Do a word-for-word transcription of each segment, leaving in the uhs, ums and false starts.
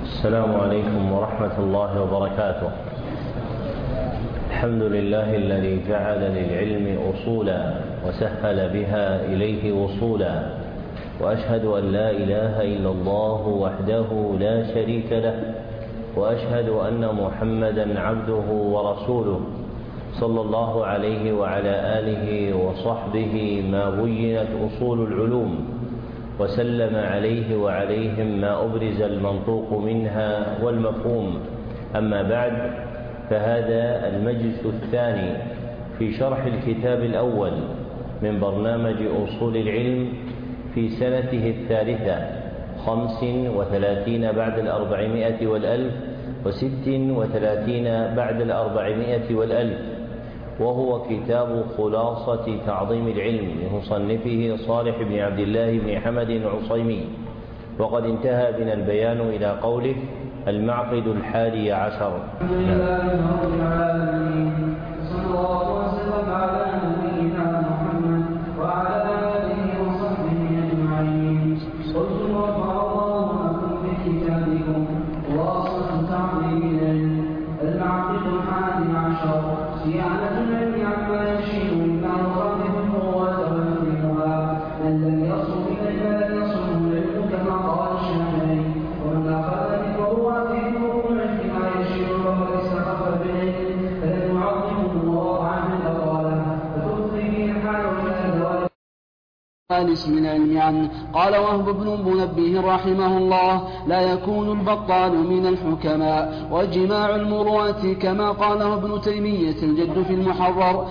السلام عليكم ورحمة الله وبركاته. الحمد لله الذي جعل للعلم أصولا وسهل بها إليه وصولا، وأشهد أن لا إله إلا الله وحده لا شريك له، وأشهد أن محمدا عبده ورسوله صلى الله عليه وعلى آله وصحبه ما بينت أصول العلوم، وسلم عليه وعليهم ما أبرز المنطوق منها والمفهوم. أما بعد، فهذا المجلس الثاني في شرح الكتاب الأول من برنامج أصول العلم في سنته الثالثة، خمس وثلاثين بعد الأربعمائة والألف وست وثلاثين بعد الأربعمائة والألف، وهو كتاب خلاصة تعظيم العلم لمصنفه صالح بن عبد الله بن حمد العصيمي. وقد انتهى بنا البيان إلى قوله: المعقد الحادي عشر. الحمد لله رب العالمين، صلى الله وسلم على نبينا محمد وعلى آله وصحبه أجمعين. قلت رفع الله لكم بكتابكم خلاصة تعظيم العلم. المعقد الحادي عشر صيانة العلم عما يشيء مما يخالف القوة ويحرمها. من لم يصل إلى لم يصل العلم كما قال الشافعي، ومن أخذ بقوته الحكم فيما يشيء فقد استخف بالعلم فلم يعظمه الله عنه قاله فتفضي به الحال والأدوات الثالث من العلم عنه. قال وهب بن منبه رحمه الله: لا يكون البطال من الحكماء وجماع المروءة كما قاله ابن تيمية الجد في المحرر،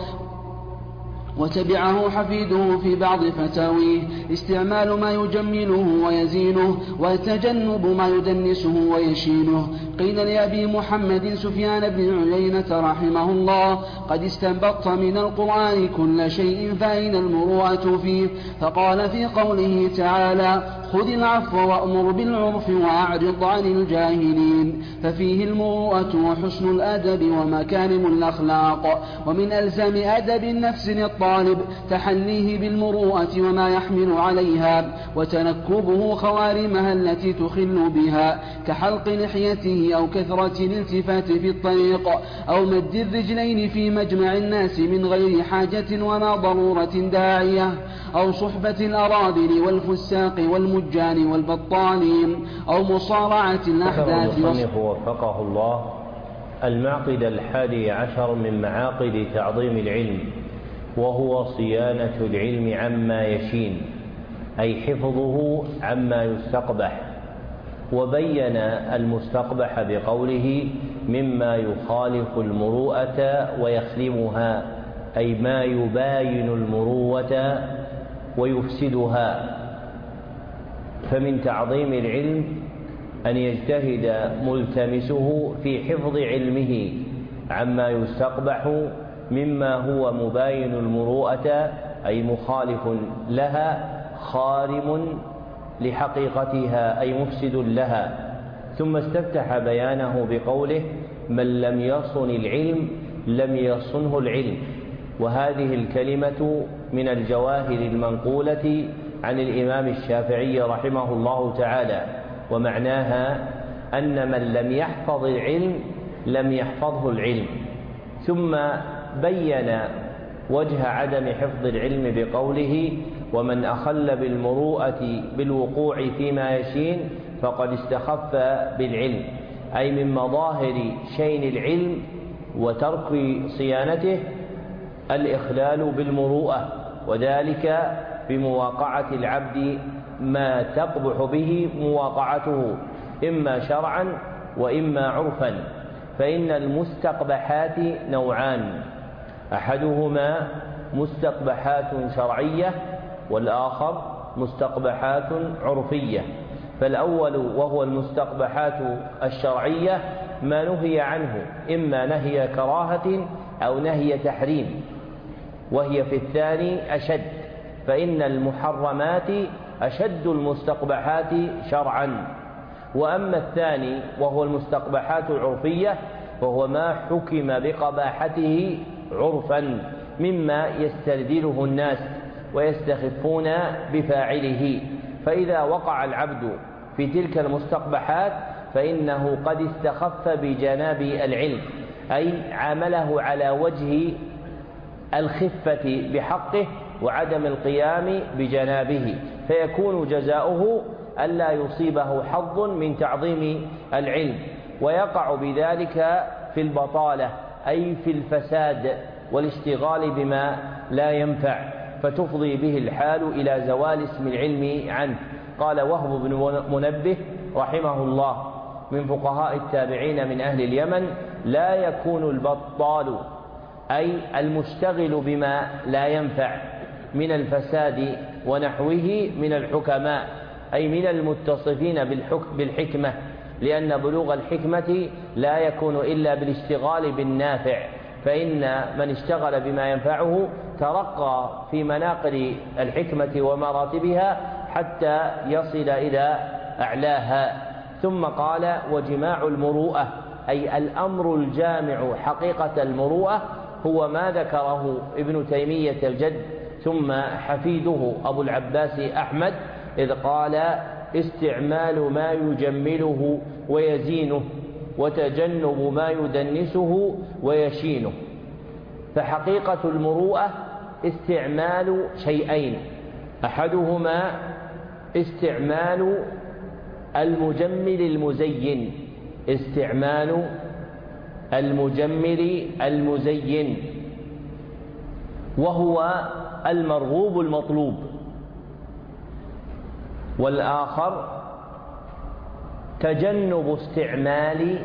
وتبعه حفيده في بعض فتاويه: استعمال ما يجمله ويزينه، وتجنب ما يدنسه ويشينه. قيل لأبي محمد سفيان بن عيينة رحمه الله: قد استنبطت من القرآن كل شيء فأين المروءة فيه؟ فقال في قوله تعالى: خذ العفو وأمر بالعرف وأعرض عن الجاهلين، ففيه المروءة وحسن الأدب ومكارم الأخلاق. ومن ألزام أدب النفس للطالب تحليه بالمروءة وما يحمل عليها، وتنكبه خوارمها التي تخل بها، كحلق لحيته أو كثرة الالتفات في الطريق، أو مد الرجلين في مجمع الناس من غير حاجة ولا ضرورة داعية، أو صحبة الأراذل والفساق والمجان والبطالين، أو مصارعة الأحداث. المصنف وفقه الله المعقد الحادي عشر من معاقد تعظيم العلم، وهو صيانة العلم عما يشين، أي حفظه عما يستقبح. وبين المستقبح بقوله: مما يخالف المروءة ويخلمها، أي ما يباين المروءة ويفسدها. فمن تعظيم العلم أن يجتهد ملتمسه في حفظ علمه عما يستقبح مما هو مباين المروءة، أي مخالف لها، خارم لحقيقتها، أي مفسد لها. ثم استفتح بيانه بقوله: من لم يصن العلم لم يصنه العلم. وهذه الكلمة من الجواهر المنقولة عن الإمام الشافعي رحمه الله تعالى، ومعناها أن من لم يحفظ العلم لم يحفظه العلم. ثم بين وجه عدم حفظ العلم بقوله: ومن أخل بالمروءة بالوقوع فيما يشين فقد استخف بالعلم، أي من مظاهر شين العلم وترك صيانته الإخلال بالمروءة، وذلك بمواقعة العبد ما تقبح به مواقعته، إما شرعا وإما عرفا. فإن المستقبحات نوعان: أحدهما مستقبحات شرعية، والآخر مستقبحات عرفية. فالأول وهو المستقبحات الشرعية ما نهي عنه، إما نهي كراهة أو نهي تحريم، وهي في الثاني أشد، فإن المحرمات أشد المستقبحات شرعا. وأما الثاني وهو المستقبحات العرفية فهو ما حكم بقباحته عرفا مما يسترذله الناس ويستخفون بفاعله. فإذا وقع العبد في تلك المستقبحات فإنه قد استخف بجناب العلم، أي عامله على وجه الخفة بحقه وعدم القيام بجنابه، فيكون جزاؤه ألا يصيبه حظ من تعظيم العلم، ويقع بذلك في البطالة أي في الفساد والاشتغال بما لا ينفع، فتفضي به الحال إلى زوال اسم العلم عنه. قال وهب بن منبه رحمه الله من فقهاء التابعين من أهل اليمن: لا يكون البطال أي المشتغل بما لا ينفع من الفساد ونحوه من الحكماء، أي من المتصفين بالحكمة، لأن بلوغ الحكمة لا يكون إلا بالاشتغال بالنافع، فإن من اشتغل بما ينفعه ترقى في مناقل الحكمة ومراتبها حتى يصل إلى أعلاها. ثم قال: وجماع المروءة أي الأمر الجامع حقيقة المروءة هو ما ذكره ابن تيمية الجد ثم حفيده أبو العباس أحمد، إذ قال: استعمال ما يجمله ويزينه وتجنب ما يدنسه ويشينه. فحقيقة المروءة استعمال شيئين: أحدهما استعمال المجمل المزين استعمال المجمل المزين وهو المرغوب المطلوب، والآخر تجنب استعمال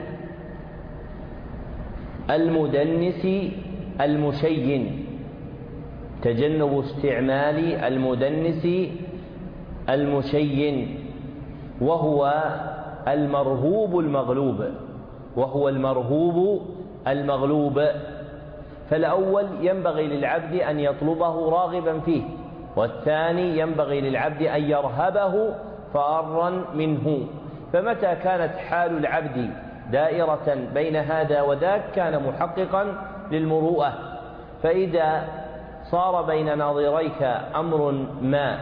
المدنس المشين تجنب استعمال المدنس المشين وهو المرهوب المغلوب وهو المرهوب المغلوب. فالأول ينبغي للعبد أن يطلبه راغبا فيه، والثاني ينبغي للعبد أن يرهبه فارا منه. فمتى كانت حال العبد دائرة بين هذا وذاك كان محققا للمروءة. فإذا صار بين ناظريك أمر ما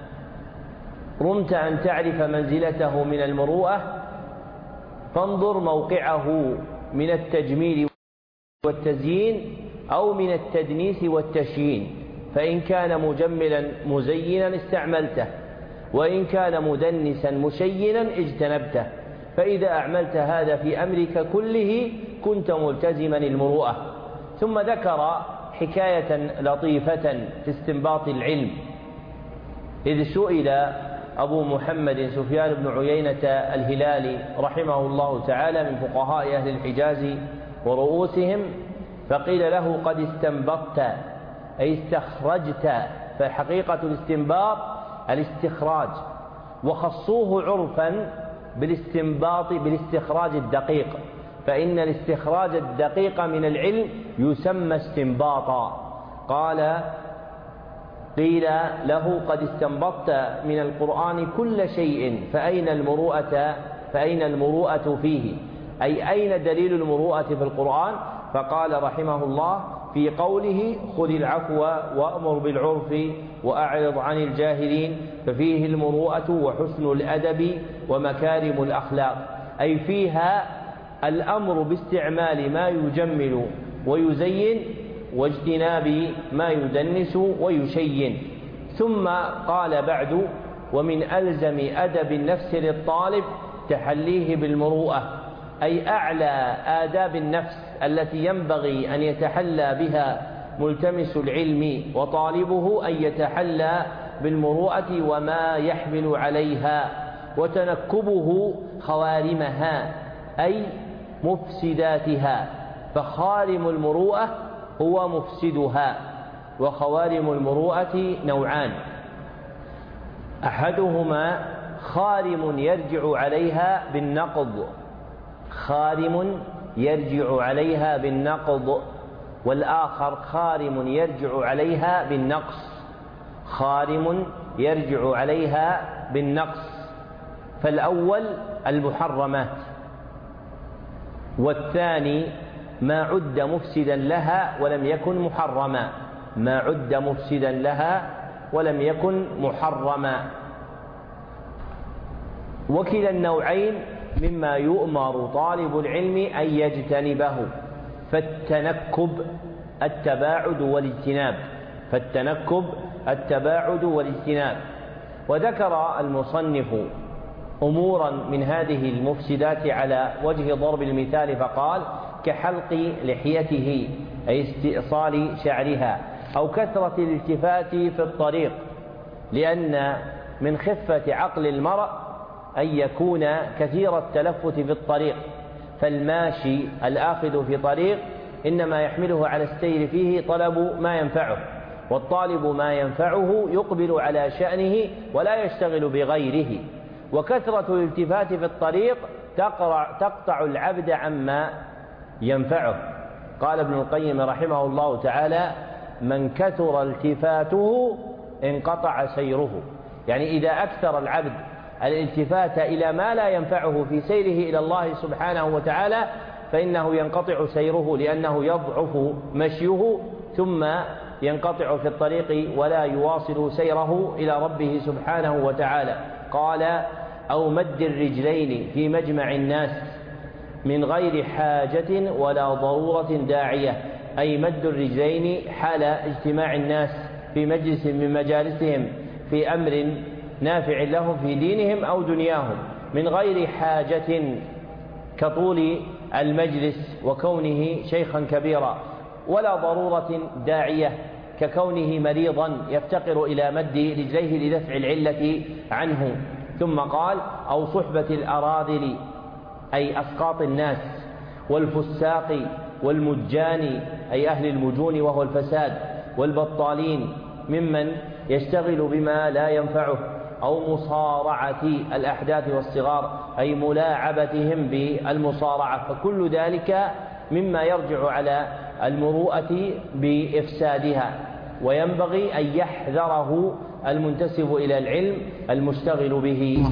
رمت أن تعرف منزلته من المروءة، فانظر موقعه من التجميل والتزيين أو من التدنيس والتشيين، فإن كان مجملا مزينا استعملته، وإن كان مدنسا مشينا اجتنبته. فإذا أعملت هذا في أمرك كله كنت ملتزما المروءة. ثم ذكر حكاية لطيفة في استنباط العلم، إذ سئل أبو محمد سفيان بن عيينة الهلالي رحمه الله تعالى من فقهاء أهل الحجاز ورؤوسهم، فقيل له: قد استنبطت أي استخرجت. فحقيقة الاستنباط الاستخراج، وخصوه عرفا بالاستنباط بالاستخراج الدقيق، فإن الاستخراج الدقيق من العلم يسمى استنباطا. قال: قيل له: قد استنبطت من القرآن كل شيء فأين المروءة فأين المروءة فيه، أي أين دليل المروءة في القرآن؟ فقال رحمه الله: في قوله: خذ العفو وأمر بالعرف وأعرض عن الجاهلين، ففيه المروءة وحسن الأدب ومكارم الأخلاق، أي فيها الأمر باستعمال ما يجمل ويزين واجتناب ما يدنس ويشين. ثم قال بعد: ومن ألزم أدب النفس للطالب تحليه بالمروءة، أي أعلى آداب النفس التي ينبغي أن يتحلى بها ملتمس العلم وطالبه، أن يتحلى بالمروءة وما يحمل عليها، وتنكبه خوارمها أي مفسداتها. فخارم المروءة هو مفسدها، وخوارم المروءة نوعان: أحدهما خارم يرجع عليها بالنقض خارم يرجع عليها بالنقض والآخر خارم يرجع عليها بالنقص خارم يرجع عليها بالنقص. فالأول المحرمات، والثاني ما عد مفسدا لها ولم يكن محرما ما عد مفسدا لها ولم يكن محرما. وكلا النوعين مما يؤمر طالب العلم أن يجتنبه. فالتنكب التباعد والاجتناب، فالتنكب التباعد والاجتناب. وذكر المصنف أمورا من هذه المفسدات على وجه ضرب المثال فقال: كحلق لحيته أي استئصال شعرها، أو كثرة الالتفات في الطريق، لأن من خفة عقل المرء أن يكون كثير التلفت في الطريق، فالماشي الآخذ في طريق إنما يحمله على السير فيه طلب ما ينفعه، والطالب ما ينفعه يقبل على شأنه ولا يشتغل بغيره. وكثرة الالتفات في الطريق تقطع العبد عما ينفعه. قال ابن القيم رحمه الله تعالى: من كثر التفاته انقطع سيره. يعني إذا أكثر العبد الالتفات إلى ما لا ينفعه في سيره إلى الله سبحانه وتعالى فإنه ينقطع سيره، لأنه يضعف مشيه ثم ينقطع في الطريق ولا يواصل سيره إلى ربه سبحانه وتعالى. قال: أو مد الرجلين في مجمع الناس من غير حاجة ولا ضرورة داعية، أي مد الرجلين حال اجتماع الناس في مجلس من مجالسهم في أمر نافع لهم في دينهم أو دنياهم من غير حاجة، كطول المجلس وكونه شيخا كبيرا، ولا ضرورة داعية ككونه مريضا يفتقر إلى مد رجليه لدفع العلة عنه. ثم قال: أو صحبة الأراذل أي أسقاط الناس، والفساق والمجان أي أهل المجون وهو الفساد، والبطالين ممن يشتغل بما لا ينفعه، أو مصارعة الأحداث والصغار أي ملاعبتهم بالمصارعة، فكل ذلك مما يرجع على المروءة بإفسادها، وينبغي أن يحذره المنتسب إلى العلم المشتغل به.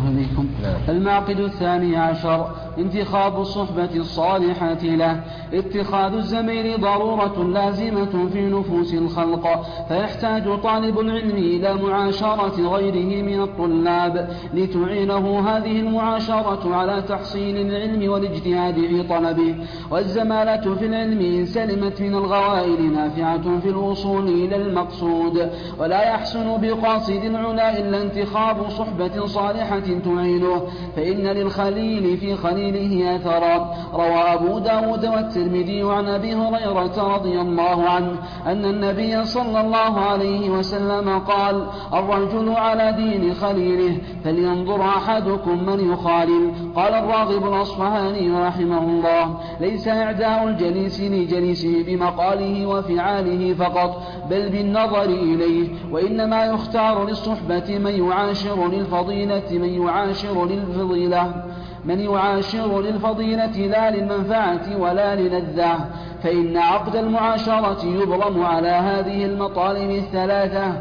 المعقد الثاني عشر: انتخاب الصحبة الصالحة له. اتخاذ الزميل ضرورة لازمة في نفوس الخلق، فيحتاج طالب العلم إلى معاشرة غيره من الطلاب لتعينه هذه المعاشرة على تحصيل العلم والاجتهاد في طلبه. والزمالة في العلم إن سلمت من الغوائل نافعة في الوصول إلى المقصود، ولا يحسن بقاصد العلا إلا انتخاب صحبة صالحة تعينه، فإن للخليل في خليله أثرا. روى أبو داود والترمذي عن أبي هريرة رضي الله عنه أن النبي صلى الله عليه وسلم قال: الرجل على دين خليله فلينظر أحدكم من يخالل. قال الراغب الأصفهاني رحمه الله: ليس إعداء الجليس لجليسه بمقاله وفعاله فقط، بل بالنظر إليه، وإنما يختار للصحبة من يعاشر للفضيلة من يعاشر للفضيلة من يعاشر للفضيلة لا للمنفعة ولا للذة، فإن عقد المعاشرة يبرم على هذه المطالب الثلاثة: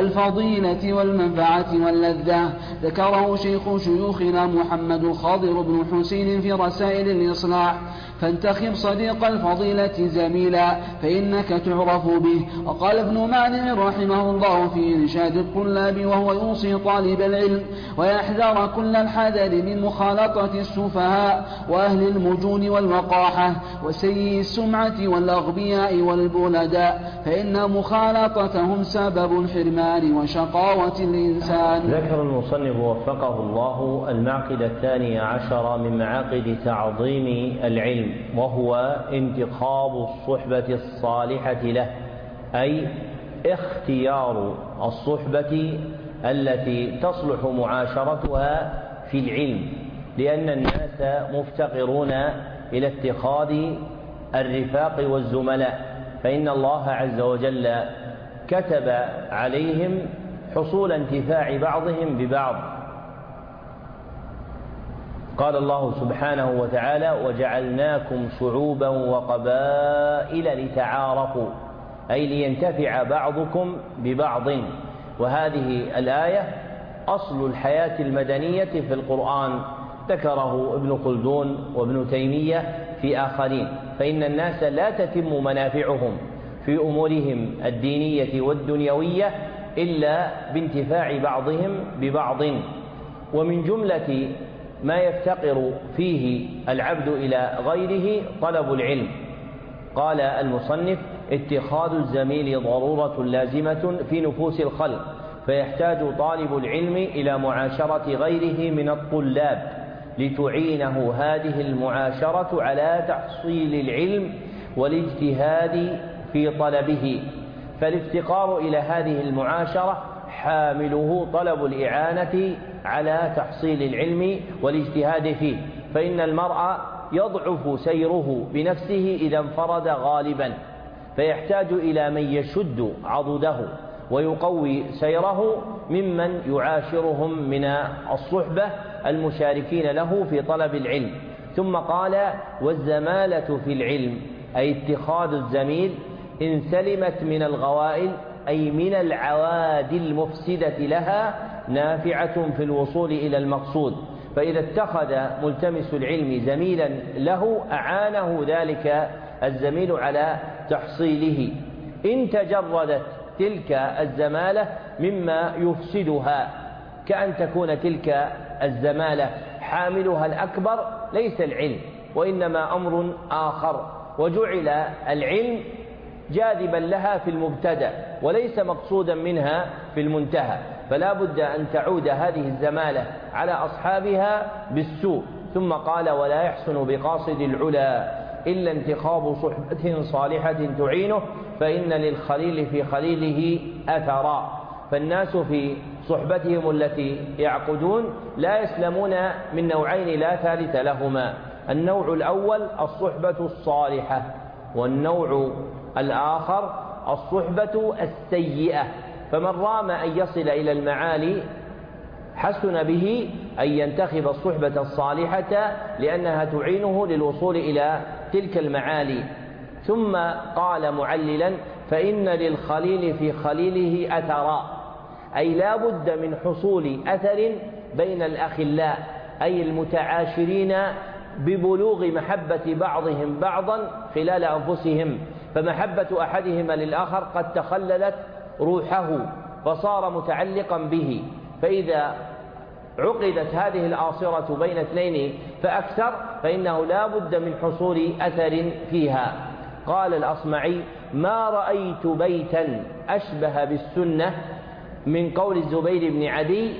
الفضيلة والمنفعة واللذة. ذكره شيخ شيوخنا محمد خاضر بن حسين في رسائل الإصلاح: فانتخب صديق الفضيلة زميلا فإنك تعرف به. وقال ابن مانع رحمه الله في إرشاد الطلاب وهو يوصي طالب العلم ويحذر كل الحذر من مخالطة السفهاء وأهل المجون والوقاحة وسيء السمعة والأغبياء والبلداء، فإن مخالطتهم سبب الحرمان وشقاوة الإنسان. ذكر المصنف وفقه الله المعقد الثاني عشر من معاقد تعظيم العلم، وهو انتخاب الصحبة الصالحة له، أي اختيار الصحبة التي تصلح معاشرتها في العلم، لأن الناس مفتقرون إلى اتخاذ الرفاق والزملاء، فإن الله عز وجل كتب عليهم حصول انتفاع بعضهم ببعض. قال الله سبحانه وتعالى: وجعلناكم شعوبا وقبائل لتعارفوا، أي لينتفع بعضكم ببعض. وهذه الآية أصل الحياة المدنية في القرآن، ذكره ابن خلدون وابن تيمية في آخرين، فإن الناس لا تتم منافعهم في أمورهم الدينية والدنيوية إلا بانتفاع بعضهم ببعض. ومن جملة ما يفتقر فيه العبد إلى غيره طلب العلم. قال المصنف: اتخاذ الزميل ضرورة لازمة في نفوس الخلق، فيحتاج طالب العلم إلى معاشرة غيره من الطلاب لتعينه هذه المعاشرة على تحصيل العلم والاجتهاد في طلبه، فالافتقار إلى هذه المعاشرة حامله طلب الإعانة على تحصيل العلم والاجتهاد فيه، فإن المرء يضعف سيره بنفسه إذا انفرد غالبا، فيحتاج إلى من يشد عضده ويقوي سيره ممن يعاشرهم من الصحبة المشاركين له في طلب العلم. ثم قال: والزمالة في العلم، أي اتخاذ الزميل إن سلمت من الغوائل، أي من العوادي المفسدة لها، نافعة في الوصول إلى المقصود، فإذا اتخذ ملتمس العلم زميلا له أعانه ذلك الزميل على تحصيله. إن تجردت تلك الزمالة مما يفسدها، كأن تكون تلك الزمالة حاملها الأكبر ليس العلم وإنما أمر آخر، وجعل العلم جاذبا لها في المبتدأ وليس مقصودا منها في المنتهى، فلا بد أن تعود هذه الزمالة على أصحابها بالسوء. ثم قال: ولا يحسن بقاصد العلا إلا انتخاب صحبة صالحة تعينه، فإن للخليل في خليله أثرا. فالناس في صحبتهم التي يعقدون لا يسلمون من نوعين لا ثالث لهما: النوع الأول الصحبة الصالحة، والنوع الآخر الصحبة السيئة. فمن رام أن يصل إلى المعالي حسن به أن ينتخب الصحبة الصالحة لأنها تعينه للوصول إلى تلك المعالي. ثم قال معللا: فإن للخليل في خليله أثرا، أي لا بد من حصول أثر بين الأخلاء، أي المتعاشرين ببلوغ محبة بعضهم بعضا خلال أنفسهم، فمحبة أحدهما للآخر قد تخللت روحه فصار متعلقا به، فإذا عقدت هذه الآصرة بين اثنين فأكثر فإنه لا بد من حصول أثر فيها. قال الأصمعي: ما رأيت بيتا أشبه بالسنة من قول الزبير بن عدي: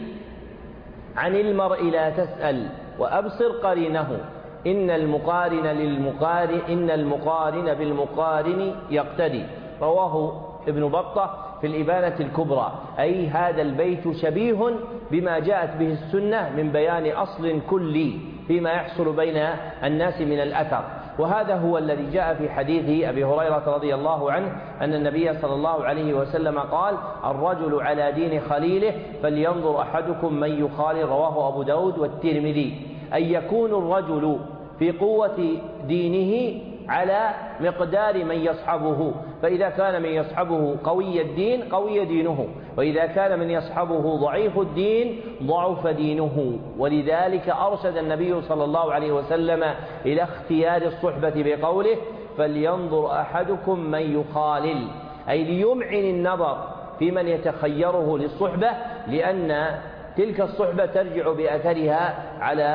عن المرء لا تسأل وأبصر قرينه، إن المقارن للمقارن إن المقارن بالمقارن يقتدي. رواه ابن بطة في الإبانة الكبرى. أي هذا البيت شبيه بما جاءت به السنة من بيان أصل كلي فيما يحصل بين الناس من الأثر، وهذا هو الذي جاء في حديث أبي هريرة رضي الله عنه أن النبي صلى الله عليه وسلم قال: الرجل على دين خليله فلينظر أحدكم من يخالل. رواه أبو داود والترمذي. أن يكون الرجل في قوة دينه على مقدار من يصحبه، فإذا كان من يصحبه قوي الدين قوي دينه، وإذا كان من يصحبه ضعيف الدين ضعف دينه. ولذلك أرشد النبي صلى الله عليه وسلم إلى اختيار الصحبة بقوله: فلينظر أحدكم من يخالل، أي ليمعن النظر في من يتخيره للصحبة، لأن تلك الصحبة ترجع بأثرها على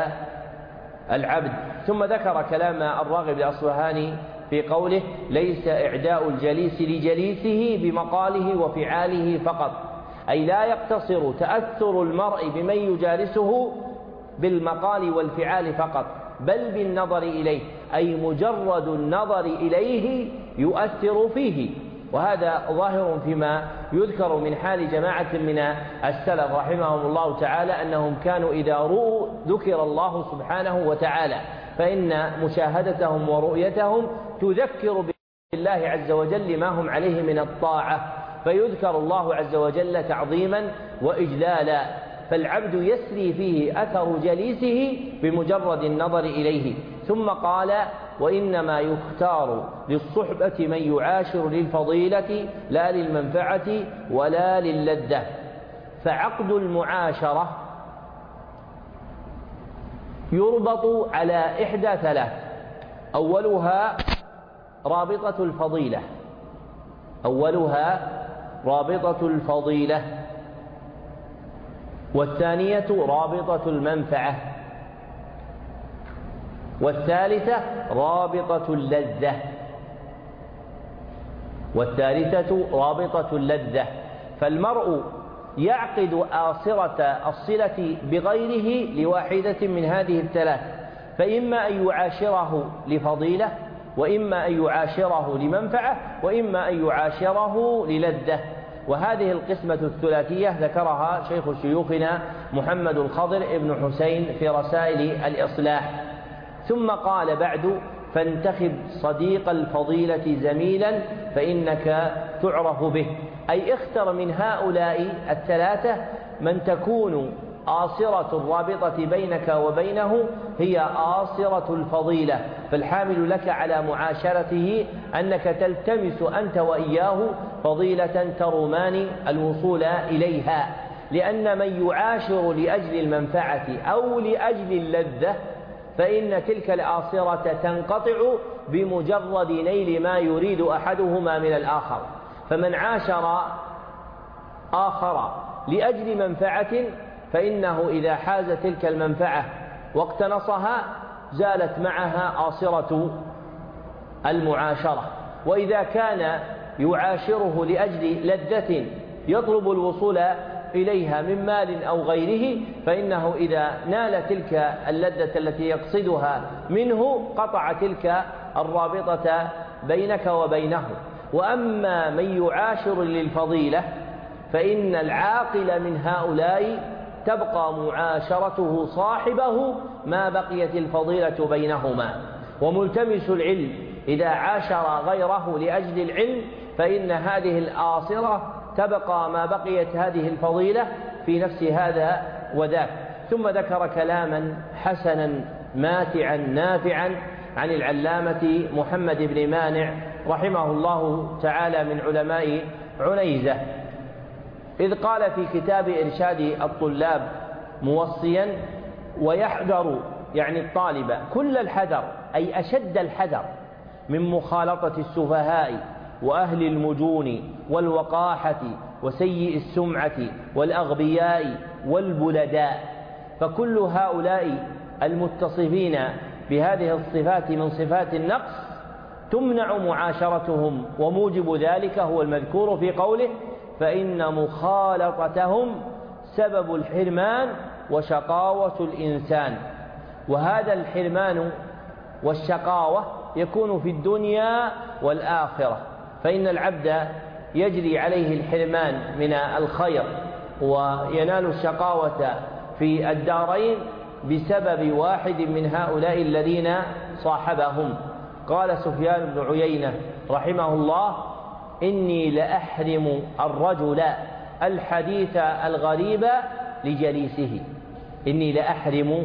العبد. ثم ذكر كلام الراغب الأصفهاني في قوله: ليس إعداء الجليس لجليسه بمقاله وفعاله فقط، أي لا يقتصر تأثر المرء بمن يجالسه بالمقال والفعال فقط، بل بالنظر إليه، أي مجرد النظر إليه يؤثر فيه. وهذا ظاهر فيما يذكر من حال جماعة من السلف رحمهم الله تعالى، أنهم كانوا إذا رؤوا ذكر الله سبحانه وتعالى، فإن مشاهدتهم ورؤيتهم تذكر بالله عز وجل ما هم عليه من الطاعة، فيذكر الله عز وجل تعظيما وإجلالا، فالعبد يسري فيه أثر جليسه بمجرد النظر إليه. ثم قال: وإنما يختار للصحبة من يعاشر للفضيلة لا للمنفعة ولا للذة. فعقد المعاشرة يربط على إحدى ثلاث: أولها رابطة الفضيلة أولها رابطة الفضيلة والثانية رابطة المنفعة، والثالثة رابطة اللذة والثالثة رابطة اللذة فالمرء يعقد آصرة الصلة بغيره لواحدة من هذه الثلاث، فإما أن يعاشره لفضيلة، وإما أن يعاشره لمنفعة، وإما أن يعاشره للذة. وهذه القسمة الثلاثية ذكرها شيخ شيوخنا محمد الخضر ابن حسين في رسائل الإصلاح. ثم قال بعد: فانتخب صديق الفضيلة زميلا فإنك تعرف به، أي اختر من هؤلاء الثلاثة من تكون آصرة الرابطة بينك وبينه هي آصرة الفضيلة، فالحامل لك على معاشرته أنك تلتمس أنت وإياه فضيلة ترومان الوصول إليها، لأن من يعاشر لأجل المنفعة أو لأجل اللذة فإن تلك الآصرة تنقطع بمجرد نيل ما يريد أحدهما من الآخر. فمن عاشر آخر لأجل منفعة فإنه إذا حاز تلك المنفعة واقتنصها زالت معها آصرة المعاشرة. وإذا كان يعاشره لأجل لذة يطلب الوصول إليها من مال أو غيره فإنه إذا نال تلك اللذة التي يقصدها منه قطع تلك الرابطة بينك وبينه. وأما من يعاشر للفضيلة فإن العاقل من هؤلاء تبقى معاشرته صاحبه ما بقيت الفضيلة بينهما. وملتمس العلم إذا عاشر غيره لأجل العلم فإن هذه الآصرة تبقى ما بقيت هذه الفضيلة في نفس هذا وذاك. ثم ذكر كلاما حسنا ماتعا نافعا عن العلامة محمد بن مانع رحمه الله تعالى من علماء عنيزة، إذ قال في كتاب إرشاد الطلاب موصيا: ويحذر يعني الطالب كل الحذر، أي أشد الحذر من مخالطة السفهاء وأهل المجون والوقاحة وسيء السمعة والأغبياء والبلداء، فكل هؤلاء المتصفين بهذه الصفات من صفات النقص تمنع معاشرتهم، وموجب ذلك هو المذكور في قوله: فإن مخالطتهم سبب الحرمان وشقاوة الإنسان. وهذا الحرمان والشقاوة يكون في الدنيا والآخرة، فإن العبد يجري عليه الحرمان من الخير وينال الشقاوة في الدارين بسبب واحد من هؤلاء الذين صاحبهم. قال سفيان بن عيينة رحمه الله: إني لأحرم الرجل الحديث الغريب لجليسه. إني لأحرم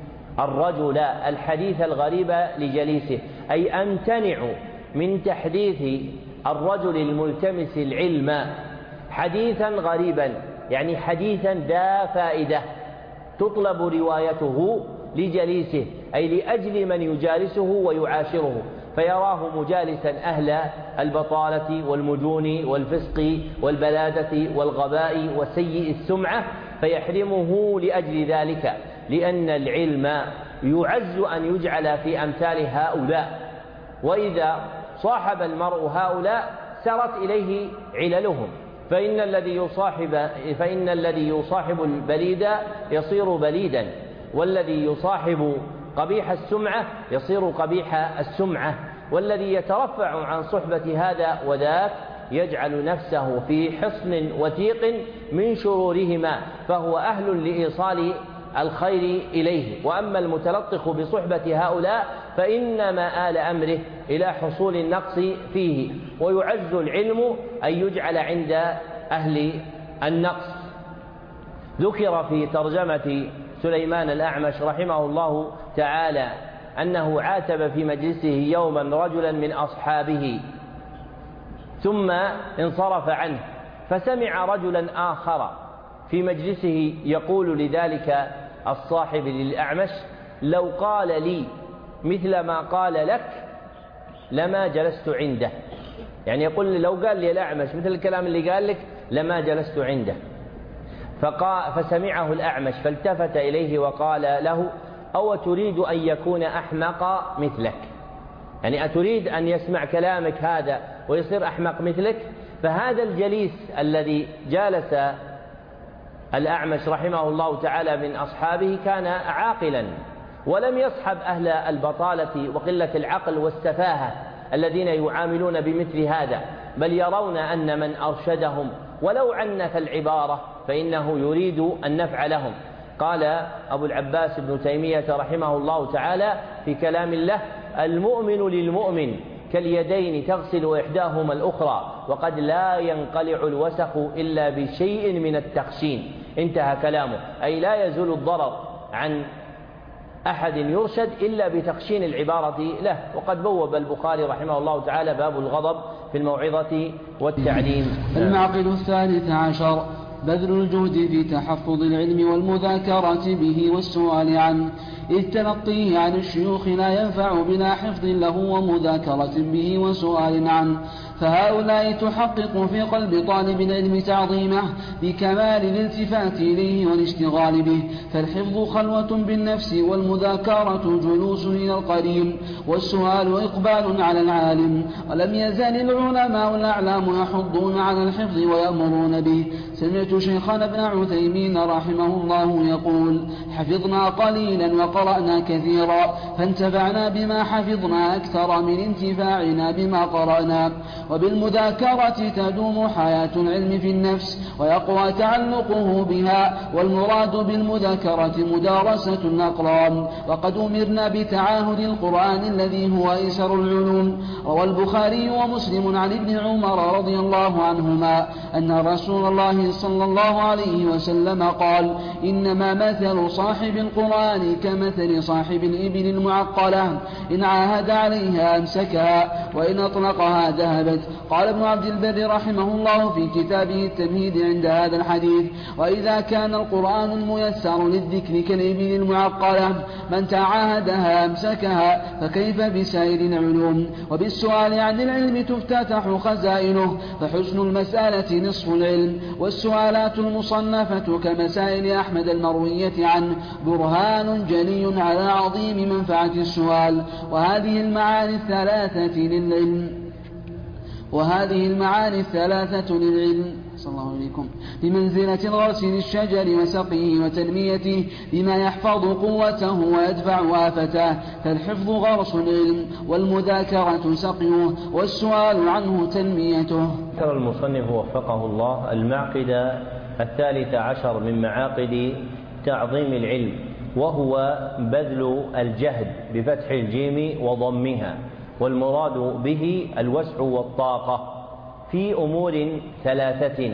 الرجل الحديث الغريب لجليسه، أي أمتنع من تحديث الرجل الملتمس العلم حديثا غريبا، يعني حديثا ذا فائدة تطلب روايته لجليسه، أي لأجل من يجالسه ويعاشره، فيراه مجالسا أهل البطالة والمجون والفسق والبلادة والغباء وسيء السمعة فيحرمه لأجل ذلك، لأن العلم يعز أن يجعل في أمثال هؤلاء، وإذا صاحب المرء هؤلاء سرت إليه عللهم، فإن الذي يصاحب فإن الذي يصاحب البليد يصير بليدا، والذي يصاحب قبيح السمعة يصير قبيح السمعة، والذي يترفع عن صحبة هذا وذاك يجعل نفسه في حصن وثيق من شرورهما، فهو أهل لإيصال الخير إليه. وأما المتلطخ بصحبة هؤلاء فإن مآل أمره إلى حصول النقص فيه، ويعز العلم أن يجعل عند أهل النقص. ذكر في ترجمة سليمان الأعمش رحمه الله تعالى أنه عاتب في مجلسه يوما رجلا من أصحابه ثم انصرف عنه، فسمع رجلا آخر في مجلسه يقول لذلك الصاحب للأعمش: لو قال لي مثل ما قال لك لما جلست عنده. يعني يقول لو قال لي الأعمش مثل الكلام اللي قال لك لما جلست عنده. فسمعه الأعمش فالتفت إليه وقال له: أو تريد أن يكون أحمق مثلك؟ يعني أتريد أن يسمع كلامك هذا ويصير أحمق مثلك؟ فهذا الجليس الذي جالس الأعمش رحمه الله تعالى من أصحابه كان عاقلا، ولم يصحب أهل البطالة وقلة العقل والسفاهة الذين يعاملون بمثل هذا، بل يرون أن من أرشدهم ولو عنف العبارة فإنه يريد النفع لهم. قال أبو العباس ابن تيمية رحمه الله تعالى في كلام له: المؤمن للمؤمن كاليدين تغسل إحداهما الأخرى، وقد لا ينقلع الوسخ إلا بشيء من التخشين. انتهى كلامه، أي لا يزول الضرر عن أحد يرشد إلا بتخشين العبارة له. وقد بوب البخاري رحمه الله تعالى باب الغضب في الموعظة والتعليم. المعقد الثالث عشر: بذل الجهد في تحفظ العلم والمذاكرة به والسؤال عنه، إذ تلقيه عن الشيوخ لا ينفع بلا حفظ له ومذاكرة به وسؤال عنه، فهؤلاء تحقق في قلب طالب العلم تعظيمه بكمال الالتفات إليه والاشتغال به، فالحفظ خلوة بالنفس، والمذاكرة جلوس إلى القريب، والسؤال إقبال على العالم. ولم يزال العلماء الأعلام يحضون على الحفظ ويأمرون به. سمعت شيخنا ابن عثيمين رحمه الله يقول: حفظنا قليلا وقرأنا كثيرا، فانتفعنا بما حفظنا أكثر من انتفاعنا بما قرأنا. وبالمذاكرة تدوم حياة العلم في النفس ويقوى تعلقه بها، والمراد بالمذاكرة مدارسة الأقران. وقد أمرنا بتعاهد القرآن الذي هو أيسر العلوم. روى البخاري ومسلم عن ابن عمر رضي الله عنهما أن رسول الله صلى الله عليه وسلم قال: إنما مثل صاحب القرآن كمثل صاحب الإبل المعقلة، إن عاهد عليها أمسكها وإن أطلقها ذهبت. قال ابن عبد البر رحمه الله في كتابه التمهيد عند هذا الحديث: وإذا كان القرآن الميسر للذكر كالإبل المعقلة من تعاهدها أمسكها، فكيف بسائر العلوم؟ وبالسؤال عن العلم تفتتح خزائنه، فحسن المسألة نصف العلم، والسؤالات المصنفة كمسائل أحمد المروية عنه برهان جلي على عظيم منفعة السؤال. وهذه المعاني الثلاثة للعلم وهذه المعاني الثلاثة للعلم صلى الله عليكم بمنزلة الغرس للشجر وسقيه وتنميته بما يحفظ قوته ويدفع آفته، فالحفظ غرس العلم، والمذاكرة سقيه، والسؤال عنه تنميته. ذكر المصنف وفقه الله المعقد الثالث عشر من معاقد تعظيم العلم، وهو بذل الجهد بفتح الجيم وضمها، والمراد به الوسع والطاقة في أمور ثلاثة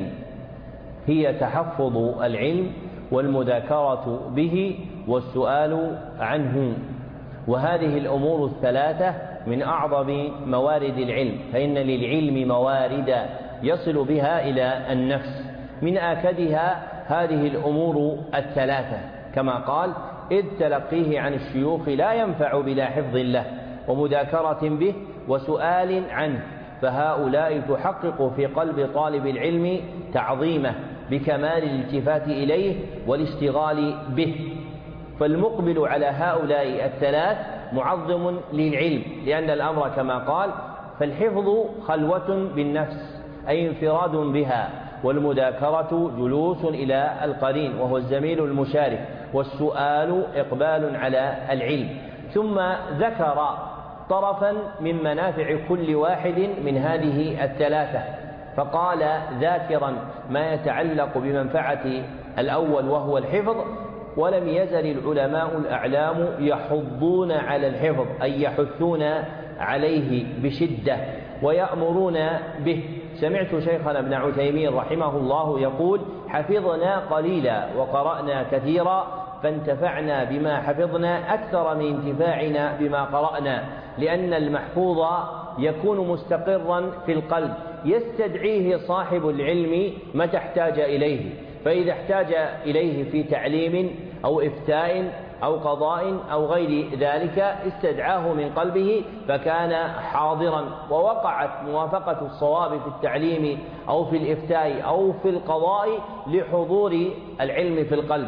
هي تحفظ العلم والمذاكرة به والسؤال عنه. وهذه الأمور الثلاثة من أعظم موارد العلم، فإن للعلم موارد يصل بها إلى النفس، من آكدها هذه الأمور الثلاثة كما قال: إذ تلقيه عن الشيوخ لا ينفع بلا حفظ له ومذاكرة به وسؤال عنه، فهؤلاء تحقق في قلب طالب العلم تعظيمه بكمال الالتفات إليه والاشتغال به. فالمقبل على هؤلاء الثلاث معظم للعلم، لأن الأمر كما قال: فالحفظ خلوة بالنفس أي انفراد بها، والمذاكرة جلوس إلى القرين وهو الزميل المشارك، والسؤال إقبال على العلم. ثم ذكر طرفا من منافع كل واحد من هذه الثلاثة، فقال ذاكرا ما يتعلق بمنفعة الأول وهو الحفظ: ولم يزل العلماء الأعلام يحضون على الحفظ، أي يحثون عليه بشدة ويأمرون به. سمعت شيخنا ابن عثيمين رحمه الله يقول: حفظنا قليلا وقرأنا كثيرا، فانتفعنا بما حفظنا أكثر من انتفاعنا بما قرأنا، لأن المحفوظ يكون مستقرا في القلب يستدعيه صاحب العلم متى احتاج إليه، فإذا احتاج إليه في تعليم أو إفتاء أو قضاء أو غير ذلك استدعاه من قلبه فكان حاضرا، ووقعت موافقة الصواب في التعليم أو في الإفتاء أو في القضاء لحضور العلم في القلب.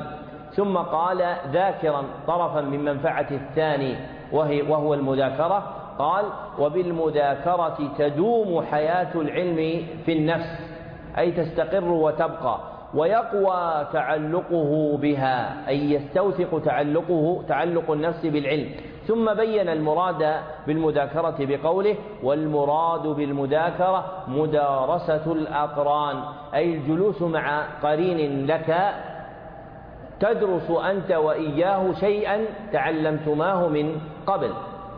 ثم قال ذاكرا طرفا من منفعة الثاني وهي وهو المذاكرة، قال وبالمذاكرة تدوم حياة العلم في النفس، أي تستقر وتبقى، ويقوى تعلقه بها، أي يستوثق تعلقه تعلق النفس بالعلم. ثم بين المراد بالمذاكرة بقوله والمراد بالمذاكرة مدارسة الأقران، أي الجلوس مع قرين لك تدرس أنت وإياه شيئا تعلمتماه من قبل،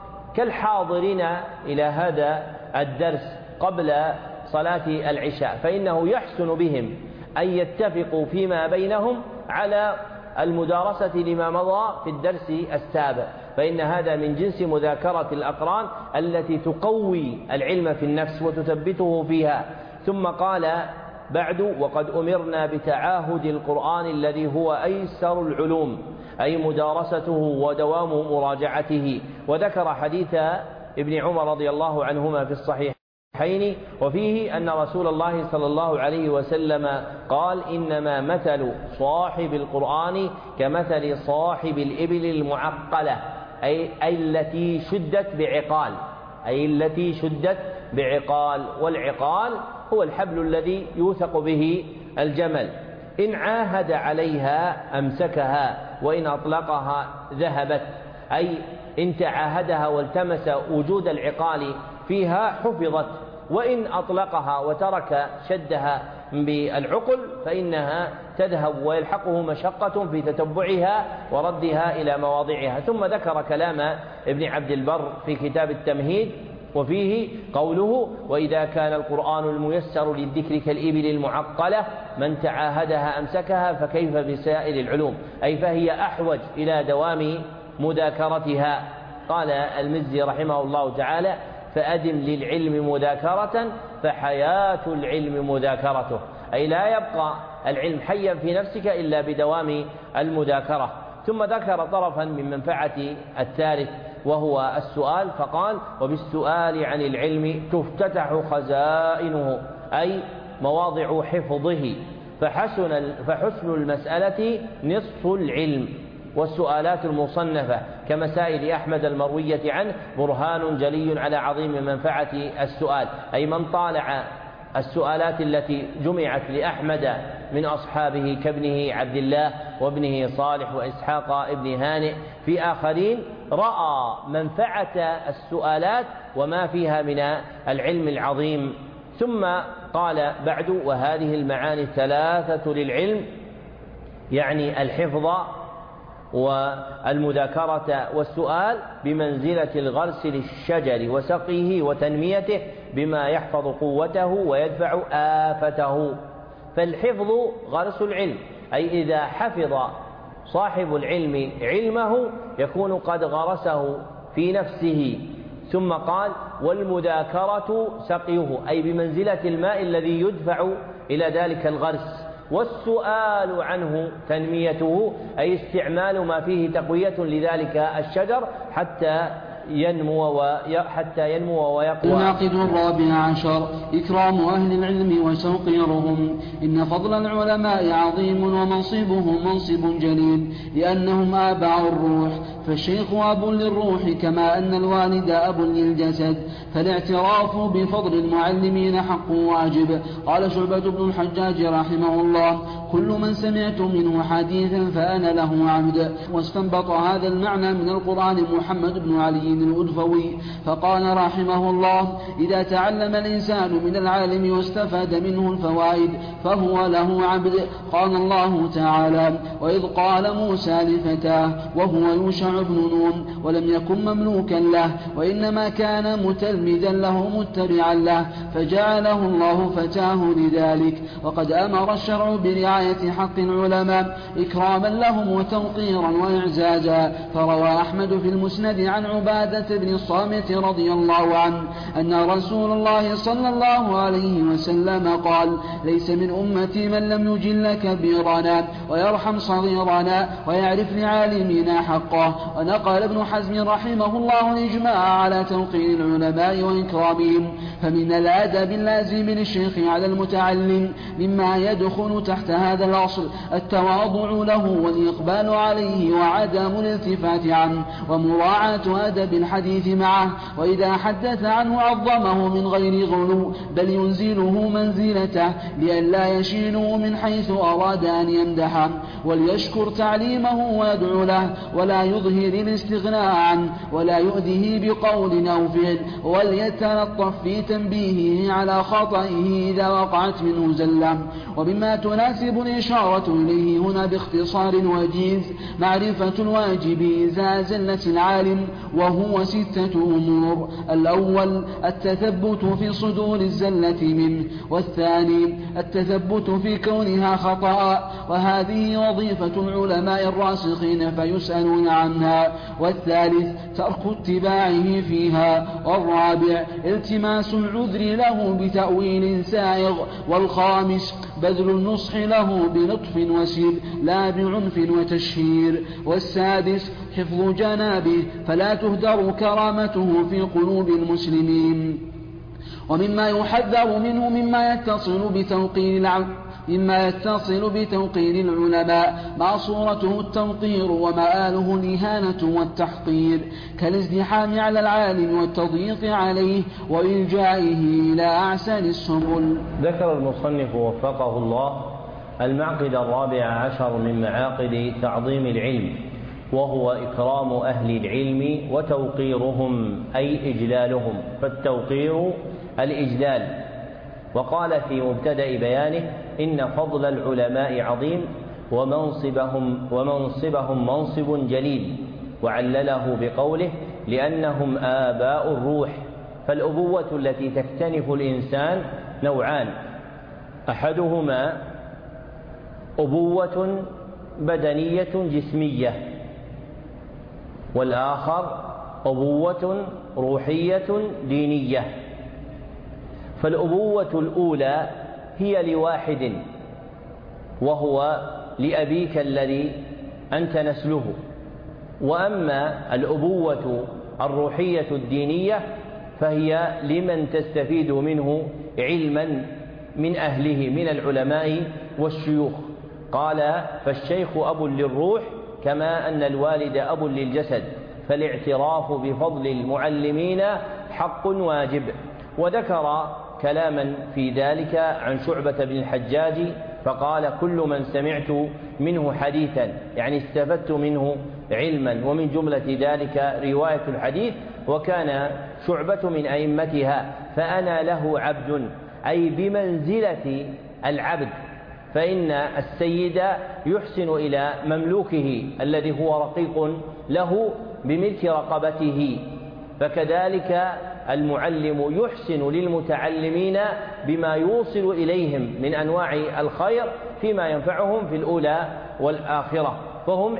كالحاضرين إلى هذا الدرس قبل صلاة العشاء، فإنه يحسن بهم أن يتفقوا فيما بينهم على المدارسة لما مضى في الدرس السابق، فإن هذا من جنس مذاكرة الأقران التي تقوي العلم في النفس وتثبته فيها. ثم قال بعد وقد أمرنا بتعاهد القرآن الذي هو أيسر العلوم، أي مدارسته ودوام مراجعته. وذكر حديث ابن عمر رضي الله عنهما في الصحيحين، وفيه أن رسول الله صلى الله عليه وسلم قال إنما مثل صاحب القرآن كمثل صاحب الإبل المعقلة، أي, أي التي شدت بعقال، أي التي شدت بعقال، والعقال هو الحبل الذي يوثق به الجمل، إن عاهد عليها أمسكها وإن أطلقها ذهبت، أي إن تعاهدها والتمس وجود العقال فيها حفظت، وإن أطلقها وترك شدها بالعقل فإنها تذهب ويلحقه مشقة في تتبعها وردها إلى مواضعها. ثم ذكر كلام ابن عبد البر في كتاب التمهيد، وفيه قوله وإذا كان القرآن الميسر للذكر كالإبل المعقلة من تعاهدها أمسكها فكيف بسائر العلوم، أي فهي أحوج إلى دوام مذاكرتها. قال المزي رحمه الله تعالى فأدم للعلم مذاكرة فحياة العلم مذاكرته، أي لا يبقى العلم حيا في نفسك إلا بدوام المذاكرة. ثم ذكر طرفا من منفعة الثالث وهو السؤال، فقال وبالسؤال عن العلم تفتتح خزائنه، أي مواضع حفظه، فحسن, فحسن المسألة نصف العلم، والسؤالات المصنفة كمسائل أحمد المروية عنه برهان جلي على عظيم منفعة السؤال، أي من طالع السؤالات التي جمعت لأحمد من أصحابه كابنه عبد الله وابنه صالح وإسحاق ابن هانئ في آخرين رأى منفعة السؤالات وما فيها من العلم العظيم. ثم قال بعد وهذه المعاني الثلاثة للعلم، يعني الحفظ والمذاكرة والسؤال بمنزلة الغرس للشجر وسقيه وتنميته بما يحفظ قوته ويدفع آفته. فالحفظ غرس العلم، أي إذا حفظ صاحب العلم علمه يكون قد غرسه في نفسه. ثم قال والمذاكرة سقيه، أي بمنزلة الماء الذي يدفع إلى ذلك الغرس، والسؤال عنه تنميته، أي استعمال ما فيه تقوية لذلك الشجر حتى ينمو حتى ينمو ويقوى. الناقد الرابع عشر إكرام أهل العلم وتوقيرهم. إن فضل العلماء عظيم ومنصبهم منصب جليل، لأنهم آباء الروح، فالشيخ أب للروح كما أن الوالد أب للجسد، فالاعتراف بفضل المعلمين حق واجب. قال شعبة بن الحجاج رحمه الله كل من سمعت منه حديثا فأنا له عبد. واستنبط هذا المعنى من القرآن محمد بن علي الأدفوي فقال رحمه الله إذا تعلم الإنسان من العالم واستفاد منه الفوائد فهو له عبد. قال الله تعالى وإذ قال موسى لفتاه وهو يوشع بن نون ولم يكن مملوكا له وإنما كان متلمذا له متبعا له فجعله الله فتاه لذلك. وقد أمر الشرع برعاية حق العلماء إكراما لهم وتوقيرا وإعزازا. فروى أحمد في المسند عن عبادة عبادة بن الصامت رضي الله عنه أن رسول الله صلى الله عليه وسلم قال: ليس من أمتي من لم يجل كبيرنا ويرحم صغيرنا ويعرف لعالمنا حقه. ونقل ابن حزم رحمه الله الإجماع على توقير العلماء وإكرامهم. فمن الأدب اللازم للشيخ على المتعلم مما يدخل تحت هذا الأصل التواضع له والإقبال عليه وعدم الالتفات عنه ومراعاة أدب الحديث معه، وإذا حدث عنه عظمه من غير غلو بل ينزله منزلته لئلا يشينه من حيث أراد أن يمدحه، وليشكر تعليمه ويدعو له ولا يظهر الاستغناء عنه ولا يؤذيه بقول أو فعل، وليتلطف في تنبيهه على خطئه إذا وقعت منه زلة. ومما تناسب الإشارة إليه هنا باختصار وجيز معرفة الواجب إذا زلت العالم، وهو ستة أمور: الأول التثبت في صدور الزلة منه، والثاني التثبت في كونها خطأ وهذه وظيفة العلماء الراسخين فيسألون عنها، والثالث ترك اتباعه فيها، والرابع التماس العذر له بتأويل سائغ، والخامس بذل النصح له بلطف وسير لا بعنف وتشهير، والسادس حفظ جنابه فلا تهدر كرامته في قلوب المسلمين. ومما يحذر منه مما يتصل بتوقير العلم مما يتصل بتوقير العلماء ما صورته التوقير ومآله الإهانة والتحقير، كالازدحام على العالم والتضييق عليه وإلجائه إلى أعسل السبل. ذكر المصنف وفقه الله المعقد الرابع عشر من معاقد تعظيم العلم، وهو إكرام أهل العلم وتوقيرهم أي إجلالهم، فالتوقير الإجلال. وقال في مبتدأ بيانه: إن فضل العلماء عظيم ومنصبهم, ومنصبهم منصب جليل، وعلله بقوله: لأنهم آباء الروح. فالأبوة التي تكتنف الإنسان نوعان: أحدهما أبوة بدنية جسمية، والآخر أبوة روحية دينية. فالأبوة الأولى هي لواحد، وهو لأبيك الذي أنت نسله. وأما الأبوة الروحية الدينية فهي لمن تستفيد منه علما من أهله من العلماء والشيوخ. قال: فالشيخ أب للروح كما أن الوالد أب للجسد، فالاعتراف بفضل المعلمين حق واجب. وذكر كلاما في ذلك عن شعبة بن الحجاج فقال: كل من سمعت منه حديثا، يعني استفدت منه علما، ومن جملة ذلك رواية الحديث، وكان شعبة من أئمتها، فأنا له عبد، أي بمنزلة العبد، فإن السيد يحسن إلى مملوكه الذي هو رقيق له بملك رقبته، فكذلك المعلم يحسن للمتعلمين بما يوصل إليهم من أنواع الخير فيما ينفعهم في الأولى والآخرة، فهم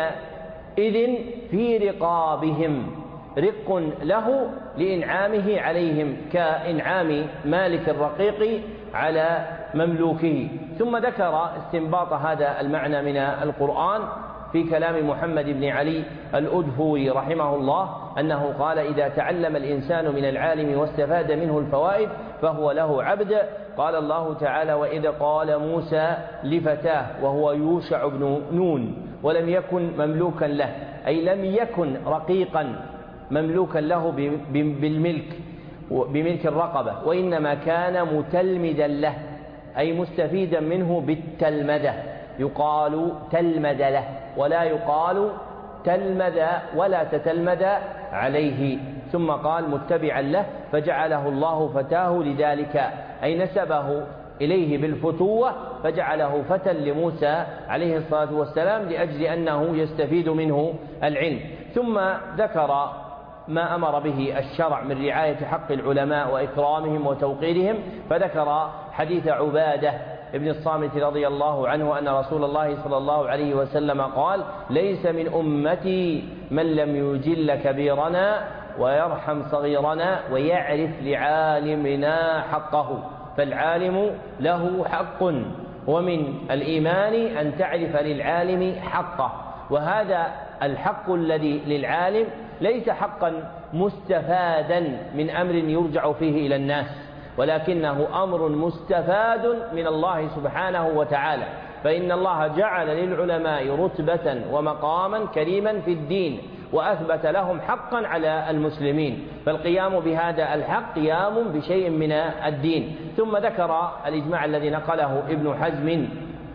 حينئذ في رقابهم رق له لإنعامه عليهم كإنعام مالك الرقيق على مملوكه. ثم ذكر استنباط هذا المعنى من القرآن في كلام محمد بن علي الأدفوري رحمه الله أنه قال: إذا تعلم الإنسان من العالم واستفاد منه الفوائد فهو له عبد. قال الله تعالى: وإذا قال موسى لفتاه وهو يوشع بن نون ولم يكن مملوكا له، أي لم يكن رقيقا مملوكا له بالملك بملك الرقبة، وإنما كان متلمدا له، أي مستفيدا منه بالتلمذة، يقال تلمذ له ولا يقال تلمذ ولا تتلمذ عليه. ثم قال: متبعا له فجعله الله فتاه لذلك، أي نسبه إليه بالفتوة فجعله فتى لموسى عليه الصلاة والسلام لأجل أنه يستفيد منه العلم. ثم ذكر ما أمر به الشرع من رعاية حق العلماء وإكرامهم وتوقيرهم، فذكر حديث عبادة بن الصامت رضي الله عنه أن رسول الله صلى الله عليه وسلم قال: ليس من أمتي من لم يجل كبيرنا ويرحم صغيرنا ويعرف لعالمنا حقه. فالعالم له حق، ومن الإيمان أن تعرف للعالم حقه، وهذا الحق الذي للعالم ليس حقا مستفادا من أمر يرجع فيه إلى الناس، ولكنه أمر مستفاد من الله سبحانه وتعالى، فإن الله جعل للعلماء رتبة ومقاما كريما في الدين، وأثبت لهم حقا على المسلمين، فالقيام بهذا الحق قيام بشيء من الدين. ثم ذكر الإجماع الذي نقله ابن حزم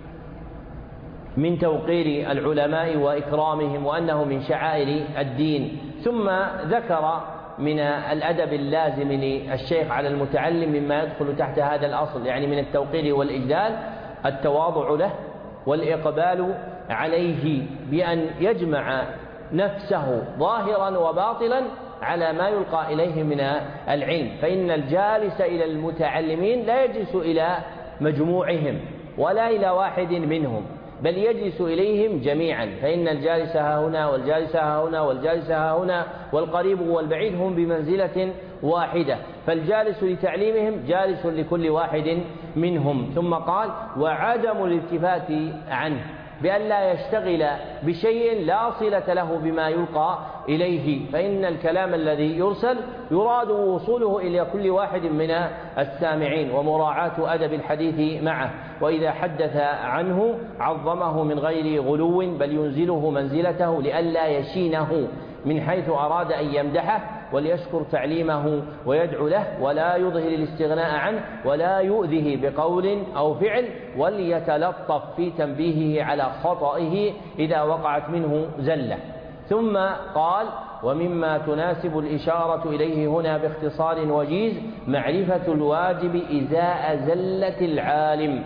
من توقير العلماء وإكرامهم وأنه من شعائر الدين، ثم ذكر من الأدب اللازم للشيخ على المتعلم مما يدخل تحت هذا الأصل، يعني من التوقير والإجلال التواضع له والإقبال عليه بأن يجمع نفسه ظاهرا وباطلا على ما يلقى إليه من العلم، فإن الجالس إلى المتعلمين لا يجلس إلى مجموعهم ولا إلى واحد منهم، بل يجلس إليهم جميعا، فإن الجالس ها هنا والجالس ها هنا والجالس ها هنا والقريب والبعيد هم بمنزلة واحدة، فالجالس لتعليمهم جالس لكل واحد منهم. ثم قال: وعدم الالتفات عنه، بأن لا يشتغل بشيء لا صلة له بما يلقى إليه، فإن الكلام الذي يرسل يراد وصوله إلى كل واحد من السامعين، ومراعاة أدب الحديث معه، وإذا حدث عنه عظمه من غير غلو، بل ينزله منزلته لئلا يشينه من حيث أراد أن يمدحه، وليشكر تعليمه ويدعو له، ولا يظهر الاستغناء عنه ولا يؤذه بقول أو فعل، وليتلطف في تنبيهه على خطئه إذا وقعت منه زلة. ثم قال: ومما تناسب الإشارة إليه هنا باختصار وجيز معرفة الواجب إزاء زلة العالم،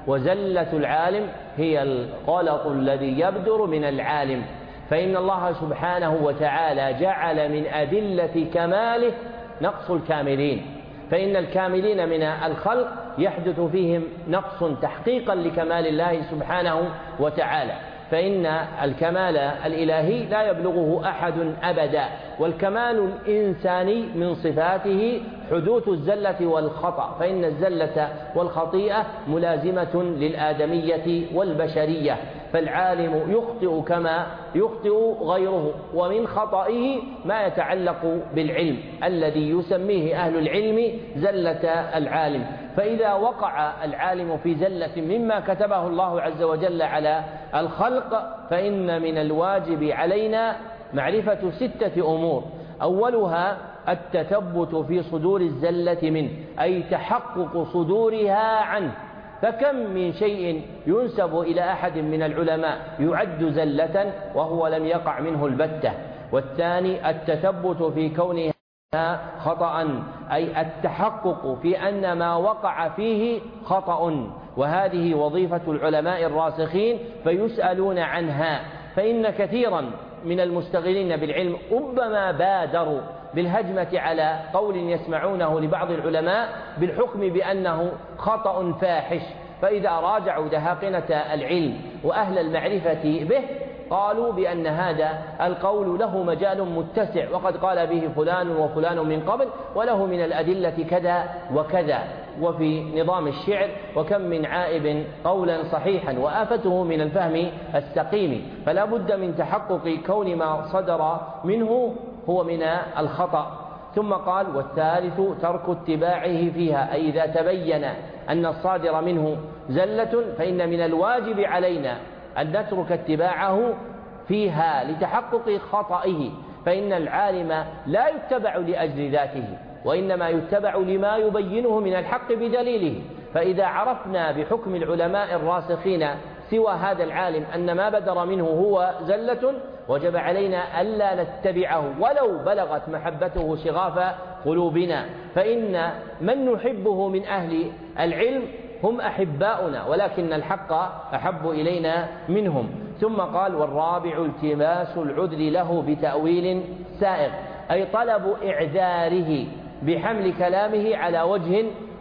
وزلة العالم هي الغلط الذي يبدر من العالم، فإن الله سبحانه وتعالى جعل من أدلة كماله نقص الكاملين، فإن الكاملين من الخلق يحدث فيهم نقص تحقيقا لكمال الله سبحانه وتعالى، فإن الكمال الإلهي لا يبلغه أحد أبدا، والكمال الإنساني من صفاته حدوث الزلة والخطأ، فإن الزلة والخطيئة ملازمة للآدمية والبشرية، فالعالم يخطئ كما يخطئ غيره، ومن خطئه ما يتعلق بالعلم الذي يسميه أهل العلم زلة العالم. فإذا وقع العالم في زلة مما كتبه الله عز وجل على الخلق، فإن من الواجب علينا معرفة ستة أمور: أولها التثبت في صدور الزلة منه، أي تحقق صدورها عنه، فكم من شيء ينسب إلى أحد من العلماء يعد زلة وهو لم يقع منه البتة. والثاني التثبت في كونها خطأ، أي التحقق في أن ما وقع فيه خطأ، وهذه وظيفة العلماء الراسخين فيسألون عنها، فإن كثيرا من المستغلين بالعلم ربما بادروا بالهجمة على قول يسمعونه لبعض العلماء بالحكم بأنه خطأ فاحش، فإذا راجعوا دهاقنة العلم وأهل المعرفة به قالوا بأن هذا القول له مجال متسع، وقد قال به فلان وفلان من قبل، وله من الأدلة كذا وكذا. وفي نظام الشعر: وكم من عائب قولا صحيحا وآفته من الفهم السقيم، فلا بد من تحقق كون ما صدر منه هو من الخطأ. ثم قال: والثالث ترك اتباعه فيها، أي إذا تبين أن الصادر منه زلة فإن من الواجب علينا أن نترك اتباعه فيها لتحقق خطئه، فإن العالم لا يتبع لأجل ذاته، وإنما يتبع لما يبينه من الحق بدليله، فإذا عرفنا بحكم العلماء الراسخين سوى هذا العالم أن ما بدر منه هو زلة، وجب علينا ألا نتبعه ولو بلغت محبته شغاف قلوبنا، فإن من نحبه من أهل العلم هم أحباؤنا، ولكن الحق أحب إلينا منهم. ثم قال: والرابع التماس العذر له بتأويل سائغ، أي طلب إعذاره بحمل كلامه على وجه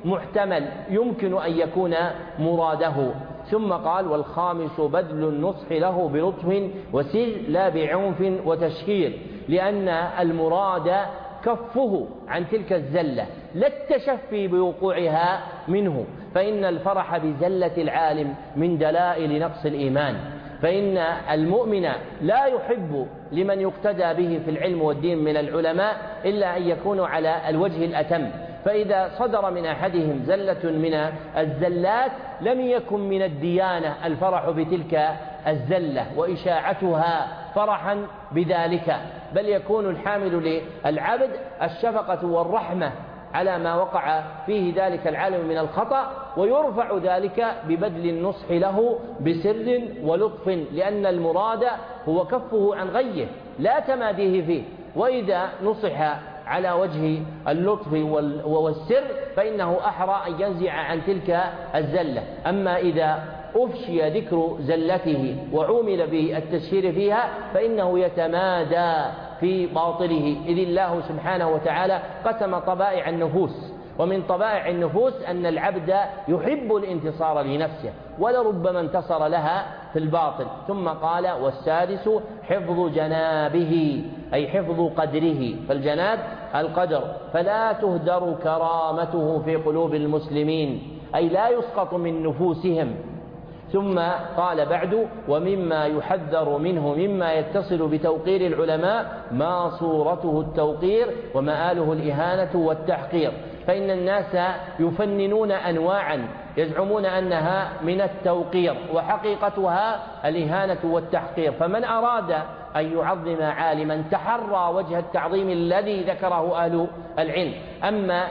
محتمل يمكن أن يكون مراده. ثم قال: والخامس بذل النصح له بلطف وسر لا بعنف وتشهير، لأن المراد كفه عن تلك الزلة لا التشفي بوقوعها منه، فإن الفرح بزلة العالم من دلائل نقص الإيمان، فإن المؤمن لا يحب لمن يقتدى به في العلم والدين من العلماء إلا أن يكونوا على الوجه الأتم، فإذا صدر من أحدهم زلة من الزلات لم يكن من الديانة الفرح بتلك الزلة وإشاعتها فرحا بذلك، بل يكون الحامل للعبد الشفقة والرحمة على ما وقع فيه ذلك العالم من الخطأ، ويرفع ذلك ببذل النصح له بسر ولطف، لأن المراد هو كفه عن غيه لا تماديه فيه، وإذا نصح على وجه اللطف والسر فإنه أحرى أن ينزع عن تلك الزلة. أما إذا أفشي ذكر زلته وعومل بالتشهير فيها فإنه يتمادى في باطله، إذ الله سبحانه وتعالى قسم طبائع النفوس، ومن طبائع النفوس أن العبد يحب الانتصار لنفسه ولربما انتصر لها في الباطل. ثم قال: والسادس حفظ جنابه، أي حفظ قدره، فالجناب القدر، فلا تهدر كرامته في قلوب المسلمين، أي لا يسقط من نفوسهم. ثم قال بعد: ومما يحذر منه مما يتصل بتوقير العلماء ما صورته التوقير ومآله الإهانة والتحقير، فإن الناس يفننون أنواعا يزعمون أنها من التوقير وحقيقتها الإهانة والتحقير، فمن أراد أن يعظم عالما تحرى وجه التعظيم الذي ذكره أهل العلم، أما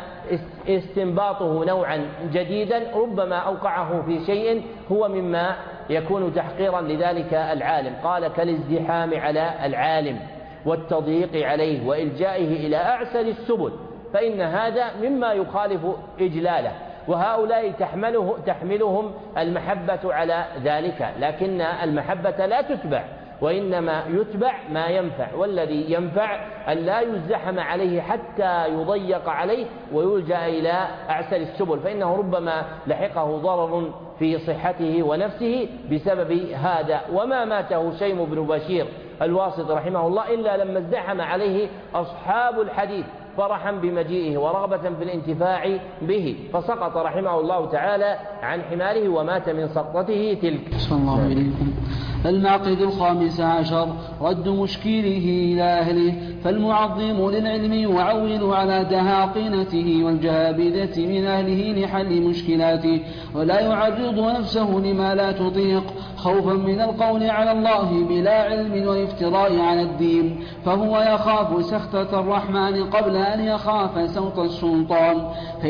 استنباطه نوعا جديدا ربما أوقعه في شيء هو مما يكون تحقيرا لذلك العالم. قال: كالازدحام على العالم والتضييق عليه وإلجائه إلى أعسر السبل، فإن هذا مما يخالف إجلاله، وهؤلاء تحمله تحملهم المحبة على ذلك، لكن المحبة لا تتبع، وإنما يتبع ما ينفع، والذي ينفع أن لا يزدحم عليه حتى يضيق عليه ويلجأ إلى أعسر السبل، فإنه ربما لحقه ضرر في صحته ونفسه بسبب هذا. وما ماته شيم بن بشير الواسط رحمه الله إلا لما ازدحم عليه أصحاب الحديث فرحا بمجيئه ورغبة في الانتفاع به، فسقط رحمه الله تعالى عن حماره ومات من سقطته تلك. صلى الله عليكم. المعقد الخامس عشر رد مشكله إلى أهله، فالمعظم للعلم يعول على دهاقنته والجابذة من أهله لحل مشكلاته، ولا يعرض نفسه لما لا تطيق خوفا من القول على الله بلا علم والافتراء على الدين، فهو يخاف سخطة الرحمن قبل أن يخاف سوط السلطان،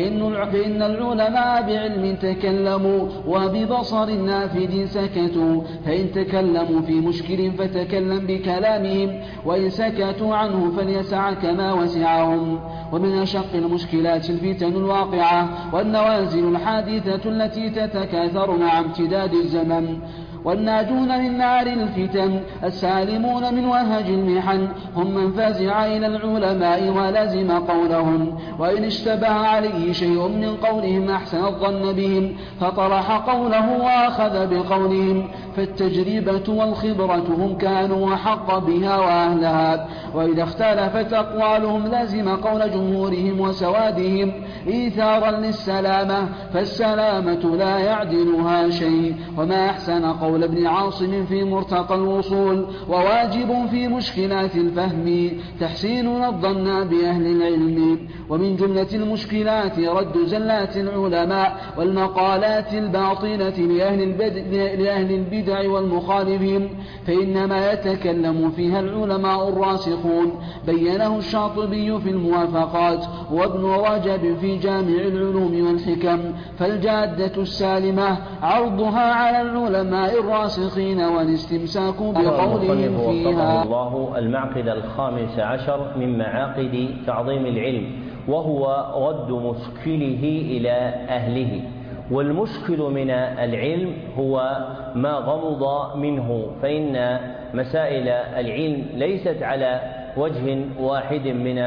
فإن العلماء بعلم تكلموا وببصر نافذ سكتوا، فإن تكلموا في مشكل فتكلم بكلامهم، وإن سكتوا عنه فليسع كما وسعهم. ومن أشق المشكلات الفتن الواقعة والنوازل الحادثة التي تتكاثر مع امتداد الزمن، والناجون من نار الفتن السالمون من وهج المحن هم من فزع إلى العلماء ولزم قولهم، وإن اشتبه عليه شيء من قولهم أحسن الظن بهم فطرح قوله وأخذ بقولهم، فالتجربة والخبرة هم كانوا أحق بها وأهلها، وإذا اختلفت أقوالهم لزم قول جمهورهم وسوادهم إيثارا للسلامة، فالسلامة لا يعدلها شيء. وما أحسن قول قول ابن عاصم في مرتقى الوصول، وواجب في مشكلات الفهم تحسين الظن بأهل العلم. ومن جملة المشكلات رد زلات العلماء والمقالات الباطلة لأهل البدع, لأهل البدع والمخالفين، فإنما يتكلم فيها العلماء الراسخون، بينه الشاطبي في الموافقات وابن رجب في جامع العلوم والحكم. فالجادة السالمة عرضها على العلماء الراسخين والاستمساك بقولهم فيها. الله المعقد الخامس عشر من معاقد تعظيم العلم، وهو رد مشكله إلى أهله. والمشكل من العلم هو ما غمض منه، فإن مسائل العلم ليست على وجه واحد من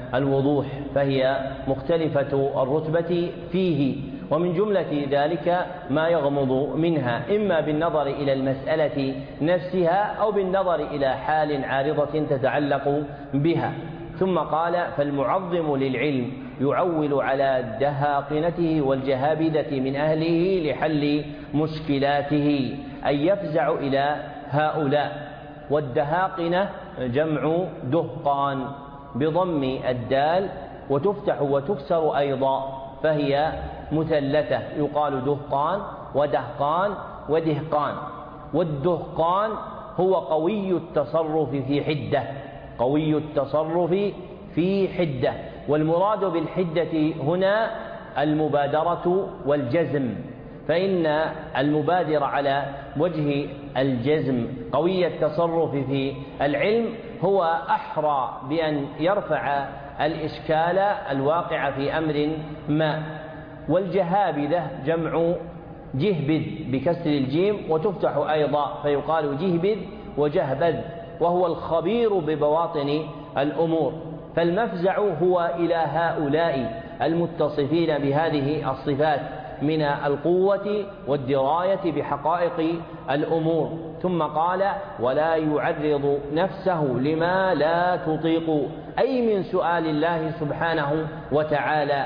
الوضوح، فهي مختلفة الرتبة فيه. ومن جملة ذلك ما يغمض منها إما بالنظر إلى المسألة نفسها أو بالنظر إلى حال عارضة تتعلق بها. ثم قال: فالمعظم للعلم يعول على دهاقنته والجهابذة من أهله لحل مشكلاته، أي يفزع إلى هؤلاء. والدهاقنة جمع دهقان بضم الدال، وتفتح وتكسر أيضا، فهي مثلثة، يقال دهقان ودهقان ودهقان. والدهقان هو قوي التصرف في حدة، قوي التصرف في حدة. والمراد بالحدة هنا المبادرة والجزم، فإن المبادر على وجه الجزم قوي التصرف في العلم هو أحرى بأن يرفع الإشكال الواقع في أمر ما. والجهابذة جمع جهبذ بكسر الجيم وتفتح أيضا، فيقال جهبذ وجهبذ، وهو الخبير ببواطن الأمور. فالمفزع هو إلى هؤلاء المتصفين بهذه الصفات من القوة والدراية بحقائق الأمور. ثم قال: ولا يعرض نفسه لما لا تطيق، أي من سؤال الله سبحانه وتعالى،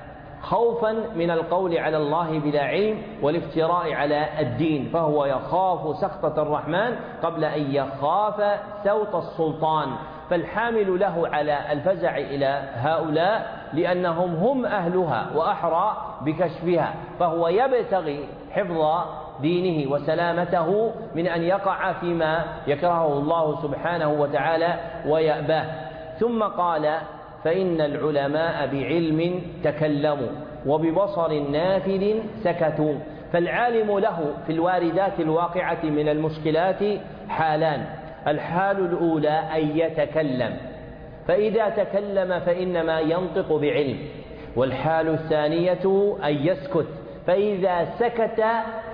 خوفا من القول على الله بلا علم والافتراء على الدين، فهو يخاف سخطة الرحمن قبل أن يخاف سوط السلطان. فالحامل له على الفزع إلى هؤلاء لأنهم هم أهلها وأحرى بكشفها، فهو يبتغي حفظ دينه وسلامته من أن يقع فيما يكرهه الله سبحانه وتعالى ويأباه. ثم قال: فإن العلماء بعلم تكلموا وببصر نافذ سكتوا. فالعالم له في الواردات الواقعة من المشكلات حالان: الحال الأولى أن يتكلم، فإذا تكلم فإنما ينطق بعلم. والحال الثانية أن يسكت، فإذا سكت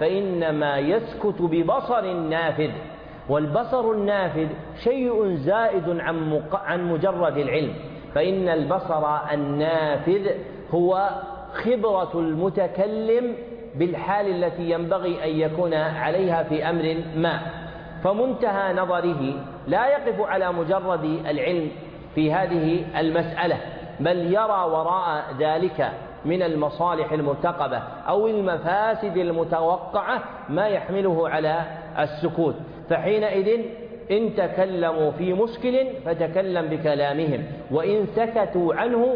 فإنما يسكت ببصر نافذ. والبصر النافذ شيء زائد عن, عن مجرد العلم، فإن البصر النافذ هو خبرة المتكلم بالحال التي ينبغي أن يكون عليها في أمر ما، فمنتهى نظره لا يقف على مجرد العلم في هذه المسألة، بل يرى وراء ذلك من المصالح المرتقبة أو المفاسد المتوقعة ما يحمله على السكوت. فحينئذ إن تكلموا في مشكل فتكلم بكلامهم، وإن سكتوا عنه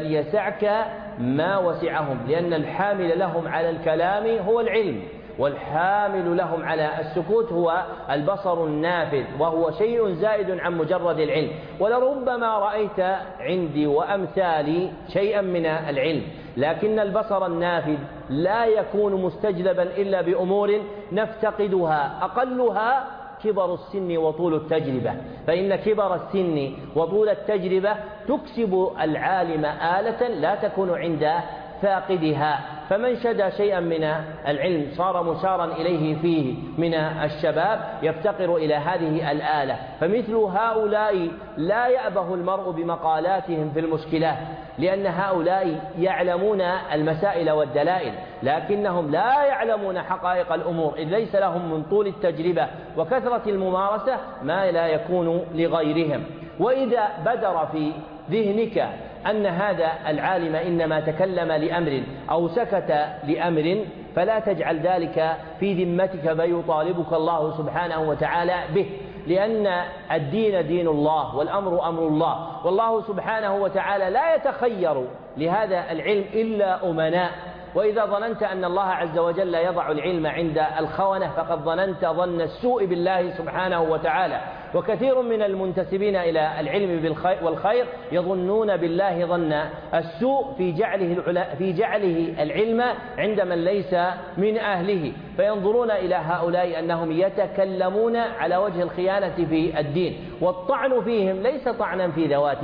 فليسعك ما وسعهم، لأن الحامل لهم على الكلام هو العلم، والحامل لهم على السكوت هو البصر النافذ، وهو شيء زائد عن مجرد العلم. ولربما رأيت عندي وأمثالي شيئا من العلم، لكن البصر النافذ لا يكون مستجلبا إلا بأمور نفتقدها، أقلها كبر السن وطول التجربة، فإن كبر السن وطول التجربة تكسب العالم آلة لا تكون عند فاقدها. فمن شدى شيئا من العلم صار مشارا إليه فيه من الشباب يفتقر إلى هذه الآلة. فمثل هؤلاء لا يأبه المرء بمقالاتهم في المشكلات، لأن هؤلاء يعلمون المسائل والدلائل، لكنهم لا يعلمون حقائق الأمور، إذ ليس لهم من طول التجربة وكثرة الممارسة ما لا يكون لغيرهم. وإذا بدر في ذهنك أن هذا العالم إنما تكلم لأمر أو سكت لأمر، فلا تجعل ذلك في ذمتك فيطالبك الله سبحانه وتعالى به، لأن الدين دين الله والأمر أمر الله، والله سبحانه وتعالى لا يتخير لهذا العلم إلا أمناء. وإذا ظننت أن الله عز وجل يضع العلم عند الخونة فقد ظننت ظن السوء بالله سبحانه وتعالى. وكثير من المنتسبين إلى العلم والخير يظنون بالله ظن السوء في جعله في جعله العلم عند من ليس من أهله، فينظرون إلى هؤلاء أنهم يتكلمون على وجه الخيانة في الدين، والطعن فيهم ليس طعنا في ذواتهم،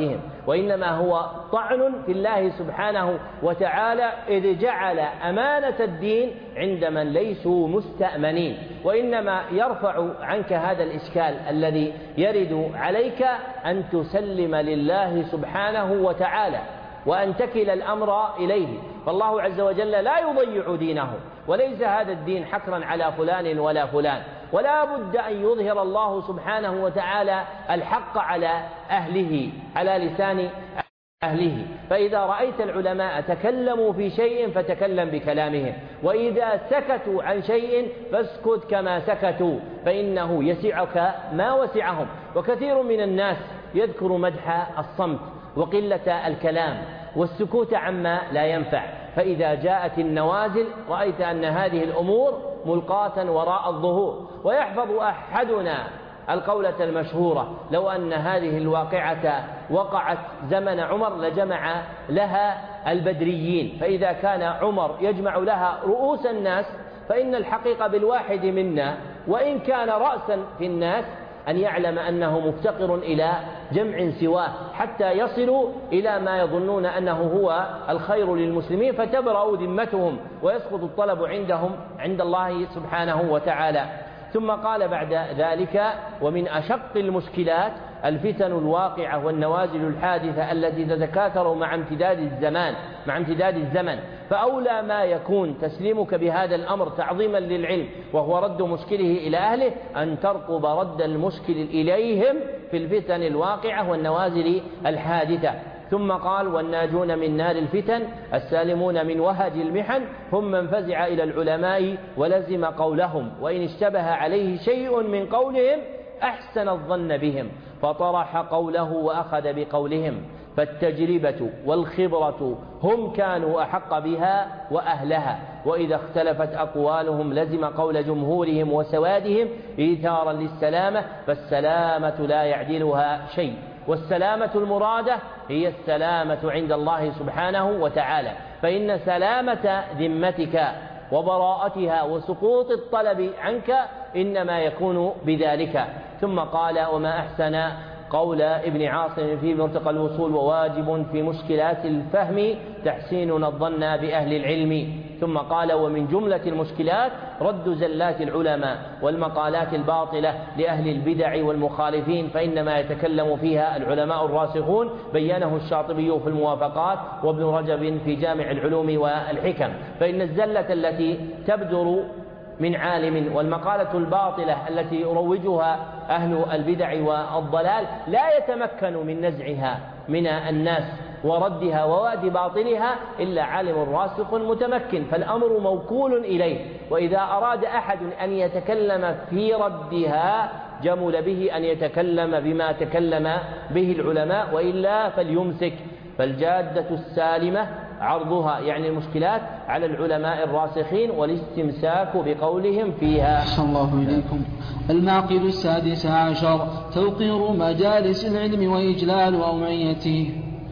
وإنما هو طعن في الله سبحانه وتعالى، إذ جعل أمانة الدين عند من ليسوا مستأمنين. وإنما يرفع عنك هذا الإشكال الذي يرد عليك أن تسلم لله سبحانه وتعالى وأن تكل الأمر إليه، فالله عز وجل لا يضيع دينه، وليس هذا الدين حكرا على فلان ولا فلان، ولا بد أن يظهر الله سبحانه وتعالى الحق على أهله على لسان أهله. فإذا رأيت العلماء تكلموا في شيء فتكلم بكلامهم، وإذا سكتوا عن شيء فاسكت كما سكتوا، فإنه يسعك ما وسعهم. وكثير من الناس يذكر مدح الصمت وقلة الكلام والسكوت عما لا ينفع، فإذا جاءت النوازل رأيت أن هذه الأمور ملقاة وراء الظهور. ويحفظ أحدنا القولة المشهورة: لو أن هذه الواقعة وقعت زمن عمر لجمع لها البدريين. فإذا كان عمر يجمع لها رؤوس الناس، فإن الحقيقة بالواحد منا وإن كان رأسا في الناس أن يعلم أنه مفتقر إلى جمع سواه حتى يصلوا إلى ما يظنون أنه هو الخير للمسلمين، فتبرأ ذمتهم ويسقط الطلب عندهم عند الله سبحانه وتعالى. ثم قال بعد ذلك: ومن أشق المشكلات الفتن الواقعة والنوازل الحادثة التي تتكاثر مع امتداد الزمان مع امتداد الزمن فأولى ما يكون تسليمك بهذا الأمر تعظيما للعلم وهو رد مشكله إلى أهله أن ترقب رد المشكل إليهم في الفتن الواقعة والنوازل الحادثة. ثم قال: والناجون من نار الفتن السالمون من وهج المحن هم من فزع إلى العلماء ولزم قولهم، وإن اشتبه عليه شيء من قولهم أحسن الظن بهم فطرح قوله وأخذ بقولهم، فالتجربة والخبرة هم كانوا أحق بها وأهلها، وإذا اختلفت أقوالهم لزم قول جمهورهم وسوادهم إيثارا للسلامة، فالسلامة لا يعدلها شيء. والسلامة المرادة هي السلامة عند الله سبحانه وتعالى، فإن سلامة ذمتك وبراءتها وسقوط الطلب عنك إنما يكون بذلك. ثم قال: وما أحسن قول ابن عاصم في مرتقى الوصول: وواجب في مشكلات الفهم تحسيننا الظن بأهل العلم. ثم قال: ومن جملة المشكلات رد زلات العلماء والمقالات الباطلة لأهل البدع والمخالفين، فإنما يتكلم فيها العلماء الراسخون، بينه الشاطبي في الموافقات وابن رجب في جامع العلوم والحكم. فإن الزلة التي تبدر من عالم والمقالة الباطلة التي يروجها أهل البدع والضلال لا يتمكن من نزعها من الناس وردها وواد باطلها إلا عالم راسخ متمكن، فالأمر موكول إليه. وإذا أراد أحد أن يتكلم في ردها جمل به أن يتكلم بما تكلم به العلماء، وإلا فليمسك. فالجادة السالمة عرضها يعني المشكلات على العلماء الراسخين والاستمساك بقولهم فيها. أحسن الله إليكم. المعقد السادس عشر: توقير مجالس العلم وإجلال أوعيته.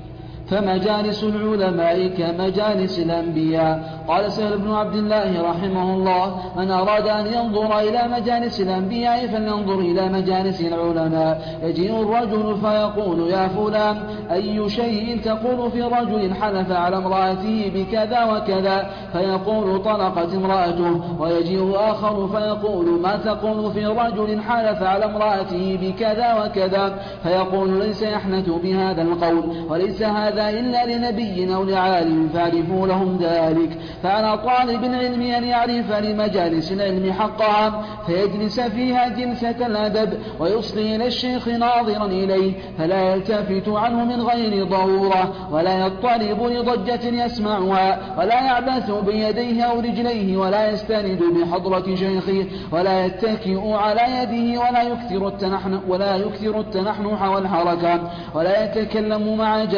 فمجالس العلماء كمجالس الأنبياء. قال سهل بن عبد الله رحمه الله: من أراد أن ينظر إلى مجالس الأنبياء فلينظر إلى مجالس العلماء. يجيء الرجل فيقول: يا فلان، أي شيء تقول في رجل حلف على امرأته بكذا وكذا؟ فيقول: طلقت امرأته. ويجيء آخر فيقول: ما تقول في رجل حلف على امرأته بكذا وكذا؟ فيقول: ليس يحنث بهذا القول، وليس هذا إلا لنبي أو لعالم فاعرفوا لهم ذلك. فعلى طالب العلم أن يعرف لمجالس العلم حقها فيجلس فيها جلسة الأدب ويصغي إلى الشيخ ناظرا إليه، فلا يلتفت عنه من غير ضرورة، ولا يضطرب لضجة يسمعها، ولا يعبث بيديه أو رجليه، ولا يستند بحضرة شيخه، ولا يتكئ على يده، ولا يكثر التنحنح ولا يكثر التنحنح والحركة، ولا يتكلم مع جاره،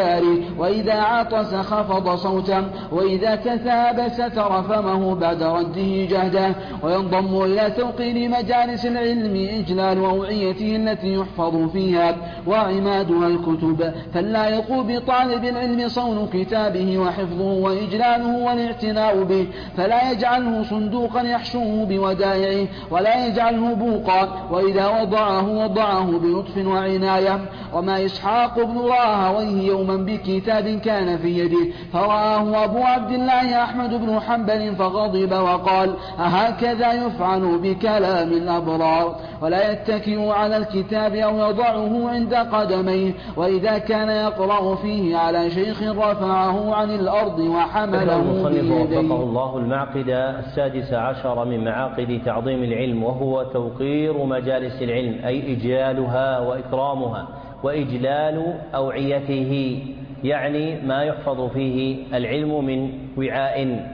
وإذا عطس خفض صوته، وإذا تثاب ستر فمه بعد رده جهده. وينضم إلى توقير مجالس العلم إجلال أوعيته التي يحفظ فيها وعمادها الكتب، فاللائق بطالب العلم صون كتابه وحفظه وإجلاله والاعتناء به، فلا يجعله صندوقا يحشوه بودائعه ولا يجعله بوقا، وإذا وضعه وضعه بلطف وعناية. وما إسحاق بن راهويه يوما بكتاب كان في يده فرآه أبو عبد الله أحمد بن حنبل فغضب وقال: أهكذا يفعل بكلام الأبرار؟ ولا يتكئ على الكتاب أو يضعه عند قدميه، وإذا كان يقرأ فيه على شيخ رفعه عن الأرض وحمله بيديه. وفقه الله المعقد السادس عشر من معاقد تعظيم العلم، وهو توقير مجالس العلم، أي إجلالها وإكرامها، وإجلال أوعيته يعني ما يحفظ فيه العلم من وعاء.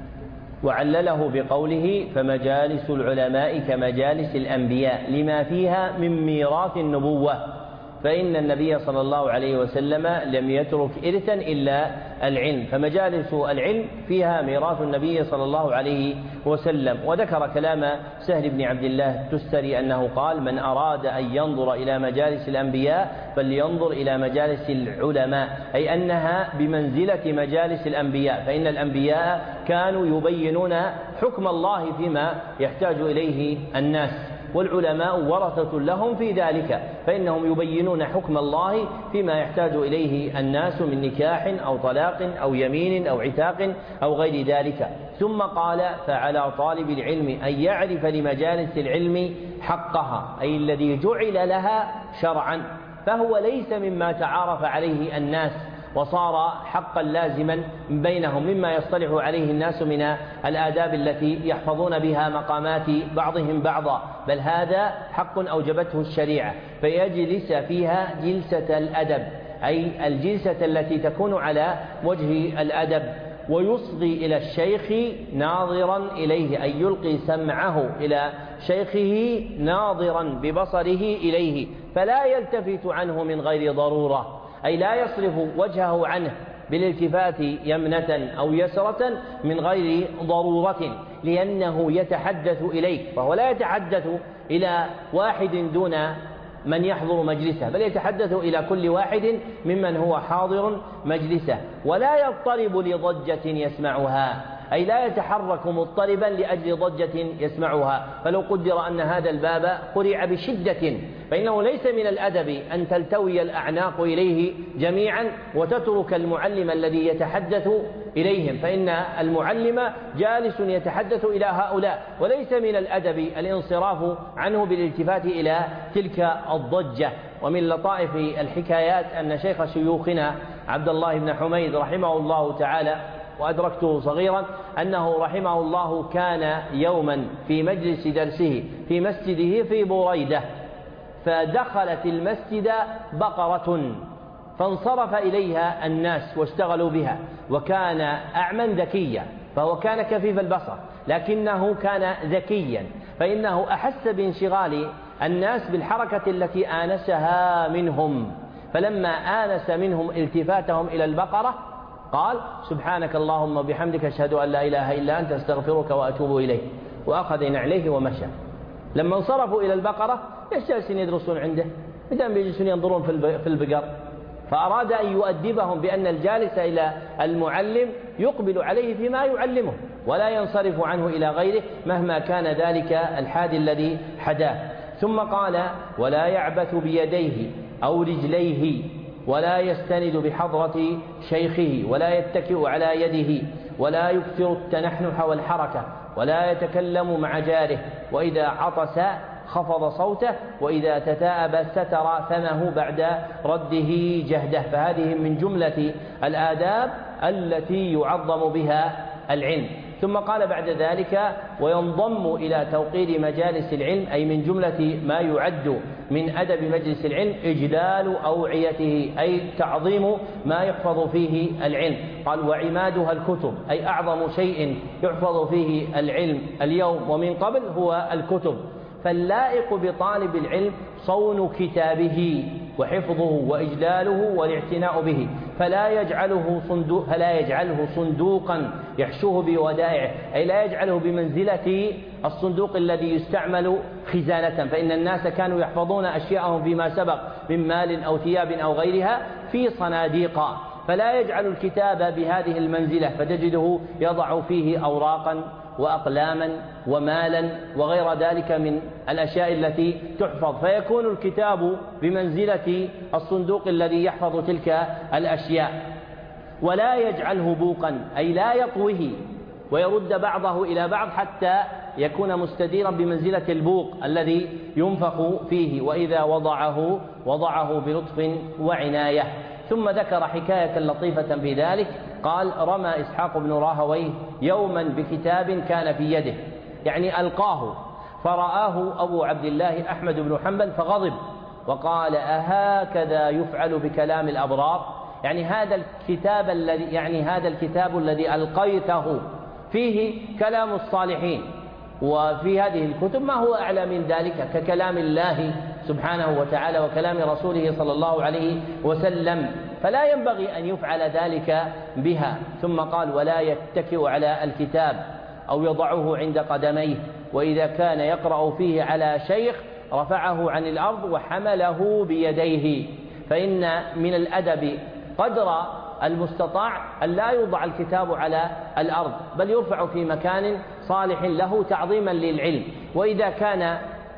وعلله بقوله: فمجالس العلماء كمجالس الأنبياء لما فيها من ميراث النبوة، فإن النبي صلى الله عليه وسلم لم يترك إرثا إلا العلم، فمجالس العلم فيها ميراث النبي صلى الله عليه وسلم. وذكر كلام سهل بن عبد الله التستري أنه قال: من أراد أن ينظر إلى مجالس الأنبياء فلينظر إلى مجالس العلماء، أي أنها بمنزلة مجالس الأنبياء، فإن الأنبياء كانوا يبينون حكم الله فيما يحتاج إليه الناس، والعلماء ورثة لهم في ذلك، فإنهم يبينون حكم الله فيما يحتاج إليه الناس من نكاح أو طلاق أو يمين أو عتاق أو غير ذلك. ثم قال: فعلى طالب العلم أن يعرف لمجالس العلم حقها، أي الذي جعل لها شرعا، فهو ليس مما تعارف عليه الناس وصار حقا لازما بينهم، مما يصطلح عليه الناس من الآداب التي يحفظون بها مقامات بعضهم بعضا، بل هذا حق أوجبته الشريعة، فيجلس فيها جلسة الأدب، أي الجلسة التي تكون على وجه الأدب، ويصغي إلى الشيخ ناظرا إليه، أي يلقي سمعه إلى شيخه ناظرا ببصره إليه، فلا يلتفت عنه من غير ضرورة، أي لا يصرف وجهه عنه بالالتفات يمنة أو يسرة من غير ضرورة، لأنه يتحدث إليك، فهو لا يتحدث إلى واحد دون من يحضر مجلسه، بل يتحدث إلى كل واحد ممن هو حاضر مجلسه، ولا يضطرب لضجة يسمعها، أي لا يتحرك مضطربا لأجل ضجة يسمعها. فلو قدر أن هذا الباب قرع بشدة فإنه ليس من الأدب أن تلتوي الأعناق إليه جميعا وتترك المعلم الذي يتحدث إليهم، فإن المعلم جالس يتحدث إلى هؤلاء، وليس من الأدب الانصراف عنه بالالتفات إلى تلك الضجة. ومن لطائف الحكايات أن شيخ شيوخنا عبد الله بن حميد رحمه الله تعالى، وأدركته صغيرا، أنه رحمه الله كان يوما في مجلس درسه في مسجده في بريدة، فدخلت المسجد بقرة فانصرف إليها الناس واشتغلوا بها، وكان أعمى ذكيا، فهو كان كفيف البصر لكنه كان ذكيا، فإنه أحس بانشغال الناس بالحركة التي آنسها منهم، فلما آنس منهم التفاتهم إلى البقرة قال: سبحانك اللهم وبحمدك أشهد أن لا إله إلا أنت أستغفرك وأتوب إليه، وأخذ نعليه ومشى. لما انصرفوا إلى البقرة ايش جالسين يدرسون عنده؟ إذا بيجلسون ينظرون في البقر، فأراد أن يؤدبهم بأن الجالس إلى المعلم يقبل عليه فيما يعلمه ولا ينصرف عنه إلى غيره مهما كان ذلك الحادي الذي حداه. ثم قال: ولا يعبث بيديه أو رجليه، ولا يستند بحضرة شيخه، ولا يتكئ على يده، ولا يكثر التنحنح والحركة، ولا يتكلم مع جاره، وإذا عطس خفض صوته، وإذا تثاءب ستر فمه بعد رده جهده. فهذه من جملة الآداب التي يعظم بها العلم. ثم قال بعد ذلك: وينضم إلى توقير مجالس العلم، أي من جملة ما يعد من أدب مجلس العلم إجلال أوعيته، أي تعظيم ما يحفظ فيه العلم. قال: وعمادها الكتب، أي أعظم شيء يحفظ فيه العلم اليوم ومن قبل هو الكتب، فاللائق بطالب العلم صون كتابه، وحفظه وإجلاله والاعتناء به، فلا يجعله صندوق فلا يجعله صندوقا يحشوه بودائعه، أي لا يجعله بمنزلة الصندوق الذي يستعمل خزانة، فإن الناس كانوا يحفظون أشياءهم فيما سبق من مال أو ثياب أو غيرها في صناديق، فلا يجعل الكتاب بهذه المنزلة، فتجده يضع فيه أوراقا وأقلاما ومالا وغير ذلك من الأشياء التي تحفظ، فيكون الكتاب بمنزلة الصندوق الذي يحفظ تلك الأشياء. ولا يجعله بوقا، أي لا يطوه ويرد بعضه إلى بعض حتى يكون مستديرا بمنزلة البوق الذي ينفخ فيه، وإذا وضعه وضعه بلطف وعناية. ثم ذكر حكاية لطيفة في ذلك، قال: رمى إسحاق بن راهويه يوما بكتاب كان في يده، يعني ألقاه، فرآه أبو عبد الله أحمد بن حنبل فغضب وقال: أهكذا يفعل بكلام الأبرار؟ يعني هذا الكتاب الذي يعني هذا الكتاب الذي ألقيته فيه كلام الصالحين، وفي هذه الكتب ما هو أعلى من ذلك ككلام الله سبحانه وتعالى وكلام رسوله صلى الله عليه وسلم، فلا ينبغي أن يفعل ذلك بها. ثم قال: ولا يتكئ على الكتاب أو يضعه عند قدميه، وإذا كان يقرأ فيه على شيخ رفعه عن الأرض وحمله بيديه، فإن من الأدب قدر المستطاع أن لا يوضع الكتاب على الأرض، بل يرفع في مكان صالح له تعظيما للعلم. وإذا كان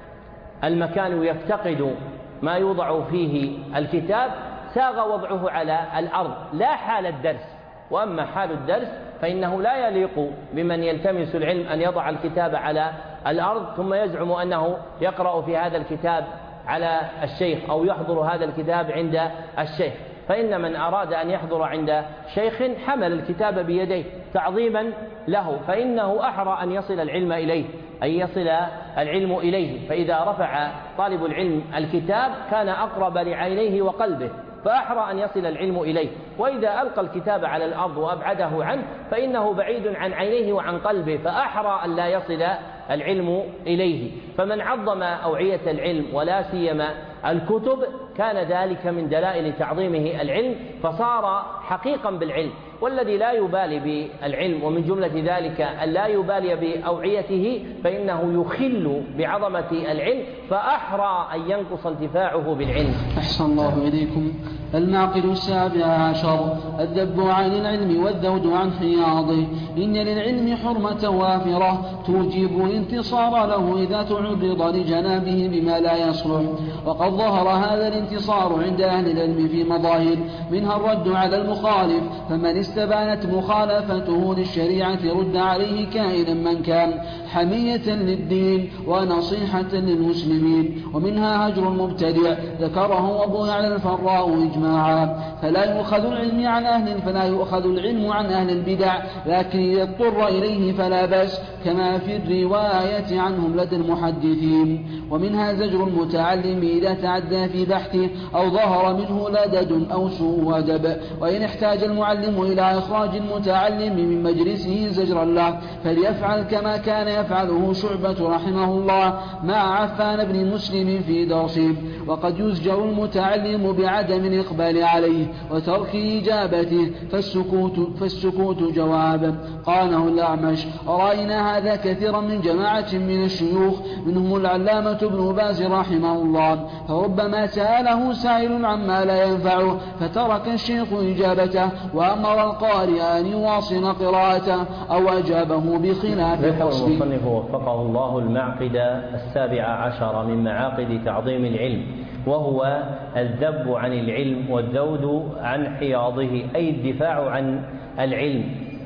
المكان يفتقد ما يوضع فيه الكتاب ساغ وضعه على الأرض، لا حال الدرس. وأما حال الدرس فإنه لا يليق بمن يلتمس العلم أن يضع الكتاب على الأرض ثم يزعم أنه يقرأ في هذا الكتاب على الشيخ أو يحضر هذا الكتاب عند الشيخ، فإن من أراد أن يحضر عند شيخ حمل الكتاب بيديه تعظيما له، فإنه أحرى أن يصل العلم إليه، أن يصل العلم إليه. فإذا رفع طالب العلم الكتاب كان أقرب لعينيه وقلبه، فأحرى أن يصل العلم إليه. وإذا ألقى الكتاب على الأرض وأبعده عنه فإنه بعيد عن عينيه وعن قلبه، فأحرى أن لا يصل العلم إليه. فمن عظم أوعية العلم ولا سيما الكتب كان ذلك من دلائل تعظيمه العلم، فصار حقيقا بالعلم. والذي لا يبالي بالعلم ومن جملة ذلك أن لا يبالي بأوعيته فإنه يخل بعظمة العلم، فأحرى أن ينقص انتفاعه بالعلم. أحسن الله إليكم. المعقد السابع عشر: الذب عن العلم والذود عن حياضه. إن للعلم حرمة وافرة توجب الانتصار له إذا تعرض لجنابه بما لا يصلح، وقد ظهر هذا الانتصار عند أهل العلم في مظاهر، منها الرد على المخالف، فمن استبانت مخالفته للشريعة رد عليه كائنا من كان، حمية للدين ونصيحة للمسلمين. ومنها هجر المبتدع، ذكره أبو يعلى الفراء إجماعا. فلا يؤخذ العلم عن أهل فلا يؤخذ العلم عن أهل البدع، لكن إذا اضطر إليه فلا بأس، كما في الرواية عنهم لدى المحدثين. ومنها زجر المتعلم إذا تعدى في بحثه أو ظهر منه لدد أو سوء أدب. وإن احتاج المعلم إلى إخراج المتعلم من مجلسه زجرا له فليفعل كما كان يفعله شعبة رحمه الله مع عفان بن مسلم في درسه. وقد يزجر المتعلم بعدم الإقبال عليه وترك إجابته، فالسكوت, فالسكوت جواب. قاله الأعمش: رأينا هذا كثيرا من جماعة من الشيوخ، منهم العلامة ابن باز رحمه الله، فربما سأله سائل عما لا ينفعه فترك الشيخ إجابته وأمر القارئ أن يواصل قراءته أو أجابه بخلاف ذكر المصنف وفقه الله المعقد السابع عشر من معاقد تعظيم العلم، وهو الذب عن العلم والذود عن حياضه، أي الدفاع عن العلم.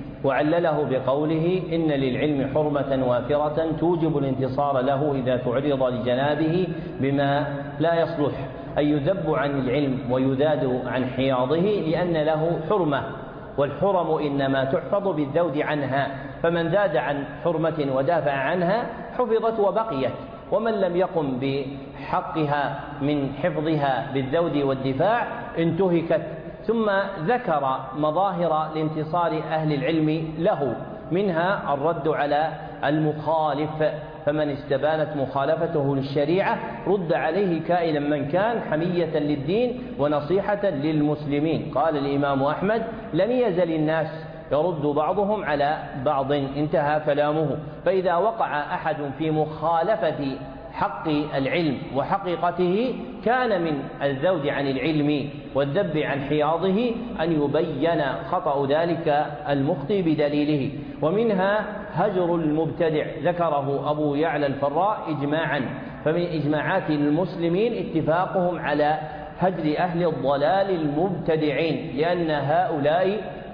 وعلله بقوله: إن للعلم حرمة وافرة توجب الانتصار له إذا تعرض لجنابه بما لا يصلح، أي يذب عن العلم ويذاد عن حياضه لأن له حرمة، والحرم إنما تحفظ بالذود عنها، فمن ذاد عن حرمة ودافع عنها حفظت وبقيت، ومن لم يقم بحقها من حفظها بالذود والدفاع انتهكت. ثم ذكر مظاهر لانتصار أهل العلم له، منها الرد على المخالف، فمن استبانت مخالفته للشريعة رد عليه كائنا من كان حمية للدين ونصيحة للمسلمين. قال الإمام أحمد: لم يزل الناس يرد بعضهم على بعض، انتهى كلامه. فإذا وقع أحد في مخالفة حق العلم وحقيقته كان من الذود عن العلم والذب عن حياضه أن يبين خطأ ذلك المخطئ بدليله. ومنها هجر المبتدع، ذكره أبو يعلى الفراء إجماعا، فمن إجماعات المسلمين اتفاقهم على هجر أهل الضلال المبتدعين، لأن هؤلاء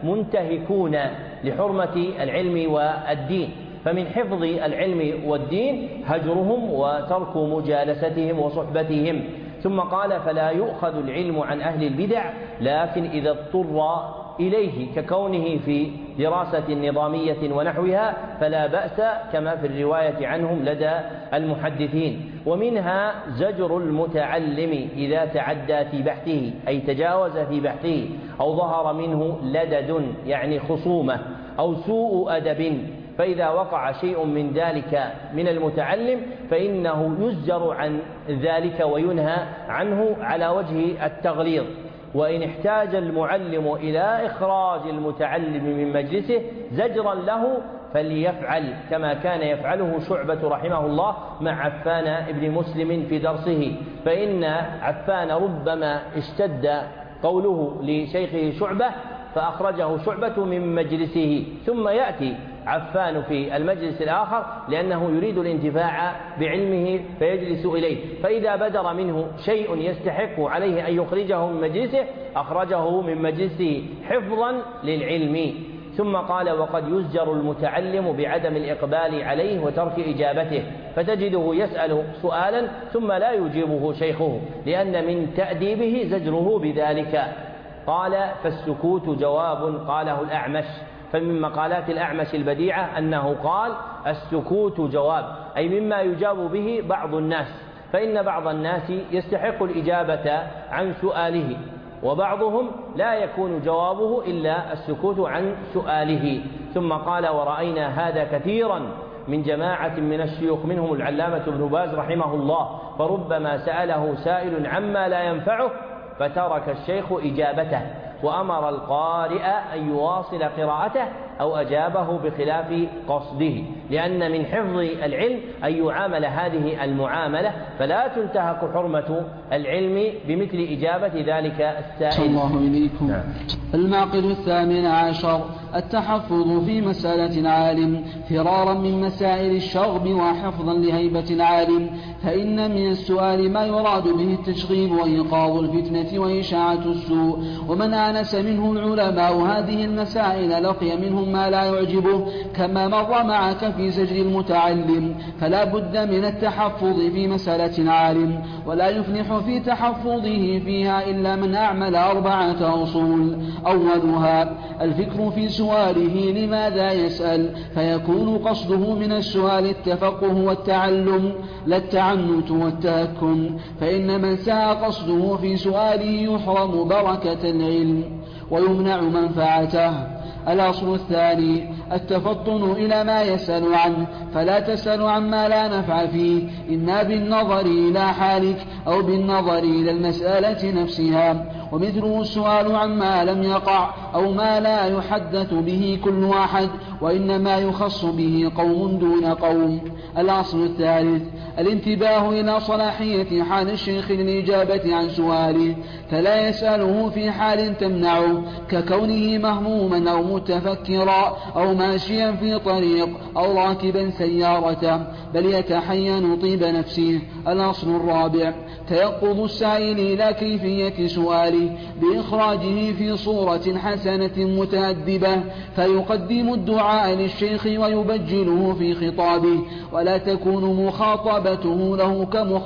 منتهكون لحرمة العلم والدين، فمن حفظ العلم والدين هجرهم وترك مجالستهم وصحبتهم. ثم قال: فلا يؤخذ العلم عن أهل البدع لكن إذا اضطر إليه، ككونه في دراسة نظامية ونحوها فلا بأس، كما في الرواية عنهم لدى المحدثين. ومنها زجر المتعلم إذا تعدى في بحثه، أي تجاوز في بحثه، أو ظهر منه لدد يعني خصومة أو سوء أدب، فإذا وقع شيء من ذلك من المتعلم فإنه يزجر عن ذلك وينهى عنه على وجه التغليظ. وإن احتاج المعلم إلى إخراج المتعلم من مجلسه زجرا له فليفعل، كما كان يفعله شعبة رحمه الله مع عفان بن مسلم في درسه، فإن عفان ربما اشتد قوله لشيخه شعبة فأخرجه شعبة من مجلسه، ثم يأتي عفان في المجلس الآخر لأنه يريد الانتفاع بعلمه فيجلس إليه، فإذا بدر منه شيء يستحق عليه أن يخرجه من مجلسه أخرجه من مجلسه حفظا للعلم. ثم قال: وقد يزجر المتعلم بعدم الإقبال عليه وترك إجابته، فتجده يسأل سؤالا ثم لا يجيبه شيخه، لأن من تأديبه زجره بذلك. قال: فالسكوت جواب، قاله الأعمش. فمن مقالات الأعمش البديعة أنه قال: السكوت جواب، أي مما يجاب به بعض الناس، فإن بعض الناس يستحق الإجابة عن سؤاله، وبعضهم لا يكون جوابه إلا السكوت عن سؤاله. ثم قال: ورأينا هذا كثيرا من جماعة من الشيوخ، منهم العلامة ابن باز رحمه الله، فربما سأله سائل عما لا ينفعه فترك الشيخ إجابته وأمر القارئ أن يواصل قراءته أو أجابه بخلاف قصده، لأن من حفظ العلم أن يعامل هذه المعاملة، فلا تنتهك حرمة العلم بمثل إجابة ذلك السائل. الله إليكم. نعم. المعقد الثامن عشر: التحفظ في مسألة العالم فرارا من مسائل الشغب وحفظا لهيبة العالم، فإن من السؤال ما يراد به التشغيب وإيقاظ الفتنة وإشاعة السوء، ومن آنس منه العلماء هذه المسائل لقي منهم ما لا يعجبه، كما مر معك في زجر المتعلم. فلا بد من التحفظ في مسألة العالم، ولا يفلح في تحفظه فيها إلا من أعمل أربعة أصول: أولها الفكر في سؤاله لماذا يسأل، فيكون قصده من السؤال التفقه والتعلم لا التعنت والتهكم، فإن من سعى قصده في سؤاله يحرم بركة العلم ويمنع منفعته. الأصل الثاني التفطن إلى ما يسأل عنه، فلا تسأل عما لا نفع فيه، إما بالنظر إلى حالك أو بالنظر إلى المسألة نفسها، ومثله السؤال عما لم يقع أو ما لا يحدث به كل أحد، وإنما يخص به قوم دون قوم. الأصل الثالث الانتباه إلى صلاحية حال الشيخ للإجابة عن سؤاله، فلا يسأله في حال تمنعه، ككونه مهموما أو متفكرا أو ماشيا في طريق أو راكبا سيارة، بل يتحين طيب نفسه. الأصل الرابع تيقظ السائل إلى كيفية سؤاله بإخراجه في صورة حسنة متأدبة، فيقدم الدعاء للشيخ ويبجله في خطابه، ولا تكون مخاطبته له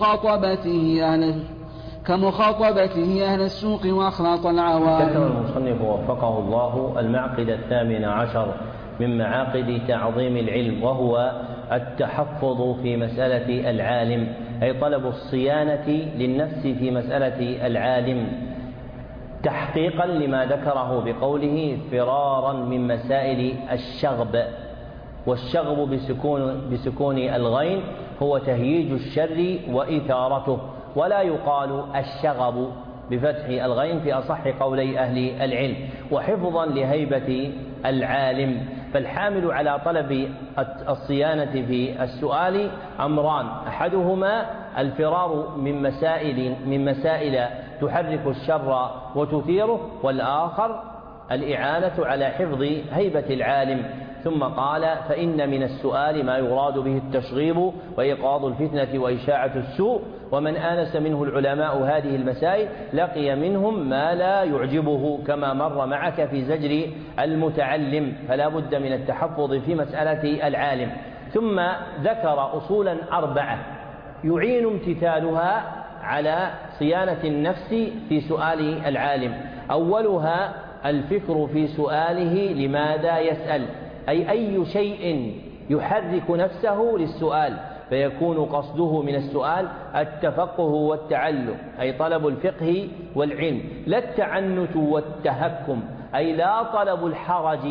كمخاطبته أهل كمخاطبته أهل السوق وأخلاط العوام. كتب المصنف وفقه الله المعقد الثامن عشر من معاقد تعظيم العلم، وهو التحفظ في مسألة العالم، أي طلب الصيانة للنفس في مسألة العالم، تحقيقا لما ذكره بقوله فرارا من مسائل الشغب، والشغب بسكون, بسكون الغين هو تهييج الشر وإثارته، ولا يقال الشغب بفتح الغين في أصح قولي أهل العلم، وحفظا لهيبة العالم. فالحامل على طلب الصيانة في السؤال أمران: أحدهما الفرار من مسائل من مسائل تحرك الشر وتثيره، والآخر الإعانة على حفظ هيبة العالم. ثم قال: فإن من السؤال ما يراد به التشغيب وإيقاظ الفتنة وإشاعة السوء، ومن آنس منه العلماء هذه المسائل لقي منهم ما لا يعجبه، كما مر معك في زجر المتعلم، فلا بد من التحفظ في مسألة العالم. ثم ذكر أصولا أربعة يعين امتثالها على صيانة النفس في سؤال العالم. أولها الفكر في سؤاله لماذا يسأل، أي أي شيء يحرك نفسه للسؤال، فيكون قصده من السؤال التفقه والتعلم، أي طلب الفقه والعلم، لا التعنت والتهكم، أي لا طلب الحرج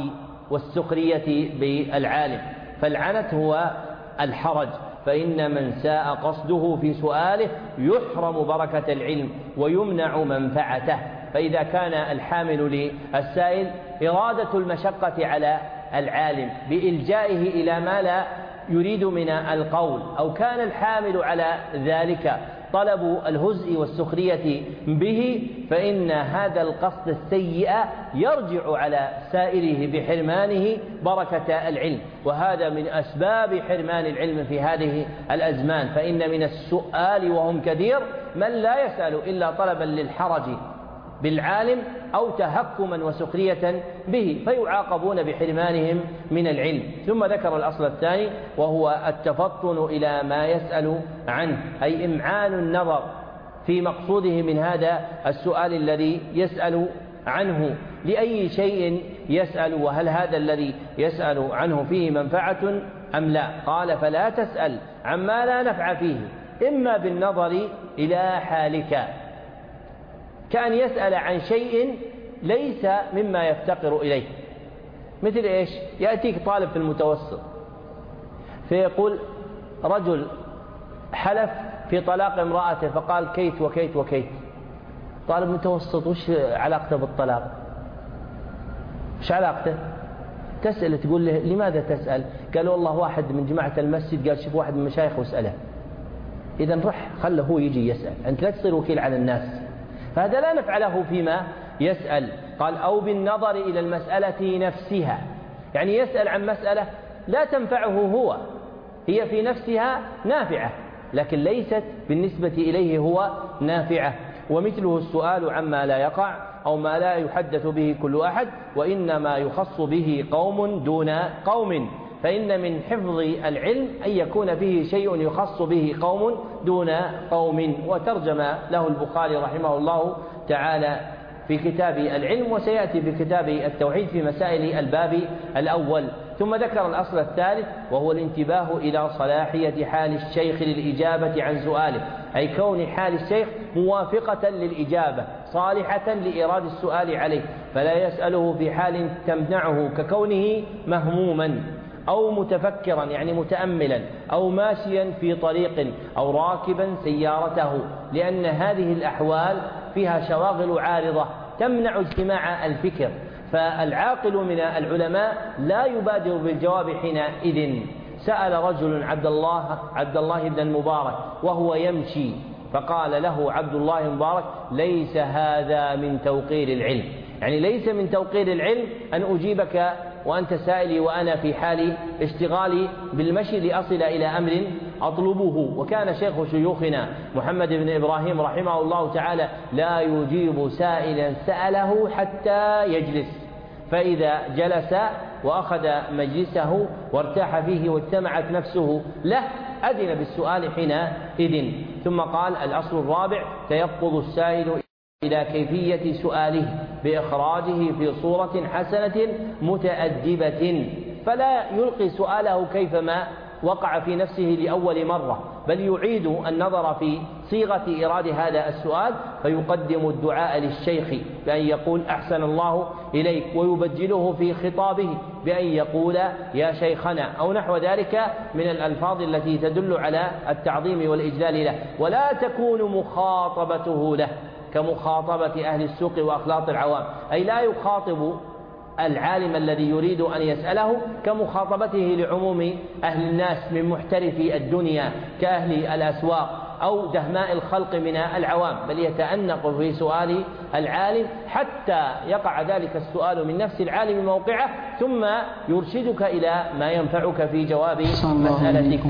والسخرية بالعالم، فالعنت هو الحرج. فإن من ساء قصده في سؤاله يحرم بركة العلم ويمنع منفعته. فإذا كان الحامل للسائل إرادة المشقة على العالم بإلجائه إلى ما لا يريد من القول، أو كان الحامل على ذلك طلب الهزء والسخرية به، فإن هذا القصد السيء يرجع على سائله بحرمانه بركة العلم، وهذا من أسباب حرمان العلم في هذه الأزمان. فإن من السؤال وهم كثير من لا يسأل إلا طلبا للحرج بالعالم أو تهكما وسخرية به، فيعاقبون بحرمانهم من العلم. ثم ذكر الأصل الثاني وهو التفطن إلى ما يسأل عنه، أي إمعان النظر في مقصوده من هذا السؤال الذي يسأل عنه، لأي شيء يسأل، وهل هذا الذي يسأل عنه فيه منفعة أم لا. قال: فلا تسأل عما لا نفع فيه، إما بالنظر إلى حالك، كأن يسأل عن شيء ليس مما يفتقر إليه. مثل إيش؟ يأتيك طالب في المتوسط فيقول: رجل حلف في طلاق امرأته فقال كيت وكيت وكيت. طالب متوسط وش علاقته بالطلاق؟ وش علاقته؟ تسأل، تقول له: لماذا تسأل؟ قال: والله واحد من جماعة المسجد قال شوف واحد من المشايخ واسأله. إذن رح خله هو يجي يسأل، أنت لا تصير وكيل على الناس. فهذا لا نفع له فيما يسأل. قال: أو بالنظر إلى المسألة نفسها، يعني يسأل عن مسألة لا تنفعه هو، هي في نفسها نافعة لكن ليست بالنسبة إليه هو نافعة. ومثله السؤال عما لا يقع أو ما لا يحدث به كل أحد، وإنما يخص به قوم دون قوم، فإن من حفظ العلم أن يكون به شيء يخص به قوم دون قوم. وترجم له البخاري رحمه الله تعالى في كتاب العلم، وسيأتي في كتاب التوحيد في مسائل الباب الأول. ثم ذكر الأصل الثالث وهو الانتباه إلى صلاحية حال الشيخ للإجابة عن سؤاله، أي كون حال الشيخ موافقة للإجابة صالحة لإيراد السؤال عليه، فلا يسأله في حال تمنعه ككونه مهموما أو متفكرا يعني متأملا، أو ماشيا في طريق، أو راكبا سيارته، لأن هذه الأحوال فيها شواغل عارضة تمنع اجتماع الفكر. فالعاقل من العلماء لا يبادر بالجواب حينئذ. سأل رجل عبد الله عبد الله بن المبارك وهو يمشي، فقال له عبد الله المبارك: ليس هذا من توقير العلم، يعني ليس من توقير العلم أن أجيبك وأنت سائلي وأنا في حال اشتغالي بالمشي لأصل إلى أمر أطلبه. وكان شيخ شيوخنا محمد بن إبراهيم رحمه الله تعالى لا يجيب سائلا سأله حتى يجلس، فإذا جلس وأخذ مجلسه وارتاح فيه واجتمعت نفسه له أذن بالسؤال حينئذ. ثم قال: الأصل الرابع تيقظ السائل إلى كيفية سؤاله بإخراجه في صورة حسنة متأدبة، فلا يلقي سؤاله كيفما وقع في نفسه لأول مرة، بل يعيد النظر في صيغة إيراد هذا السؤال، فيقدم الدعاء للشيخ بأن يقول أحسن الله إليك، ويبجله في خطابه بأن يقول يا شيخنا أو نحو ذلك من الألفاظ التي تدل على التعظيم والإجلال له. ولا تكون مخاطبته له كمخاطبة أهل السوق وأخلاط العوام، أي لا يخاطب العالم الذي يريد أن يسأله كمخاطبته لعموم أهل الناس من محترفي الدنيا كأهل الأسواق أو دهماء الخلق من العوام، بل يتأنق في سؤال العالم حتى يقع ذلك السؤال من نفس العالم موقعه، ثم يرشدك إلى ما ينفعك في جواب مسألتك.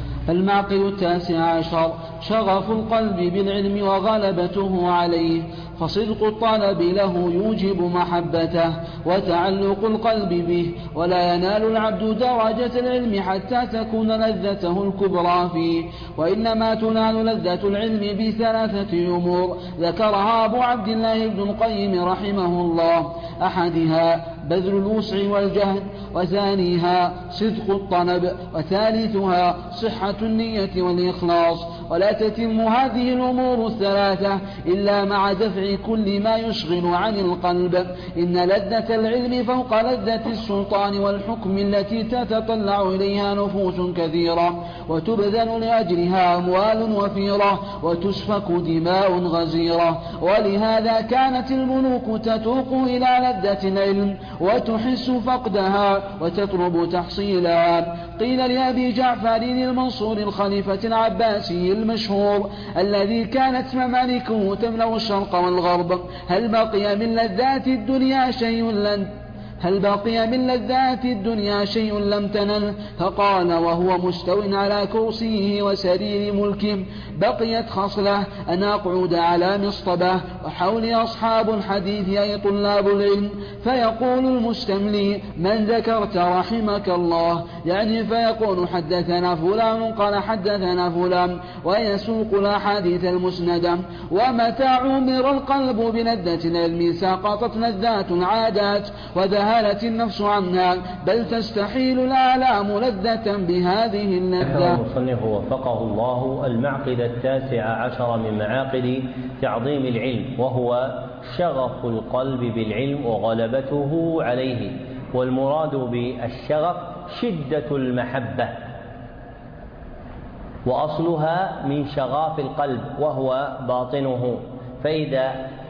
المعقل التاسع عشر شغف القلب بالعلم وغلبته عليه، فصدق الطلب له يوجب محبته وتعلق القلب به، ولا ينال العبد درجة العلم حتى تكون لذته الكبرى فيه، وإنما تنال لذة العلم بثلاثة أمور ذكرها أبو عبد الله بن القيم رحمه الله: أحدها بذل الوسع والجهد، وثانيها صدق الطلب، وثالثها صحة النية والإخلاص. ولا تتم هذه الأمور الثلاثة إلا مع دفع كل ما يشغل عن القلب. إن لذة العلم فوق لذة السلطان والحكم التي تتطلع إليها نفوس كثيرة، وتبذل لأجلها أموال وفيرة، وتسفك دماء غزيرة. ولهذا كانت الملوك تتوق إلى لذة العلم وتحس فقدها وتطلب تحصيلها. قيل لأبي جعفر المنصور الخليفة العباسي المشهور الذي كانت ممالكه تملأ الشرق والغرب: هل بقي من لذات الدنيا شيء لن هل بقي من لذات الدنيا شيء لم تنل؟ فقال وهو مستو على كرسيه وسرير ملكه: بقيت خصلة، أن أقعد على مصطبة وحولي أصحاب الحديث أي طلاب العلم، فيقول المستملي: من ذكرت رحمك الله، يعني فيقول حدثنا فلان قال حدثنا فلان، ويسوق الأحاديث المسندة. ومتى عمر القلب بلذة العلم سقطت لذات عادات وذهلت النفس عنها، بل تستحيل الآلام لذة بهذه اللذة. المصنف وفقه الله المعقد التاسع عشر من معاقد تعظيم العلم، وهو شغف القلب بالعلم وغلبته عليه. والمراد بالشغف شدة المحبة، وأصلها من شغاف القلب وهو باطنه، فإذا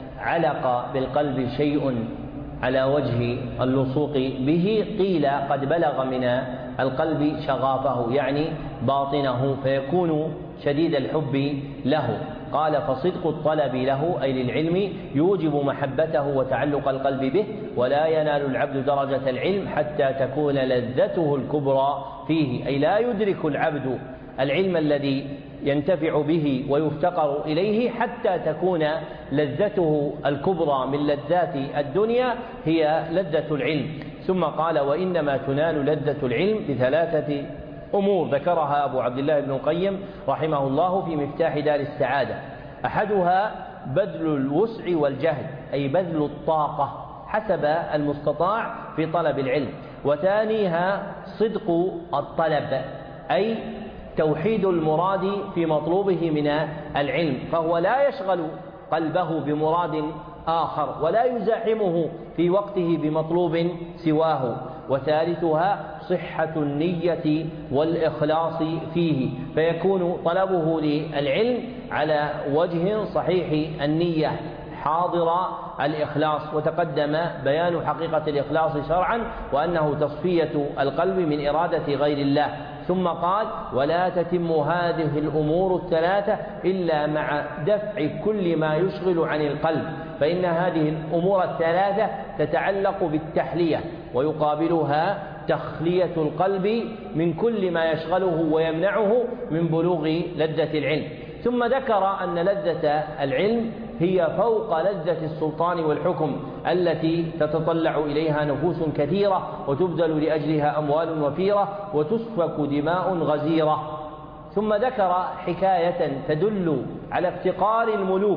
علق بالقلب شيء على وجه اللصوق به قيل قد بلغ من القلب شغافه، يعني باطنه، فيكون شديد الحب له. قال فصدق الطلب له أي للعلم يوجب محبته وتعلق القلب به، ولا ينال العبد درجة العلم حتى تكون لذته الكبرى فيه، أي لا يدرك العبد العلم الذي ينتفع به ويفتقر إليه حتى تكون لذته الكبرى من لذات الدنيا هي لذة العلم. ثم قال وإنما تنال لذة العلم بثلاثة أمور ذكرها أبو عبد الله بن القيم رحمه الله في مفتاح دار السعادة: أحدها بذل الوسع والجهد، أي بذل الطاقة حسب المستطاع في طلب العلم. وثانيها صدق الطلب، أي توحيد المراد في مطلوبه من العلم، فهو لا يشغل قلبه بمراد آخر ولا يزاحمه في وقته بمطلوب سواه. وثالثها صحة النية والإخلاص فيه، فيكون طلبه للعلم على وجه صحيح النية حاضر الإخلاص. وتقدم بيان حقيقة الإخلاص شرعا، وأنه تصفية القلب من إرادة غير الله. ثم قال ولا تتم هذه الأمور الثلاثة إلا مع دفع كل ما يشغل عن القلب، فإن هذه الأمور الثلاثة تتعلق بالتحلية، ويقابلها تخلية القلب من كل ما يشغله ويمنعه من بلوغ لذة العلم. ثم ذكر أن لذة العلم هي فوق لذة السلطان والحكم التي تتطلع إليها نفوس كثيرة وتبذل لأجلها أموال وفيرة وتسفك دماء غزيرة. ثم ذكر حكاية تدل على افتقار الملوك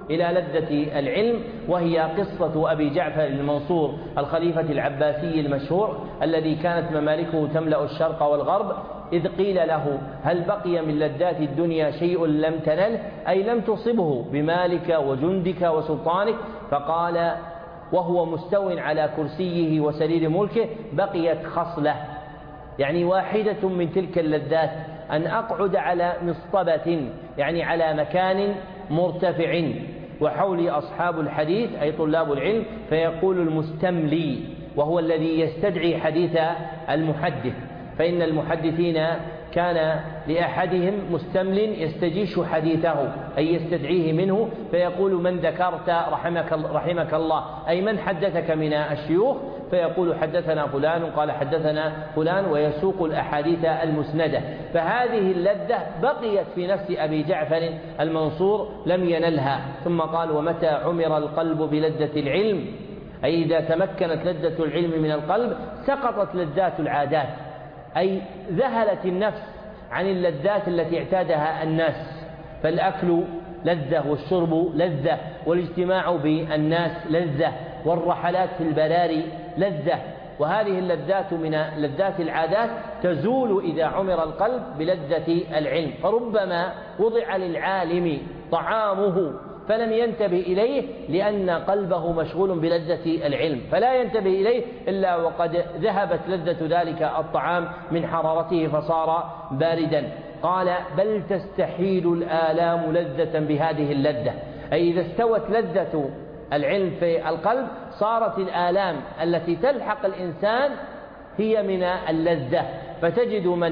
إلى لذة العلم، وهي قصة أبي جعفر المنصور الخليفة العباسي المشهور الذي كانت ممالكه تملأ الشرق والغرب، إذ قيل له: هل بقي من لذات الدنيا شيء لم تنله، أي لم تصبه بمالك وجندك وسلطانك؟ فقال وهو مستو على كرسيه وسرير ملكه: بقيت خصلة، يعني واحدة من تلك اللذات، أن أقعد على مصطبة، يعني على مكان مرتفع، وحولي أصحاب الحديث أي طلاب العلم، فيقول المستملي، وهو الذي يستدعي حديث المحدث، فإن المحدثين كان لأحدهم مستمل يستجيش حديثه أي يستدعيه منه، فيقول: من ذكرت رحمك, رحمك الله، أي من حدثك من الشيوخ؟ فيقول: حدثنا فلان قال حدثنا فلان، ويسوق الأحاديث المسندة. فهذه اللذة بقيت في نفس أبي جعفر المنصور لم ينلها. ثم قال: ومتى عمر القلب بلذة العلم، أي إذا تمكنت لذة العلم من القلب سقطت لذات العادات، أي ذهلت النفس عن اللذات التي اعتادها الناس، فالأكل لذة، والشرب لذة، والاجتماع بالناس لذة، والرحلات في البراري لذة، وهذه اللذات من لذات العادات تزول إذا عمر القلب بلذة العلم. فربما وضع للعالم طعامه فلم ينتبه إليه لأن قلبه مشغول بلذة العلم، فلا ينتبه إليه إلا وقد ذهبت لذة ذلك الطعام من حرارته فصار باردا. قال: بل تستحيل الآلام لذة بهذه اللذة، أي إذا استوت لذة العلم في القلب صارت الآلام التي تلحق الإنسان هي من اللذة، فتجد من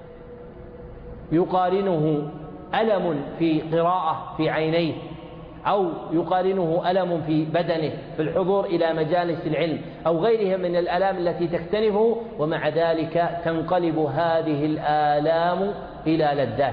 يقارنه ألم في قراءة في عينيه، أو يقارنه ألم في بدنه في الحضور إلى مجالس العلم، أو غيرها من الآلام التي تكتنفه، ومع ذلك تنقلب هذه الآلام إلى لذات.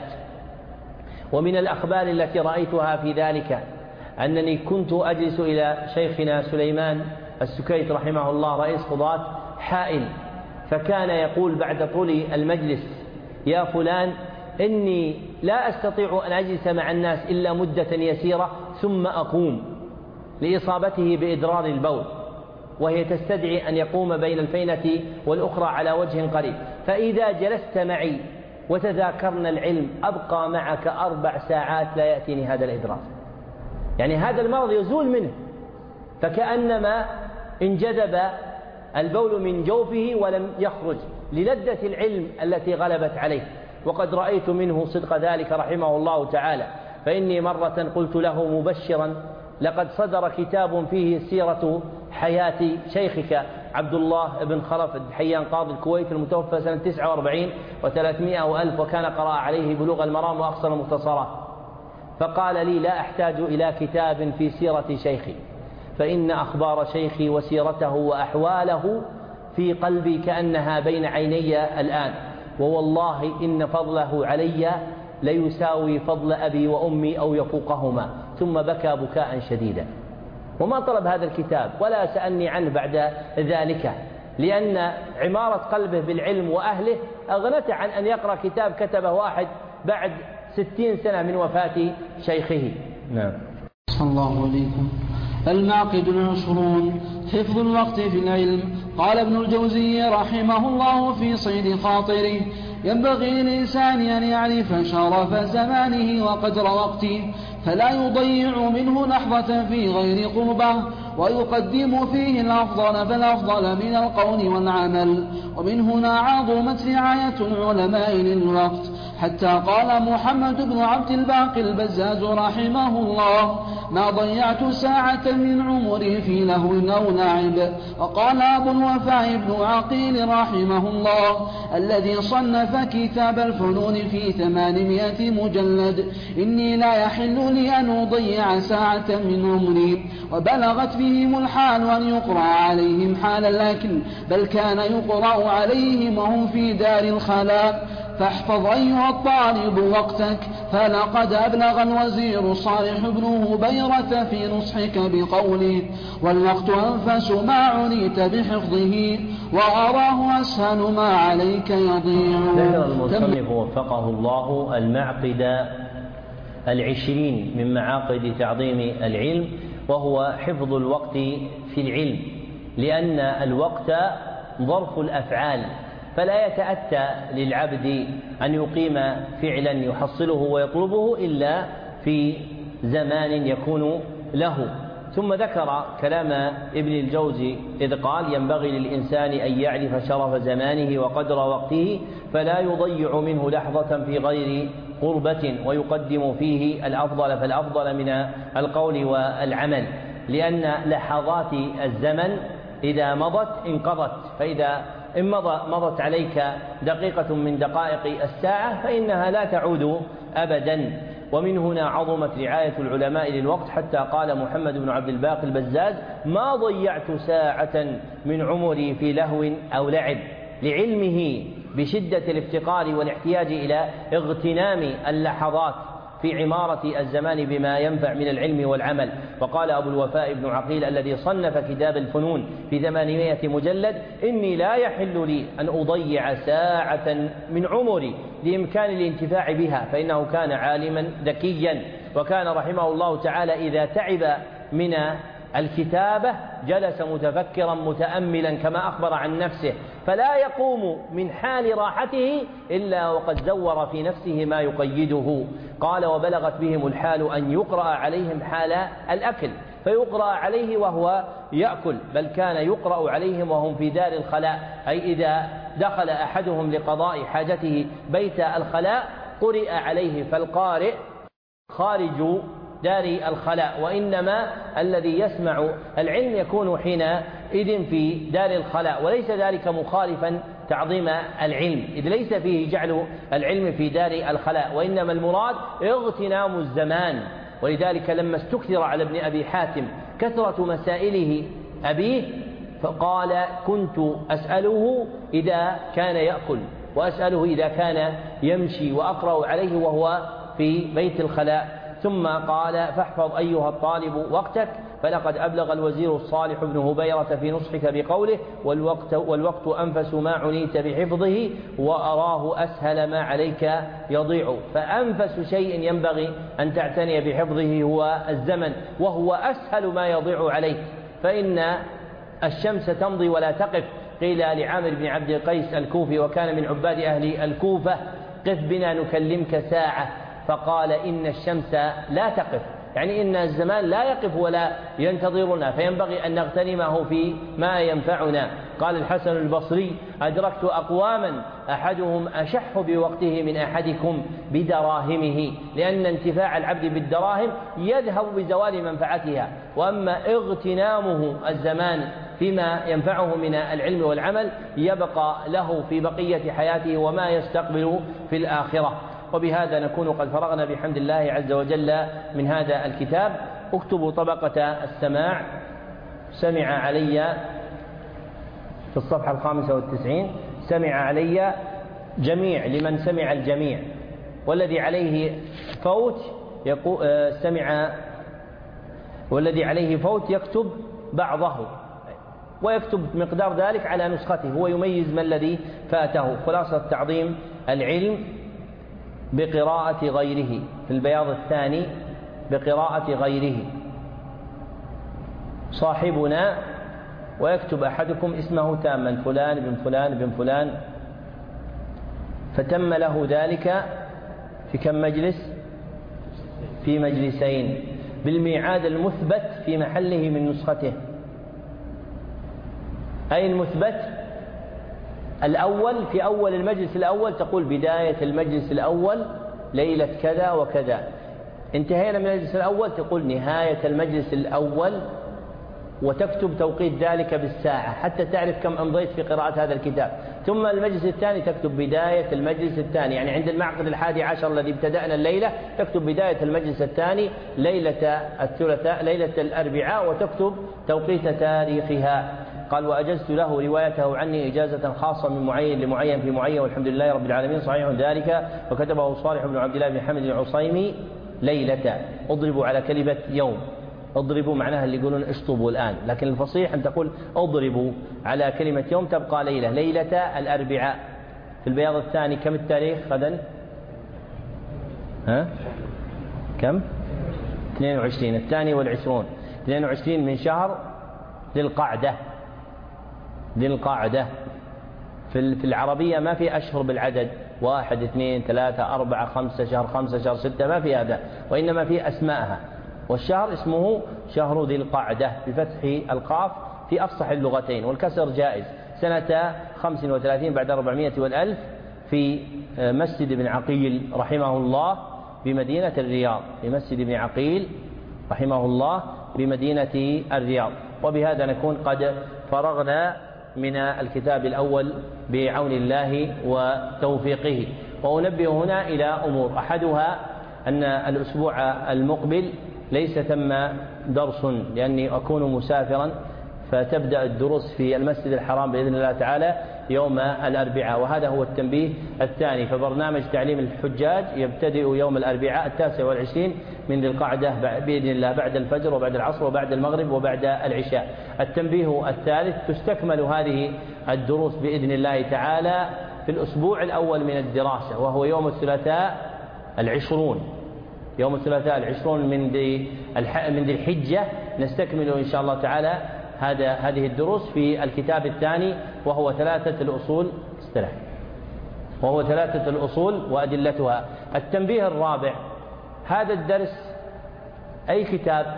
ومن الأخبار التي رأيتها في ذلك أنني كنت أجلس إلى شيخنا سليمان السكيت رحمه الله رئيس قضاة حائل، فكان يقول بعد طول المجلس: يا فلان، إني لا أستطيع أن أجلس مع الناس إلا مدة يسيرة ثم أقوم، لإصابته بإدرار البول، وهي تستدعي أن يقوم بين الفينة والأخرى على وجه قريب، فإذا جلست معي وتذاكرنا العلم أبقى معك أربع ساعات لا يأتيني هذا الإدرار. يعني هذا المرض يزول منه، فكأنما انجذب البول من جوفه ولم يخرج للذة العلم التي غلبت عليه. وقد رأيت منه صدق ذلك رحمه الله تعالى، فإني مرة قلت له مبشرا: لقد صدر كتاب فيه سيرة حياة شيخك عبد الله بن خلف الحيان قاضي الكويت المتوفى سنة تسعة وأربعين وثلاثمائة وألف، وكان قرأ عليه بلوغ المرام وأقصر المختصرات. فقال لي: لا أحتاج إلى كتاب في سيرة شيخي، فإن أخبار شيخي وسيرته وأحواله في قلبي كأنها بين عيني الآن، ووالله إن فضله علي ليساوي فضل أبي وأمي أو يفوقهما. ثم بكى بكاء شديدا، وما طلب هذا الكتاب ولا سألني عنه بعد ذلك، لأن عمارة قلبه بالعلم وأهله أغنته عن أن يقرأ كتاب كتبه واحد بعد ستين سنة من وفاة شيخه. نعم. صلى الله عليكم. المعقد العشرون: حفظ الوقت في العلم. قال ابن الجوزي رحمه الله في صيد خاطره: ينبغي للإنسان أن يعرف شرف زمانه وقدر وقته، فلا يضيع منه لحظة في غير قربة، ويقدم فيه الأفضل فالأفضل من القول والعمل. ومن هنا عظمت رعاية العلماء للوقت، حتى قال محمد بن عبد الباقي البزاز رحمه الله: ما ضيعت ساعة من عمري في لهو أو لعب. وقال أبو الوفاء بن عقيل رحمه الله الذي صنف كتاب الفنون في ثمانمائة مجلد: إني لا يحل لي أن أضيع ساعة من عمري. وبلغت بهم الحال أن يقرأ عليهم حالا، لكن بل كان يقرأ عليهم وهم في دار الخلاء. فاحفظ أيها الطالب وقتك، فلقد أبلغ الوزير صالح بن هبيرة في نصحك بقوله: والوقت أنفس ما عنيت بحفظه، وأراه أسهل ما عليك يضيع. ذكر المصنف وفقه الله المعقد العشرين من معاقد تعظيم العلم، وهو حفظ الوقت في العلم، لأن الوقت ظرف الأفعال، فلا يتأتى للعبد أن يقيم فعلا يحصله ويطلبه إلا في زمان يكون له. ثم ذكر كلام ابن الجوزي إذ قال: ينبغي للإنسان أن يعرف شرف زمانه وقدر وقته، فلا يضيع منه لحظة في غير قربة، ويقدم فيه الأفضل فالأفضل من القول والعمل، لأن لحظات الزمن إذا مضت انقضت، فإذا إن مضت عليك دقيقة من دقائق الساعة فإنها لا تعود أبدا. ومن هنا عظمت رعاية العلماء للوقت، حتى قال محمد بن عبد الباقي البزاز: ما ضيعت ساعة من عمري في لهو أو لعب، لعلمه بشدة الافتقار والاحتياج إلى اغتنام اللحظات في عمارة الزمان بما ينفع من العلم والعمل. وقال أبو الوفاء بن عقيل الذي صنف كتاب الفنون في ثمانمائة مجلد: إني لا يحل لي أن أضيع ساعة من عمري لإمكان الانتفاع بها، فإنه كان عالما ذكيا، وكان رحمه الله تعالى إذا تعب من الكتابة جلس متفكرا متأملا كما أخبر عن نفسه، فلا يقوم من حال راحته إلا وقد زور في نفسه ما يقيده. قال: وبلغت بهم الحال أن يقرأ عليهم حال الأكل، فيقرأ عليه وهو يأكل، بل كان يقرأ عليهم وهم في دار الخلاء، أي إذا دخل أحدهم لقضاء حاجته بيت الخلاء قرئ عليه، فالقارئ خارج دار الخلاء، وإنما الذي يسمع العلم يكون حينئذ في دار الخلاء، وليس ذلك مخالفا تعظيم العلم، إذ ليس فيه جعل العلم في دار الخلاء، وإنما المراد اغتنام الزمان. ولذلك لما استكثر على ابن أبي حاتم كثرة مسائله أبيه فقال: كنت أسأله إذا كان يأكل، وأسأله إذا كان يمشي، وأقرأ عليه وهو في بيت الخلاء. ثم قال: فاحفظ أيها الطالب وقتك، فلقد أبلغ الوزير الصالح بن هبيرة في نصحك بقوله: والوقت, والوقت أنفس ما عنيت بحفظه، وأراه أسهل ما عليك يضيع. فأنفس شيء ينبغي أن تعتني بحفظه هو الزمن، وهو أسهل ما يضيع عليك، فإن الشمس تمضي ولا تقف. قيل لعامر بن عبد القيس الكوفي وكان من عباد أهل الكوفة: قف بنا نكلمك ساعة، فقال: إن الشمس لا تقف، يعني إن الزمان لا يقف ولا ينتظرنا، فينبغي أن نغتنمه في ما ينفعنا. قال الحسن البصري: أدركت أقواما أحدهم أشح بوقته من أحدكم بدراهمه، لأن انتفاع العبد بالدراهم يذهب بزوال منفعتها، وأما اغتنامه الزمان فيما ينفعه من العلم والعمل يبقى له في بقية حياته وما يستقبل في الآخرة. وبهذا نكون قد فرغنا بحمد الله عز وجل من هذا الكتاب. اكتبوا طبقة السماع: سمع علي في الصفحة الخامسة والتسعين، سمع علي جميع لمن سمع الجميع، والذي عليه فوت يقول سمع، والذي عليه فوت يكتب بعضه، ويكتب مقدار ذلك على نسخته، هو يميز ما الذي فاته. خلاصة تعظيم العلم بقراءة غيره، في البياض الثاني بقراءة غيره. صاحبنا ويكتب أحدكم اسمه تاما: فلان بن فلان بن فلان، فتم له ذلك في كم مجلس؟ في مجلسين، بالميعاد المثبت في محله من نسخته. أي المثبت الأول في أول المجلس الأول، تقول بداية المجلس الأول ليلة كذا وكذا، انتهينا من المجلس الأول تقول نهاية المجلس الأول، وتكتب توقيت ذلك بالساعة حتى تعرف كم أمضيت في قراءة هذا الكتاب. ثم المجلس الثاني تكتب بداية المجلس الثاني، يعني عند المعقد الحادي عشر الذي ابتدأنا الليلة تكتب بداية المجلس الثاني ليلة الثلاثاء ليلة الأربعاء، وتكتب توقيت تاريخها. قال: وأجزت له روايته عني إجازة خاصة من معين لمعين في معين، والحمد لله رب العالمين. صحيح ذلك، وكتبه صالح بن عبد الله بن حمد العصيمي ليلة. اضربوا على كلمة يوم، اضربوا معناها اللي يقولون اشطبوا الآن، لكن الفصيح أن تقول اضربوا على كلمة يوم، تبقى ليلة. ليلة الأربعاء في البياض الثاني. كم التاريخ غدا؟ ها؟ كم؟ اثنين وعشرين، الثاني والعشرون، اثنين وعشرين من شهر ذي القعدة. ذي القعدة في العربية ما في أشهر بالعدد، واحد اثنين ثلاثة أربعة خمسة، شهر خمسة شهر ستة، ما في هذا، وإنما في أسماءها. والشهر اسمه شهر ذي القعدة بفتح القاف في أفصح اللغتين، والكسر جائز. سنة خمس وثلاثين بعد أربعمائة والألف في مسجد ابن عقيل رحمه الله بمدينة الرياض، في مسجد ابن عقيل رحمه الله بمدينة الرياض. وبهذا نكون قد فرغنا من الكتاب الأول بعون الله وتوفيقه. وأنبه هنا إلى أمور، أحدها أن الأسبوع المقبل ليس ثم درس لأني أكون مسافرا، فتبدأ الدروس في المسجد الحرام بإذن الله تعالى يوم الأربعاء، وهذا هو التنبيه الثاني. فبرنامج تعليم الحجاج يبتدئ يوم الأربعاء التاسع والعشرين من ذي القعدة بإذن الله، بعد الفجر وبعد العصر وبعد المغرب وبعد العشاء. التنبيه الثالث: تستكمل هذه الدروس بإذن الله تعالى في الأسبوع الأول من الدراسة، وهو يوم الثلاثاء العشرون، يوم الثلاثاء العشرون من ذي من ذي الحجة نستكمل إن شاء الله تعالى هذا هذه الدروس في الكتاب الثاني، وهو ثلاثة الأصول استرح وهو ثلاثة الأصول وأدلتها. التنبيه الرابع: هذا الدرس أي كتاب؟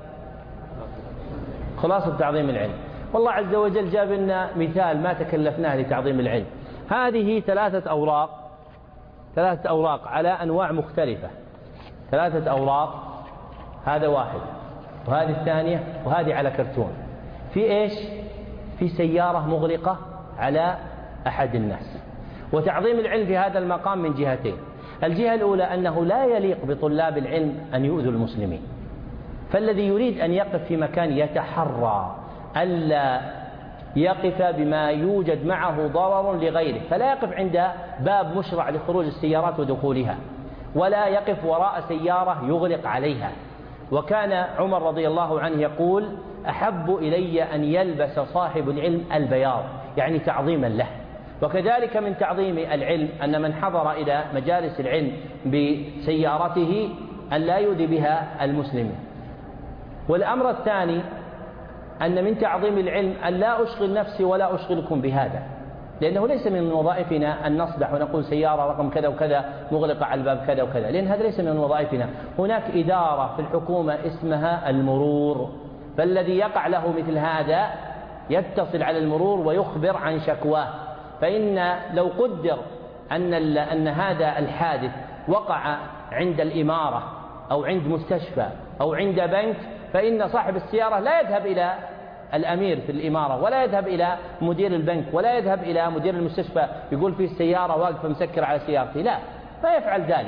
خلاصة تعظيم العلم. والله عز وجل جاب لنا مثال ما تكلفناه لتعظيم العلم. هذه ثلاثة أوراق، ثلاثة أوراق على أنواع مختلفة، ثلاثة أوراق، هذا واحد وهذه الثانية وهذه على كرتون، في إيش؟ في سيارة مغلقة على أحد الناس. وتعظيم العلم في هذا المقام من جهتين: الجهة الأولى أنه لا يليق بطلاب العلم أن يؤذوا المسلمين، فالذي يريد أن يقف في مكان يتحرى ألا يقف بما يوجد معه ضرر لغيره، فلا يقف عند باب مشرع لخروج السيارات ودخولها، ولا يقف وراء سيارة يغلق عليها. وكان عمر رضي الله عنه يقول: أحب إلي أن يلبس صاحب العلم البياض، يعني تعظيما له. وكذلك من تعظيم العلم أن من حضر إلى مجالس العلم بسيارته أن لا يؤذي بها المسلمين. والأمر الثاني أن من تعظيم العلم أن لا أشغل نفسي ولا أشغلكم بهذا، لأنه ليس من وظائفنا أن نصدح ونقول سيارة رقم كذا وكذا مغلقة على الباب كذا وكذا، لأن هذا ليس من وظائفنا. هناك إدارة في الحكومة اسمها المرور، فالذي يقع له مثل هذا يتصل على المرور ويخبر عن شكواه. فإن لو قدر أن أن هذا الحادث وقع عند الإمارة أو عند مستشفى أو عند بنك، فإن صاحب السيارة لا يذهب إلى الأمير في الإمارة ولا يذهب إلى مدير البنك ولا يذهب إلى مدير المستشفى يقول فيه السيارة واقفة مسكرة على سيارتي، لا، ما يفعل ذلك،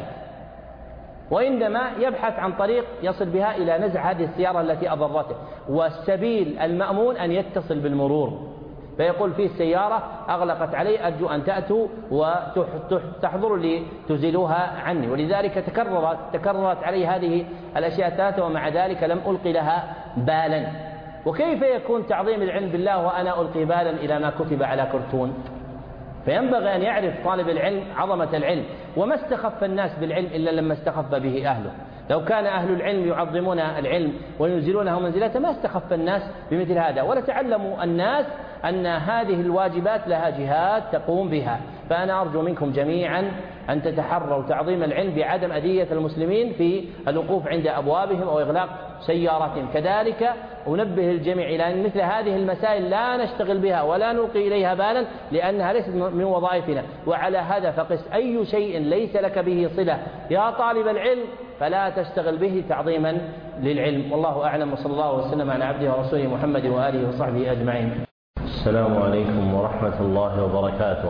وإنما يبحث عن طريق يصل بها إلى نزع هذه السيارة التي أضرته. والسبيل المأمون أن يتصل بالمرور فيقول فيه السيارة أغلقت علي، أرجو أن تأتوا وتحضروا لي تزيلوها عني. ولذلك تكررت تكررت علي هذه الأشياء الثلاثة، ومع ذلك لم ألقي لها بالا. وكيف يكون تعظيم العلم بالله وأنا ألقي بالا إلى ما كتب على كرتون؟ فينبغي أن يعرف طالب العلم عظمة العلم، وما استخف الناس بالعلم إلا لما استخف به أهله. لو كان أهل العلم يعظمون العلم وينزلونه منزلته ما استخف الناس بمثل هذا، ولتعلموا الناس أن هذه الواجبات لها جهات تقوم بها. فأنا أرجو منكم جميعا أن تتحروا تعظيم العلم بعدم أذية المسلمين في الوقوف عند أبوابهم أو إغلاق سياراتهم. كذلك أنبه الجميع إلى أن مثل هذه المسائل لا نشتغل بها ولا نلقي إليها بالا، لأنها ليست من وظائفنا. وعلى هذا فقس أي شيء ليس لك به صلة يا طالب العلم فلا تشتغل به تعظيما للعلم. والله أعلم، وصلى الله وسلم على عبده ورسوله محمد وآله وصحبه أجمعين. السلام عليكم ورحمة الله وبركاته.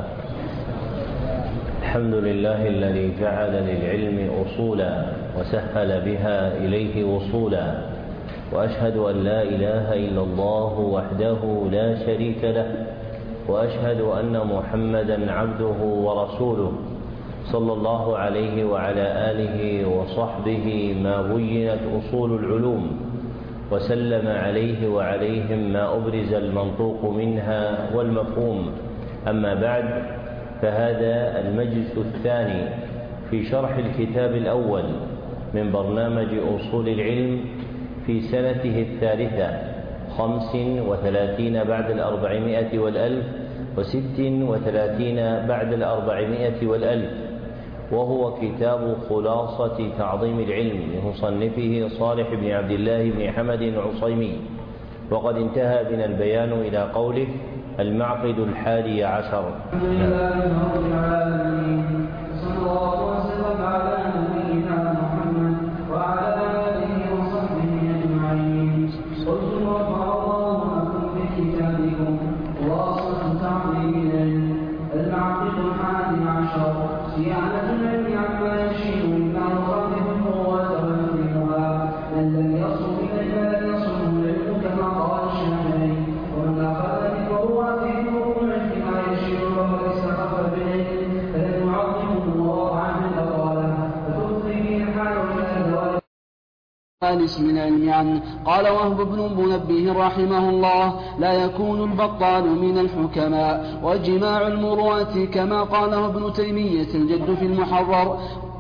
الحمد لله الذي جعل للعلم أصولا وسهل بها إليه وصولا، وأشهد أن لا إله إلا الله وحده لا شريك له، وأشهد أن محمدا عبده ورسوله صلى الله عليه وعلى آله وصحبه ما بينت أصول العلوم، وسلم عليه وعليهم ما أبرز المنطوق منها والمفهوم. أما بعد، فهذا المجلس الثاني في شرح الكتاب الأول من برنامج أصول العلم في سنته الثالثة خمس وثلاثين بعد الأربعمائة والألف وست وثلاثين بعد الأربعمائة والألف، وهو كتاب خلاصة تعظيم العلم لمصنفه صالح بن عبد الله بن حمد العصيمي. وقد انتهى بنا البيان إلى قوله: المعقد الحادي عشر. الحمد لله رب العالمين، صلى الله وسلم على نبينا محمد وعلى آله وصحبه أجمعين. قلت رفع الله لكم بكتابكم خلاصة تعظيم العلم. المعقد الحادي عشر صيانة العلم عما يشيء مما يخالف القوة ويظلمها. من لم يصل إليه لم يصله العلم كما قال الشافعي. ومن أخذ بفروعته فروع العلم ما يشيء فقد استخف بالعلم فلن يعظمه الله عن الأقالة فتفضي به الحال إلى زوال اسم العلم عنه. قال وهب بن منبه رحمه الله: لا يكون البطال من الحكماء. وجماع المروءة كما قاله ابن تيمية الجد في المحرر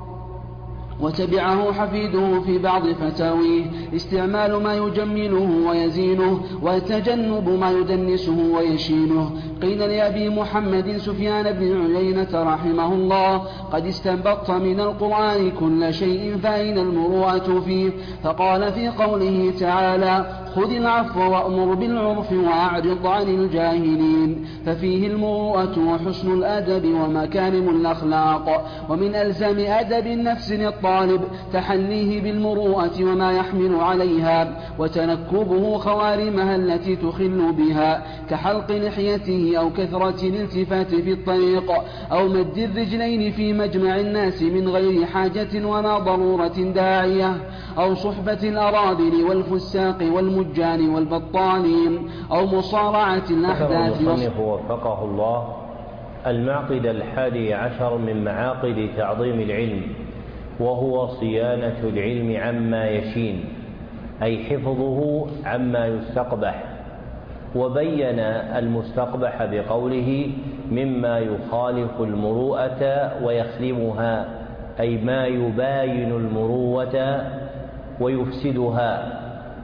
وتبعه حفيده في بعض فتاويه استعمال ما يجمله ويزينه وتجنب ما يدنسه ويشينه. قيل لأبي محمد سفيان بن عيينة رحمه الله: قد استنبطت من القرآن كل شيء فأين المروءة فيه؟ فقال في قوله تعالى: خذ العفو وأمر بالعرف وأعرض عن الجاهلين، ففيه المروءة وحسن الأدب ومكارم الأخلاق. ومن ألزام أدب النفس للطالب تحليه بالمروءة وما يحمل عليها وتنكبه خوارمها التي تخل بها، كحلق لحيته أو كثرة الالتفات في الطريق أو مد الرجلين في مجمع الناس من غير حاجة ولا ضرورة داعية، أو صحبة الأراذل والفساق والمجان والبطالين، أو مصارعة الأحداث. المصنف وفقه الله المعقد الحادي عشر من معاقد تعظيم العلم، وهو صيانة العلم عما يشين، أي حفظه عما يستقبح. وبين المستقبح بقوله: مما يخالف المروءة ويخلمها، أي ما يباين المروءة ويفسدها.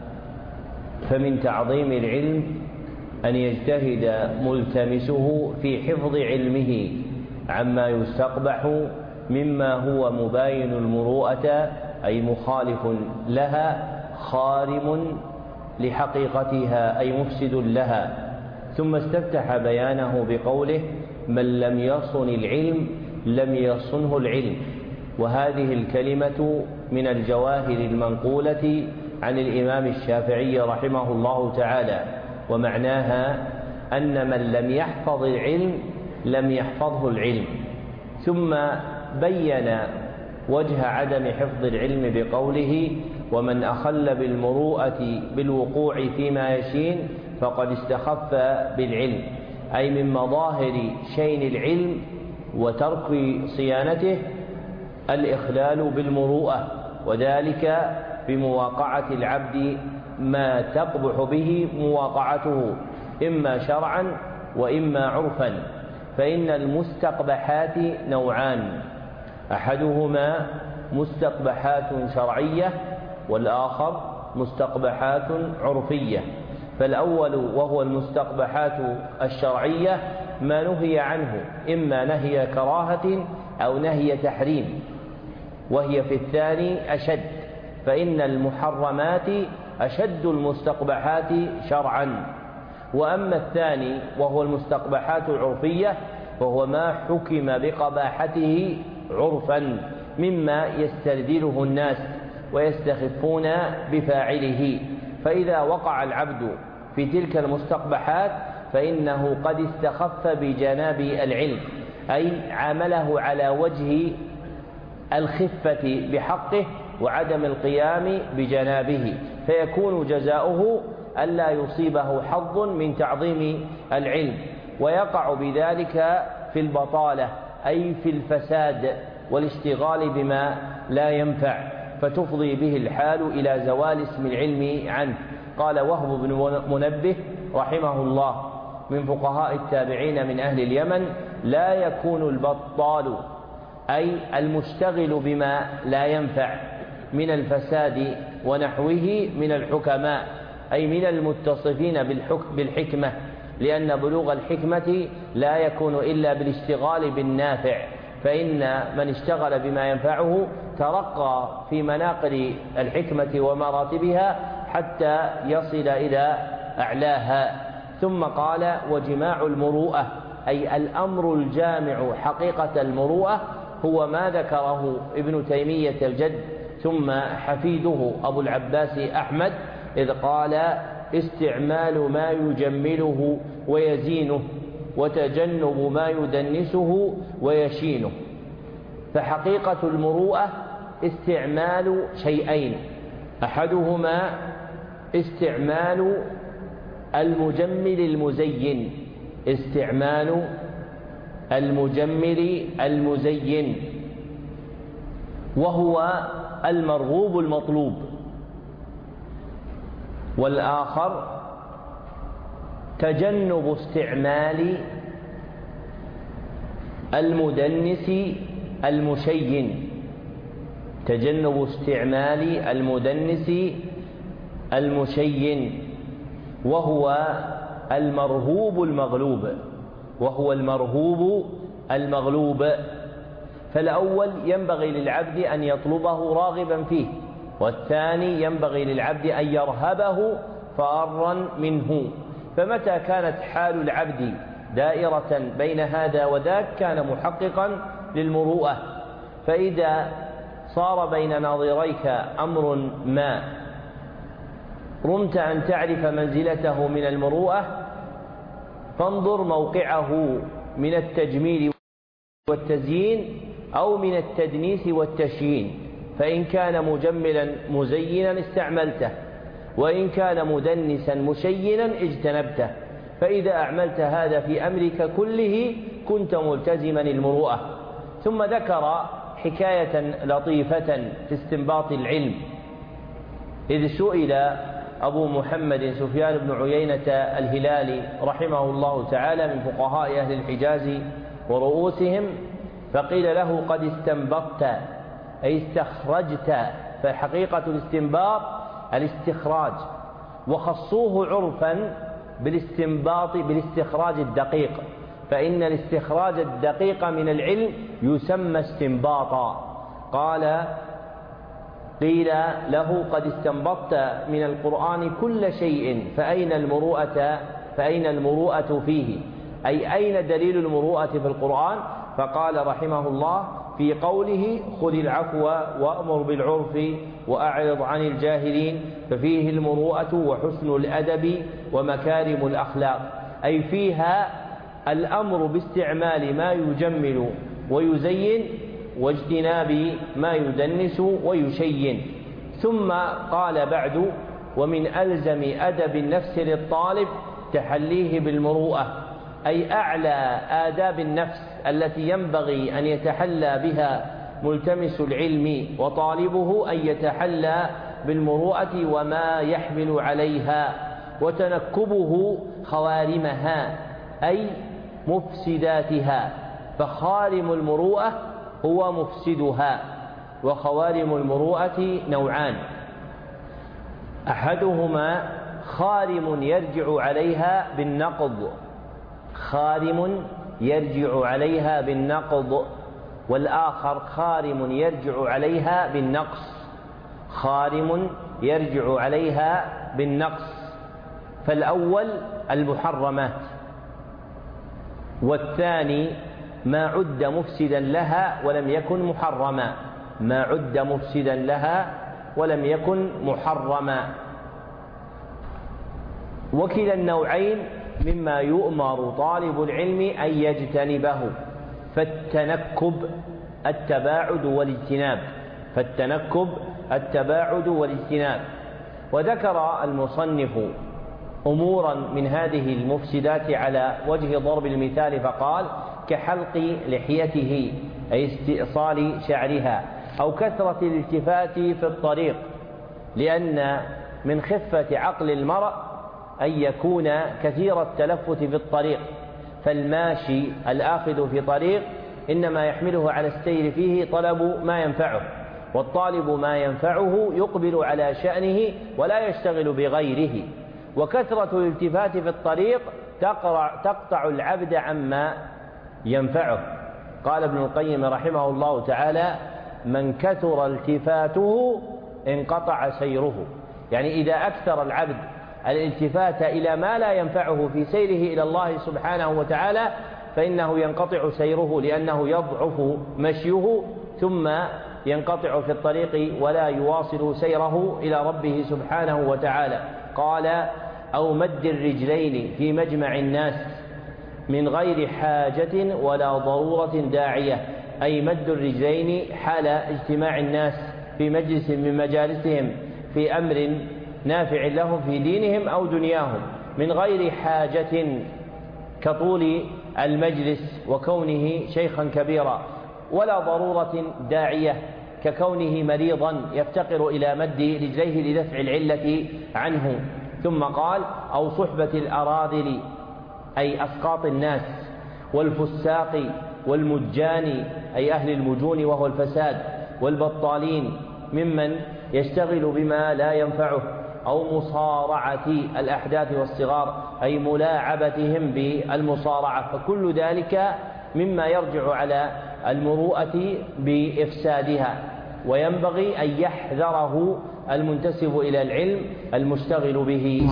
فمن تعظيم العلم أن يجتهد ملتمسه في حفظ علمه عما يستقبح مما هو مباين المروءة، أي مخالف لها، خارم لحقيقتها، أي مفسد لها. ثم استفتح بيانه بقوله: من لم يصن العلم لم يصنه العلم. وهذه الكلمة من الجواهر المنقولة عن الإمام الشافعي رحمه الله تعالى، ومعناها أن من لم يحفظ العلم لم يحفظه العلم. ثم بين وجه عدم حفظ العلم بقوله: ومن أخل بالمروءة بالوقوع فيما يشين فقد استخف بالعلم، أي من مظاهر شين العلم وترك صيانته الإخلال بالمروءة، وذلك بمواقعة العبد ما تقبح به مواقعته إما شرعا وإما عرفا. فإن المستقبحات نوعان: أحدهما مستقبحات شرعية، والآخر مستقبحات عرفية. فالأول وهو المستقبحات الشرعية ما نهي عنه، إما نهي كراهة أو نهي تحريم، وهي في الثاني أشد. فإن المحرمات أشد المستقبحات شرعا. وأما الثاني وهو المستقبحات العرفية وهو ما حكم بقباحته عرفا مما يسترذله الناس ويستخفون بفاعله. فإذا وقع العبد في تلك المستقبحات فإنه قد استخف بجناب العلم، أي عامله على وجه الخفة بحقه وعدم القيام بجنابه، فيكون جزاؤه ألا يصيبه حظ من تعظيم العلم، ويقع بذلك في البطالة، أي في الفساد والاشتغال بما لا ينفع، فتفضي به الحال إلى زوال اسم العلم عنه. قال وهب بن منبه رحمه الله من فقهاء التابعين من أهل اليمن: لا يكون البطال أي المشتغل بما لا ينفع من الفساد ونحوه من الحكماء، أي من المتصفين بالحكمة، لأن بلوغ الحكمة لا يكون إلا بالاشتغال بالنافع، فإن من اشتغل بما ينفعه ترقى في مناقل الحكمة ومراتبها حتى يصل إلى أعلاها. ثم قال: وجماع المروءة، أي الأمر الجامع حقيقة المروءة هو ما ذكره ابن تيمية الجد ثم حفيده أبو العباس أحمد، إذ قال: استعمال ما يجمله ويزينه، وتجنب ما يدنسه ويشينه. فحقيقة المروءة استعمال شيئين: أحدهما استعمال المجمل المزين، استعمال المجمل المزين وهو المرغوب المطلوب، والآخر تجنب استعمال المدنس المشين، تجنب استعمال المدنس المشين وهو المرهوب المغلوب، وهو المرهوب المغلوب. فالأول ينبغي للعبد أن يطلبه راغبا فيه، والثاني ينبغي للعبد أن يرهبه فارا منه. فمتى كانت حال العبد دائرة بين هذا وذاك كان محققا للمروءة. فإذا صار بين ناظريك أمر ما رمت أن تعرف منزلته من المروءة، فانظر موقعه من التجميل والتزيين أو من التدنيس والتشيين، فإن كان مجملا مزينا استعملته، وإن كان مدنسا مشينا اجتنبته. فإذا أعملت هذا في أمرك كله كنت ملتزما المروءة. ثم ذكر حكاية لطيفة في استنباط العلم، إذ سئل أبو محمد سفيان بن عيينة الهلالي رحمه الله تعالى من فقهاء أهل الحجاز ورؤوسهم، فقيل له: قد استنبطت، أي استخرجت. فحقيقة الاستنباط الاستخراج، وخصوه عرفا بالاستنباط بالاستخراج الدقيق، فإن الاستخراج الدقيق من العلم يسمى استنباطا. قال: قيل له: قد استنبطت من القرآن كل شيء فأين المروءة فأين المروءة فيه، أي أين دليل المروءة في القرآن؟ فقال رحمه الله: في قوله: خذ العفو وأمر بالعرف وأعرض عن الجاهلين، ففيه المروءة وحسن الأدب ومكارم الأخلاق، أي فيها الأمر باستعمال ما يجمل ويزين واجتناب ما يدنس ويشين. ثم قال بعد: ومن ألزم أدب النفس للطالب تحليه بالمروءة، أي أعلى آداب النفس التي ينبغي أن يتحلى بها ملتمس العلم وطالبه، أن يتحلى بالمروءة وما يحمل عليها، وتنكبه خوارمها أي مفسداتها. فخارم المروءة هو مفسدها، وخوارم المروءة نوعان: أحدهما خارم يرجع عليها بالنقض، خارم يرجع عليها بالنقض، والآخر خارم يرجع عليها بالنقص، خارم يرجع عليها بالنقص. فالأول المحرمات، والثاني ما عد مفسدا لها ولم يكن محرما، ما عد مفسدا لها ولم يكن محرما. وكلا النوعين مما يؤمر طالب العلم أن يجتنبه، فالتنكب التباعد والاجتناب، فالتنكب التباعد والاجتناب. وذكر المصنف أمورا من هذه المفسدات على وجه ضرب المثال، فقال: كحلق لحيته أي استئصال شعرها، أو كثرة الالتفات في الطريق، لأن من خفة عقل المرء أن يكون كثير التلفت في الطريق، فالماشي الآخذ في طريق إنما يحمله على السير فيه طلب ما ينفعه، والطالب ما ينفعه يقبل على شأنه ولا يشتغل بغيره. وكثرة الالتفات في الطريق تقطع العبد عما ينفعه. قال ابن القيم رحمه الله تعالى: من كثر التفاته انقطع سيره. يعني إذا أكثر العبد الالتفات إلى ما لا ينفعه في سيره إلى الله سبحانه وتعالى فإنه ينقطع سيره، لأنه يضعف مشيه ثم ينقطع في الطريق ولا يواصل سيره إلى ربه سبحانه وتعالى. قال: أو مد الرجلين في مجمع الناس من غير حاجة ولا ضرورة داعية، أي مد الرجلين حال اجتماع الناس في مجلس من مجالسهم في أمر نافع لهم في دينهم أو دنياهم من غير حاجة، كطول المجلس وكونه شيخا كبيرا، ولا ضرورة داعية ككونه مريضا يفتقر إلى مد رجليه لدفع العلة عنه. ثم قال: أو صحبة الأراذل، أي أسقاط الناس، والفساق والمجان، أي أهل المجون وهو الفساد، والبطالين ممن يشتغل بما لا ينفعه، أو مصارعة الأحداث والصغار، أي ملاعبتهم بالمصارعة. فكل ذلك مما يرجع على المروءة بإفسادها، وينبغي أن يحذره المنتسب إلى العلم المشتغل به.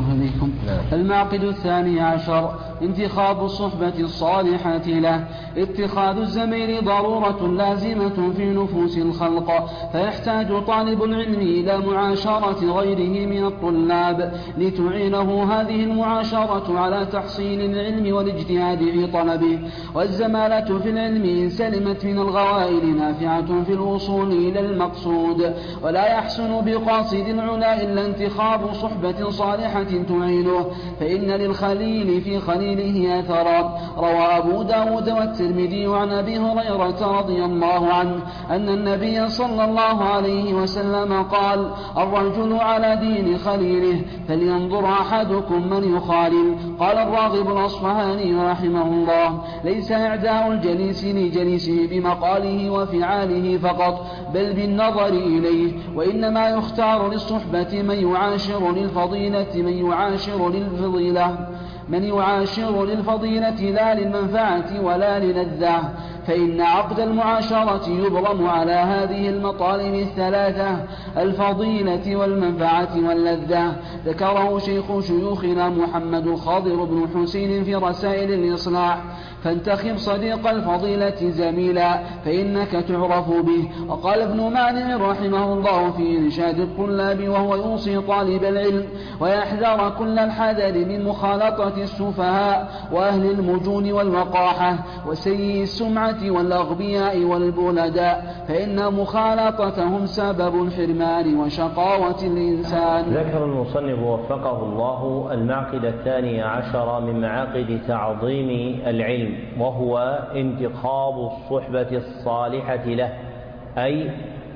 المعقد الثاني عشر: انتخاب الصحبة الصالحة له. اتخاذ الزميل ضرورة لازمة في نفوس الخلق، فيحتاج طالب العلم إلى معاشرة غيره من الطلاب لتعينه هذه المعاشرة على تحصيل العلم والاجتهاد في طلبه. والزمالة في العلم إن سلمت من الغوائل نافعة في الوصول إلى المقصود، ولا يحسن بقاصد العلا إلا انتخاب صحبة صالحة تعينه، فإن للخليل في خليله أثرا. روى أبو داود والترمذي عن أبي هريرة رضي الله عنه أن النبي صلى الله عليه وسلم قال: الرجل على دين خليله فلينظر أحدكم من يخالل. قال الراغب الأصفهاني رحمه الله: ليس إعداء الجليس لجليسه بمقاله وفعاله فقط، بل بالنظر إليه، وإنما يختار للصحبة من يعاشر للفضيلة من يعاشر للفضيلة من يعاشر للفضيلة لا للمنفعة ولا للذة، فإن عقد المعاشرة يبرم على هذه المطالب الثلاثة: الفضيلة والمنفعة واللذة. ذكره شيخ شيوخنا محمد الخاضر بن حسين في رسائل الإصلاح: فانتخب صديق الفضيلة زميلا فإنك تعرف به. وقال ابن مانع رحمه الله في إرشاد الطلاب وهو يوصي طالب العلم ويحذر كل الحذر من مخالطة السفهاء وأهل المجون والوقاحة وسيء السمعة والأغبياء والبلداء، فإن مخالطتهم سبب الحرمان وشقاوة الإنسان. ذكر المصنف وفقه الله المعقد الثاني عشر من معاقد تعظيم العلم، وهو انتخاب الصحبة الصالحة له، أي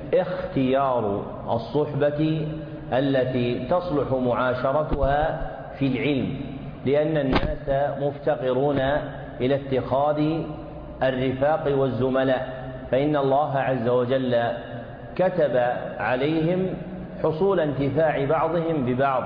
اختيار الصحبة التي تصلح معاشرتها في العلم، لأن الناس مفتقرون إلى اتخاذ الرفاق والزملاء، فإن الله عز وجل كتب عليهم حصول انتفاع بعضهم ببعض.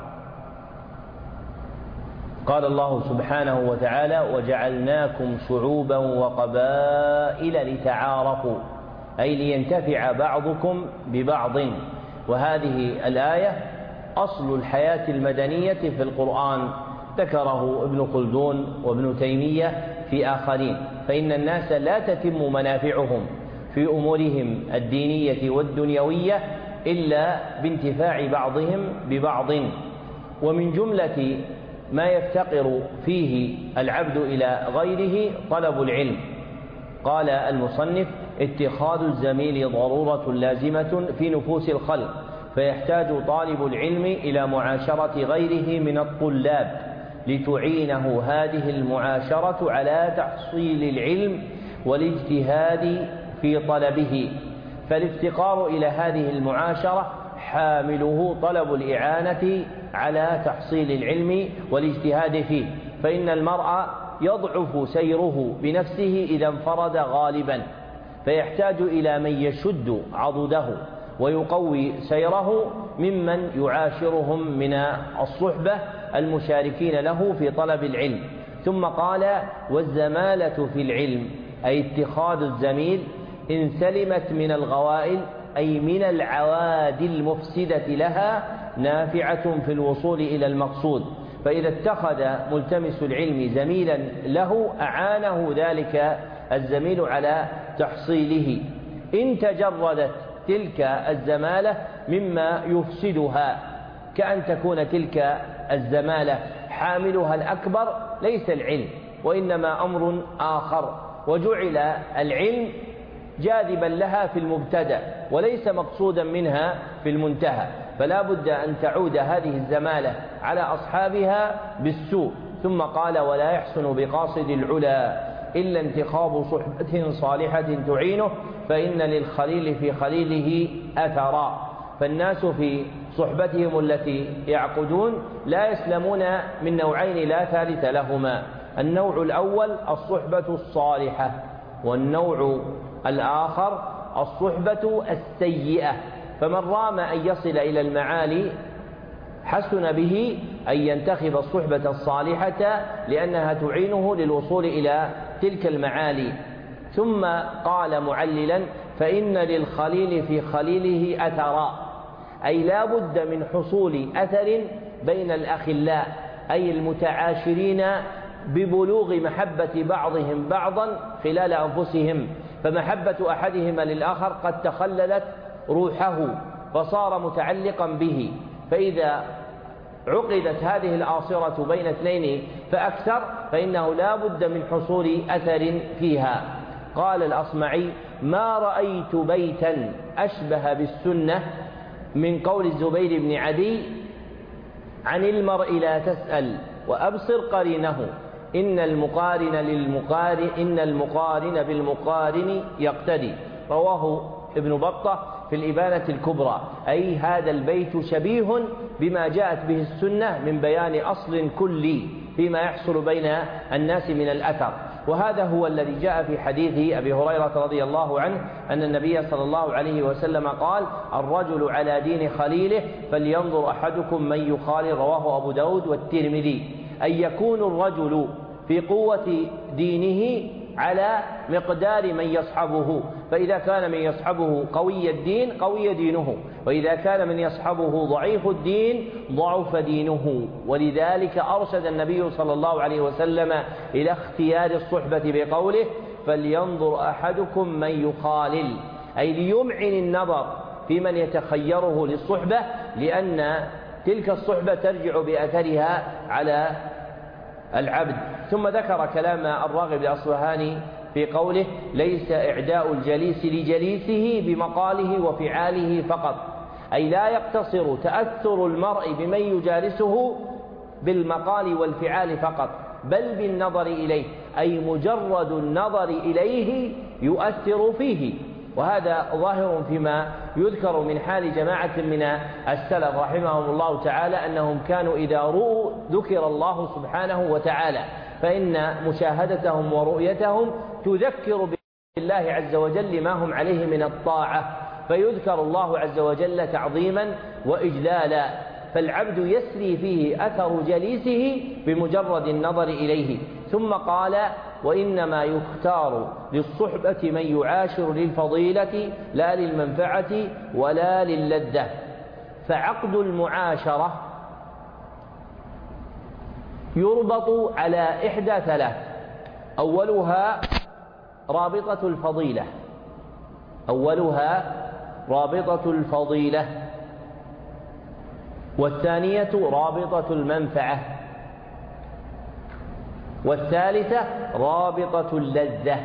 قال الله سبحانه وتعالى: وجعلناكم شعوبا وقبائل لتعارفوا، أي لينتفع بعضكم ببعض. وهذه الآية أصل الحياة المدنية في القرآن، ذكره ابن خلدون وابن تيمية في آخرين، فإن الناس لا تتم منافعهم في أمورهم الدينية والدنيوية إلا بانتفاع بعضهم ببعض. ومن جملة ما يفتقر فيه العبد إلى غيره طلب العلم. قال المصنف: اتخاذ الزميل ضرورة لازمة في نفوس الخلق، فيحتاج طالب العلم إلى معاشرة غيره من الطلاب لتعينه هذه المعاشرة على تحصيل العلم والاجتهاد في طلبه. فالافتقار إلى هذه المعاشرة حامله طلب الإعانة على تحصيل العلم والاجتهاد فيه، فإن المرء يضعف سيره بنفسه إذا انفرد غالبا، فيحتاج إلى من يشد عضده ويقوي سيره ممن يعاشرهم من الصحبة المشاركين له في طلب العلم. ثم قال: والزمالة في العلم، أي اتخاذ الزميل إن سلمت من الغوائل، أي من العوادي المفسدة لها، نافعة في الوصول إلى المقصود. فإذا اتخذ ملتمس العلم زميلا له أعانه ذلك الزميل على تحصيله. إن تجردت تلك الزمالة مما يفسدها، كأن تكون تلك الزمالة حاملها الأكبر ليس العلم وإنما أمر آخر، وجعل العلم جاذبا لها في المبتدأ وليس مقصودا منها في المنتهى، فلا بد أن تعود هذه الزمالة على أصحابها بالسوء. ثم قال: ولا يحسن بقاصد العلا إلا انتخاب صحبة صالحة تعينه، فإن للخليل في خليله أثرا. فالناس في صحبتهم التي يعقدون لا يسلمون من نوعين لا ثالث لهما: النوع الأول الصحبة الصالحة، والنوع الآخر الصحبة السيئة. فمن رام أن يصل إلى المعالي حسن به أن ينتخب الصحبة الصالحة لأنها تعينه للوصول إلى تلك المعالي. ثم قال معللا: فإن للخليل في خليله أثرا، أي لا بد من حصول أثر بين الأخلاء، أي المتعاشرين ببلوغ محبة بعضهم بعضا خلال أنفسهم، فمحبة أحدهما للآخر قد تخللت روحه فصار متعلقا به، فإذا عقدت هذه الآصرة بين اثنين فأكثر فإنه لا بد من حصول أثر فيها. قال الأصمعي: ما رأيت بيتا أشبه بالسنة من قول الزبير بن عدي: عن المرء لا تسأل وأبصر قرينه، إن المقارن للمقارن إن المقارن بالمقارن يقتدي. رواه ابن بطة في الإبانة الكبرى. أي هذا البيت شبيه بما جاءت به السنة من بيان أصل كلي فيما يحصل بين الناس من الأثر. وهذا هو الذي جاء في حديث أبي هريرة رضي الله عنه أن النبي صلى الله عليه وسلم قال: الرجل على دين خليله فلينظر أحدكم من يخالل. رواه أبو داود والترمذي. أن يكون الرجل في قوة دينه على مقدار من يصحبه، فإذا كان من يصحبه قوي الدين قوي دينه، وإذا كان من يصحبه ضعيف الدين ضعف دينه. ولذلك أرشد النبي صلى الله عليه وسلم إلى اختيار الصحبة بقوله: فلينظر أحدكم من يخالل، أي ليمعن النظر في من يتخيره للصحبة، لأن تلك الصحبة ترجع بأثرها على العبد. ثم ذكر كلام الراغب الأصفهاني في قوله: ليس إعداء الجليس لجليسه بمقاله وفعاله فقط، أي لا يقتصر تأثر المرء بمن يجالسه بالمقال والفعال فقط، بل بالنظر إليه، أي مجرد النظر إليه يؤثر فيه. وهذا ظاهر فيما يذكر من حال جماعة من السلف رحمهم الله تعالى، أنهم كانوا إذا رؤوا ذكر الله سبحانه وتعالى، فإن مشاهدتهم ورؤيتهم تذكر بالله عز وجل ما هم عليه من الطاعة، فيذكر الله عز وجل تعظيما وإجلالا، فالعبد يسري فيه أثر جليسه بمجرد النظر إليه. ثم قال: وإنما يختار للصحبة من يعاشر للفضيلة لا للمنفعة ولا للذة. فعقد المعاشرة يربط على إحدى ثلاث: أولها رابطة الفضيلة أولها رابطة الفضيلة والثانية رابطة المنفعة، والثالثة رابطة اللذة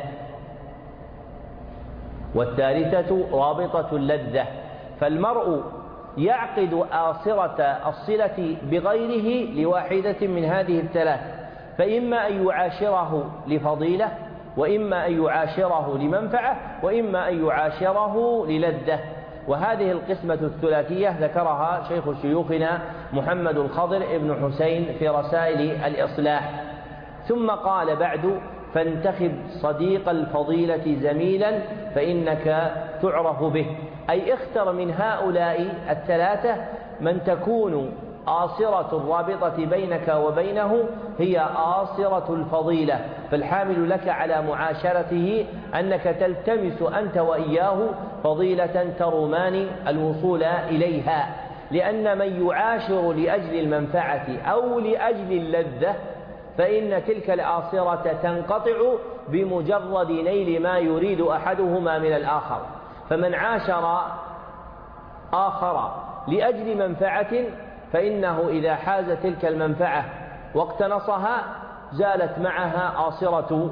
والثالثة رابطة اللذة. فالمرء يعقد آصرة الصلة بغيره لواحدة من هذه الثلاث، فإما أن يعاشره لفضيلة، وإما أن يعاشره لمنفعة، وإما أن يعاشره للذة. وهذه القسمة الثلاثية ذكرها شيخ شيوخنا محمد الخضر ابن حسين في رسائل الإصلاح. ثم قال بعد: فانتخب صديق الفضيلة زميلا فإنك تعرف به، أي اختر من هؤلاء الثلاثة من تكون آصرة الرابطة بينك وبينه هي آصرة الفضيلة، فالحامل لك على معاشرته أنك تلتمس أنت وإياه فضيلة ترمان الوصول إليها، لأن من يعاشر لأجل المنفعة أو لأجل اللذة فإن تلك الآصرة تنقطع بمجرد نيل ما يريد أحدهما من الآخر. فمن عاشر آخر لأجل منفعة فإنه إذا حاز تلك المنفعة واقتنصها زالت معها آصرة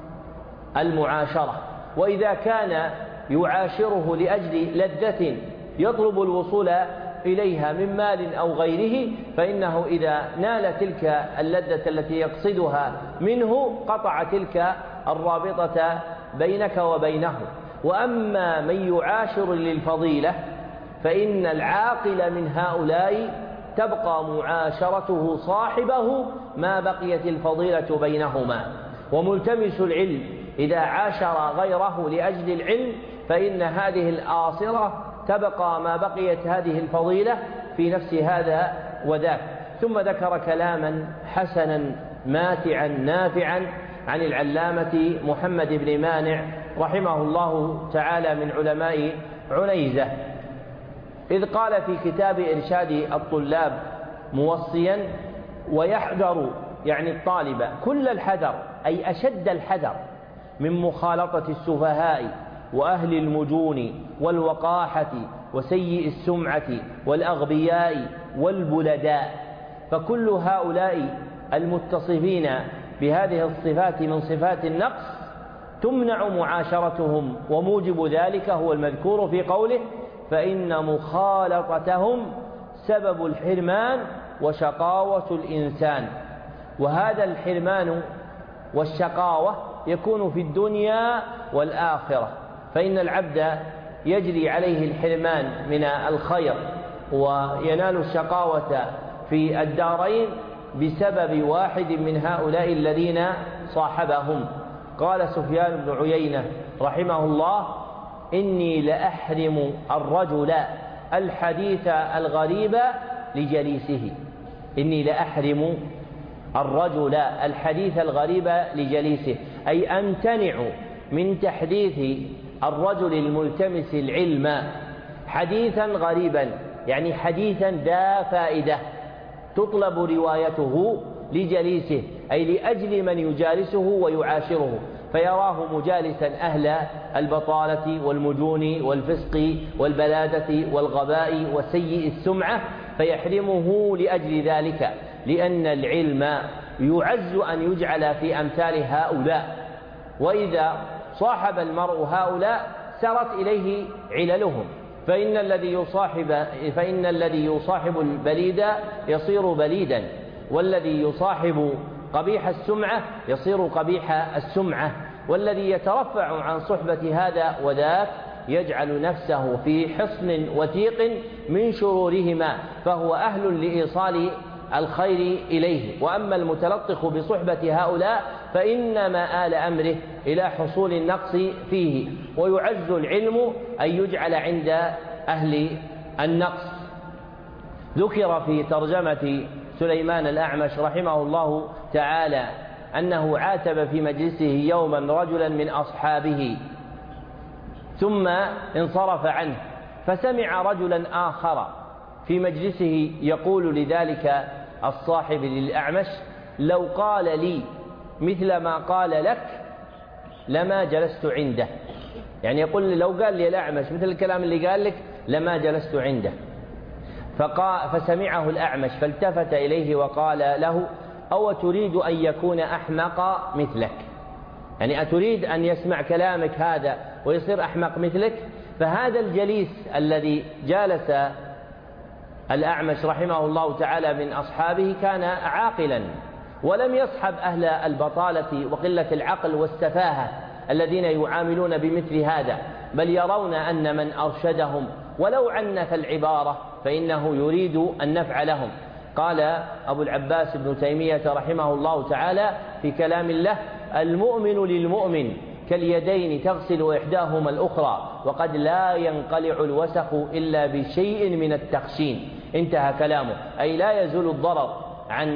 المعاشرة، وإذا كان يعاشره لأجل لذة يطلب الوصول إليها من مال أو غيره فإنه إذا نال تلك اللذة التي يقصدها منه قطع تلك الرابطة بينك وبينه. وأما من يعاشر للفضيلة فإن العاقل من هؤلاء تبقى معاشرته صاحبه ما بقيت الفضيلة بينهما، وملتمس العلم إذا عاشر غيره لأجل العلم فإن هذه الآصرة تبقى ما بقيت هذه الفضيلة في نفس هذا وذاك. ثم ذكر كلاما حسنا ماتعا نافعا عن العلامة محمد بن مانع رحمه الله تعالى من علماء عنيزة، إذ قال في كتاب إرشاد الطلاب موصيا: ويحذر يعني الطالب كل الحذر، أي أشد الحذر من مخالطة السفهاء وأهل المجون والوقاحة وسيء السمعة والأغبياء والبلداء، فكل هؤلاء المتصفين بهذه الصفات من صفات النقص تمنع معاشرتهم، وموجب ذلك هو المذكور في قوله: فإن مخالطتهم سبب الحرمان وشقاوة الإنسان. وهذا الحرمان والشقاوة يكون في الدنيا والآخرة، فإن العبد يجري عليه الحرمان من الخير وينال الشقاوة في الدارين بسبب واحد من هؤلاء الذين صاحبهم. قال سفيان بن عيينة رحمه الله: إني لأحرم الرجل الحديث الغريب لجليسه. إني لأحرم الرجل الحديث الغريب لجليسه، أي أمتنع من تحديث الرجل الملتمس العلم حديثا غريبا، يعني حديثا ذا فائدة تطلب روايته لجليسه، أي لأجل من يجالسه ويعاشره، فيراه مجالسا أهل البطالة والمجون والفسق والبلادة والغباء وسيء السمعة فيحرمه لأجل ذلك، لأن العلم يعز أن يجعل في أمثال هؤلاء، وإذا صاحب المرء هؤلاء سرت إليه عللهم، فإن الذي يصاحب فإن الذي يصاحب البليد يصير بليدا، والذي يصاحب قبيح السمعة يصير قبيح السمعة، والذي يترفع عن صحبة هذا وذاك يجعل نفسه في حصن وثيق من شرورهما، فهو أهل لإيصال الخير إليه. وأما المتلطخ بصحبة هؤلاء فإن مآل أمره إلى حصول النقص فيه، ويعز العلم أن يجعل عند أهل النقص. ذكر في ترجمة سليمان الأعمش رحمه الله تعالى أنه عاتب في مجلسه يوما رجلا من أصحابه ثم انصرف عنه، فسمع رجلا آخر في مجلسه يقول لذلك الصاحب للأعمش: لو قال لي مثل ما قال لك لما جلست عنده. يعني يقول لي لو قال لي الأعمش مثل الكلام اللي قال لك لما جلست عنده. فقال فسمعه الأعمش فالتفت إليه وقال له: أو تريد أن يكون أحمق مثلك؟ يعني أتريد أن يسمع كلامك هذا ويصير أحمق مثلك؟ فهذا الجليس الذي جالس الأعمش رحمه الله تعالى من أصحابه كان عاقلا، ولم يصحب أهل البطالة وقلة العقل والسفاهة الذين يعاملون بمثل هذا، بل يرون أن من أرشدهم ولو عنف العبارة فإنه يريد النفع لهم. قال أبو العباس ابن تيمية رحمه الله تعالى في كلام له: المؤمن للمؤمن كاليدين تغسل إحداهما الأخرى، وقد لا ينقلع الوسخ إلا بشيء من التخشين. انتهى كلامه، أي لا يزول الضرر عن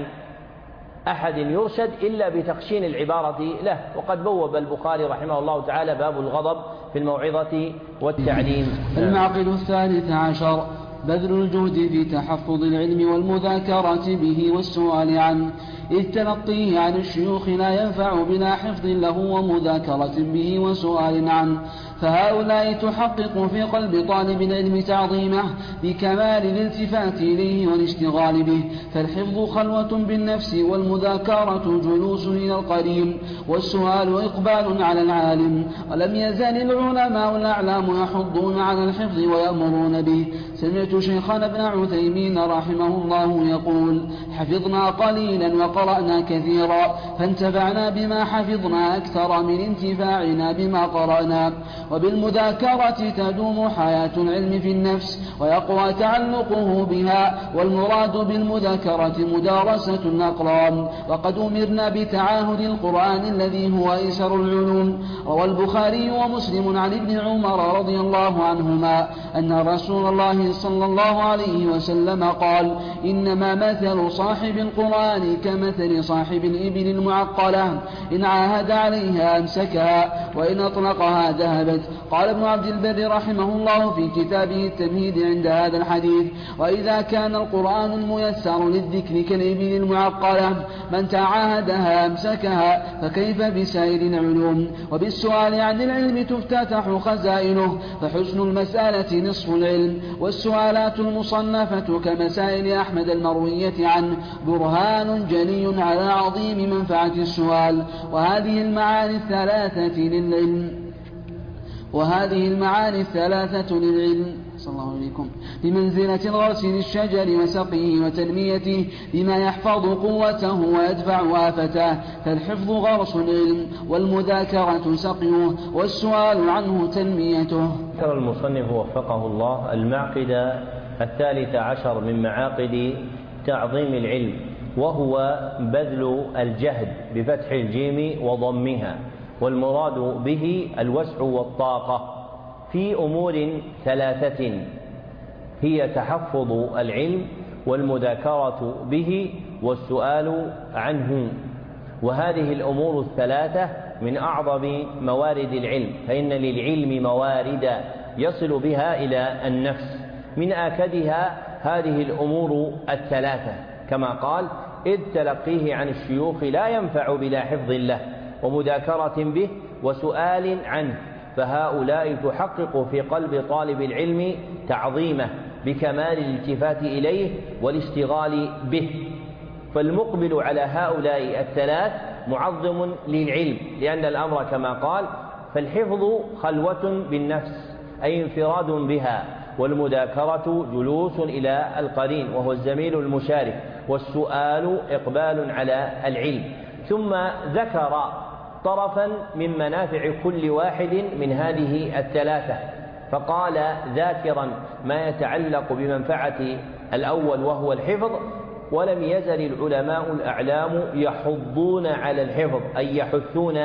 أحد يرشد إلا بتخشين العبارة له. وقد بوب البخاري رحمه الله تعالى باب الغضب في الموعظة والتعليم. المعقد الثالث عشر بذل الجهد في تحفظ العلم والمذاكرة به والسؤال عنه، إذ تلقيه عن الشيوخ لا ينفع بلا حفظ له ومذاكرة به وسؤال عنه، فهؤلاء تحقق في قلب طالب العلم تعظيمه بكمال الالتفات إليه والاشتغال به، فالحفظ خلوة بالنفس والمذاكرة جلوس إلى القريب والسؤال إقبال على العالم. ولم يزال العلماء الأعلام يحضون على الحفظ ويأمرون به. سمعت شيخنا ابن عثيمين رحمه الله يقول: حفظنا قليلا وقرأنا كثيرا، فانتفعنا بما حفظنا أكثر من انتفاعنا بما قرأنا. وبالمذاكرة تدوم حياة العلم في النفس ويقوى تعلقه بها، والمراد بالمذاكرة مدارسة الأقران. وقد أمرنا بتعاهد القرآن الذي هو أيسر العلوم. روى البخاري ومسلم عن ابن عمر رضي الله عنهما أن رسول الله صلى الله عليه وسلم قال: إنما مثل صاحب القرآن كمثل صاحب الإبل المعقلة، إن عاهد عليها أمسكها وإن أطلقها ذهبت. قال ابن عبد البر رحمه الله في كتابه التمهيد عند هذا الحديث: وإذا كان القرآن الميسر للذكر كالإبل المعقلة من تعاهدها أمسكها، فكيف بسائر العلوم؟ وبالسؤال عن العلم تفتتح خزائنه، فحسن المسألة نصف العلم، والسؤالات المصنفة كمسائل أحمد المروية عنه برهان جلي على عظيم منفعة السؤال. وهذه المعاني الثلاثة للعلم وهذه المعاني الثلاثة للعلم صلى الله عليكم بمنزلة الغرس للشجر وسقيه وتنميته بما يحفظ قوته ويدفع آفته، فالحفظ غرس العلم والمذاكرة سقيه والسؤال عنه تنميته. ذكر المصنف وفقه الله المعقد الثالث عشر من معاقد تعظيم العلم، وهو بذل الجهد بفتح الجيم وضمها، والمراد به الوسع والطاقة في أمور ثلاثة هي تحفظ العلم والمذاكرة به والسؤال عنه. وهذه الأمور الثلاثة من أعظم موارد العلم، فإن للعلم موارد يصل بها إلى النفس، من آكدها هذه الأمور الثلاثة كما قال: إذ تلقيه عن الشيوخ لا ينفع بلا حفظ له ومذاكرة به وسؤال عنه، فهؤلاء تحقق في قلب طالب العلم تعظيمه بكمال الالتفات إليه والاشتغال به. فالمقبل على هؤلاء الثلاث معظم للعلم، لأن الأمر كما قال: فالحفظ خلوة بالنفس أي انفراد بها، والمذاكرة جلوس إلى القرين وهو الزميل المشارك، والسؤال إقبال على العلم. ثم ذكر طرفا من منافع كل واحد من هذه الثلاثة، فقال ذاكرا ما يتعلق بمنفعة الأول وهو الحفظ: ولم يزل العلماء الأعلام يحضون على الحفظ، أي يحثون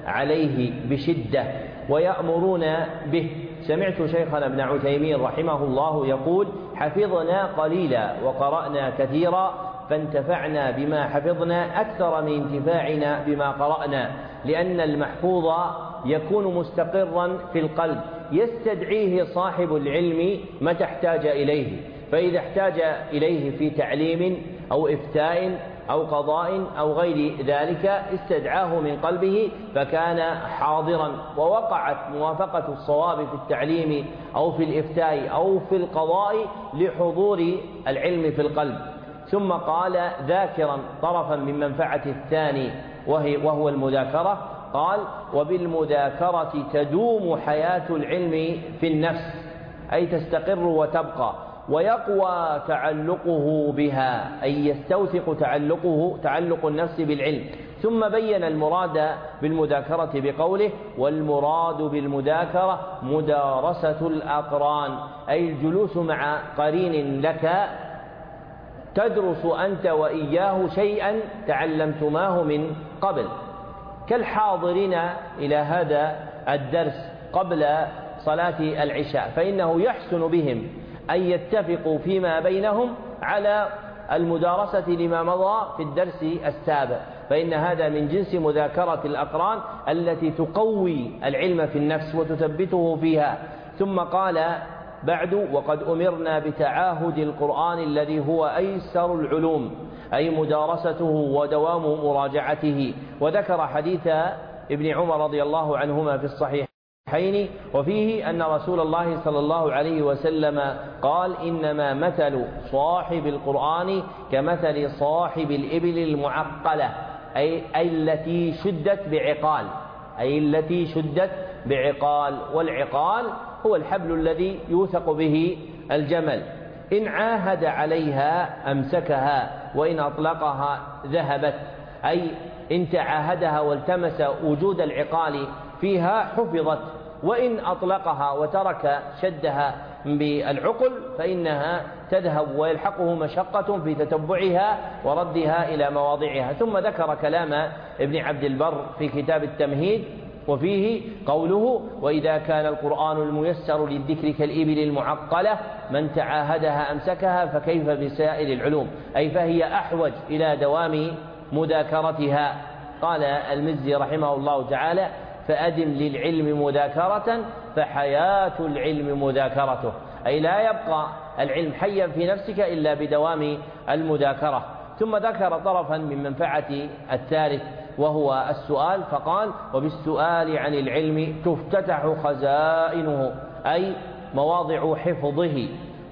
عليه بشدة ويأمرون به. سمعت شيخنا ابن عثيمين رحمه الله يقول: حفظنا قليلا وقرأنا كثيرا، فانتفعنا بما حفظنا أكثر من انتفاعنا بما قرأنا، لأن المحفوظ يكون مستقرا في القلب يستدعيه صاحب العلم متى احتاج إليه، فإذا احتاج إليه في تعليم أو إفتاء أو قضاء أو غير ذلك استدعاه من قلبه فكان حاضرا، ووقعت موافقة الصواب في التعليم أو في الإفتاء أو في القضاء لحضور العلم في القلب. ثم قال ذاكرا طرفا من منفعة الثاني وهي وهو المذاكرة، قال: وبالمذاكرة تدوم حياة العلم في النفس، أي تستقر وتبقى، ويقوى تعلقه بها، أي يستوثق تعلقه تعلق النفس بالعلم. ثم بين المراد بالمذاكرة بقوله: والمراد بالمذاكرة مدارسة الأقران، أي الجلوس مع قرين لك تدرس أنت وإياه شيئا تعلمتماه من قبل، كالحاضرين إلى هذا الدرس قبل صلاة العشاء، فإنه يحسن بهم أن يتفقوا فيما بينهم على المدارسة لما مضى في الدرس السابق، فإن هذا من جنس مذاكرة الأقران التي تقوي العلم في النفس وتثبته فيها. ثم قال بعد: وقد أمرنا بتعاهد القرآن الذي هو أيسر العلوم، أي مدارسته ودوام مراجعته. وذكر حديث ابن عمر رضي الله عنهما في الصحيحين، وفيه أن رسول الله صلى الله عليه وسلم قال: إنما مثل صاحب القرآن كمثل صاحب الإبل المعقلة، أي, أي التي شدت بعقال، أي التي شدت بعقال، والعقال هو الحبل الذي يوثق به الجمل، إن عاهد عليها أمسكها وإن أطلقها ذهبت، أي إن تعاهدها والتمس وجود العقال فيها حفظت، وإن أطلقها وترك شدها بالعقل فإنها تذهب ويلحقه مشقة في تتبعها وردها إلى مواضعها. ثم ذكر كلام ابن عبد البر في كتاب التمهيد، وفيه قوله: وإذا كان القرآن الميسر للذكر كالإبل المعقلة من تعاهدها أمسكها فكيف بسائر العلوم، أي فهي أحوج إلى دوام مذاكرتها. قال المزي رحمه الله تعالى: فأدم للعلم مذاكرة فحياة العلم مذاكرته، أي لا يبقى العلم حيا في نفسك إلا بدوام المذاكرة. ثم ذكر طرفا من منفعة الثالث وهو السؤال، فقال: وبالسؤال عن العلم تفتتح خزائنه، أي مواضع حفظه،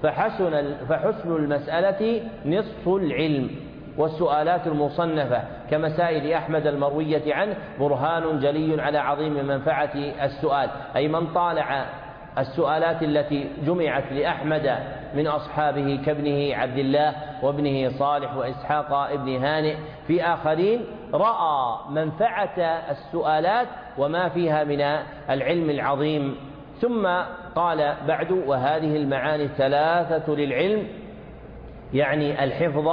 فحسن, فحسن المسألة نصف العلم. والسؤالات المصنفة كمسائل أحمد المروية عنه برهان جلي على عظيم منفعة السؤال، أي من طالع السؤالات التي جمعت لأحمد من أصحابه كابنه عبد الله وابنه صالح وإسحاق ابن هانئ في آخرين رأى منفعة السؤالات وما فيها من العلم العظيم. ثم قال بعد: وهذه المعاني الثلاثة للعلم، يعني الحفظ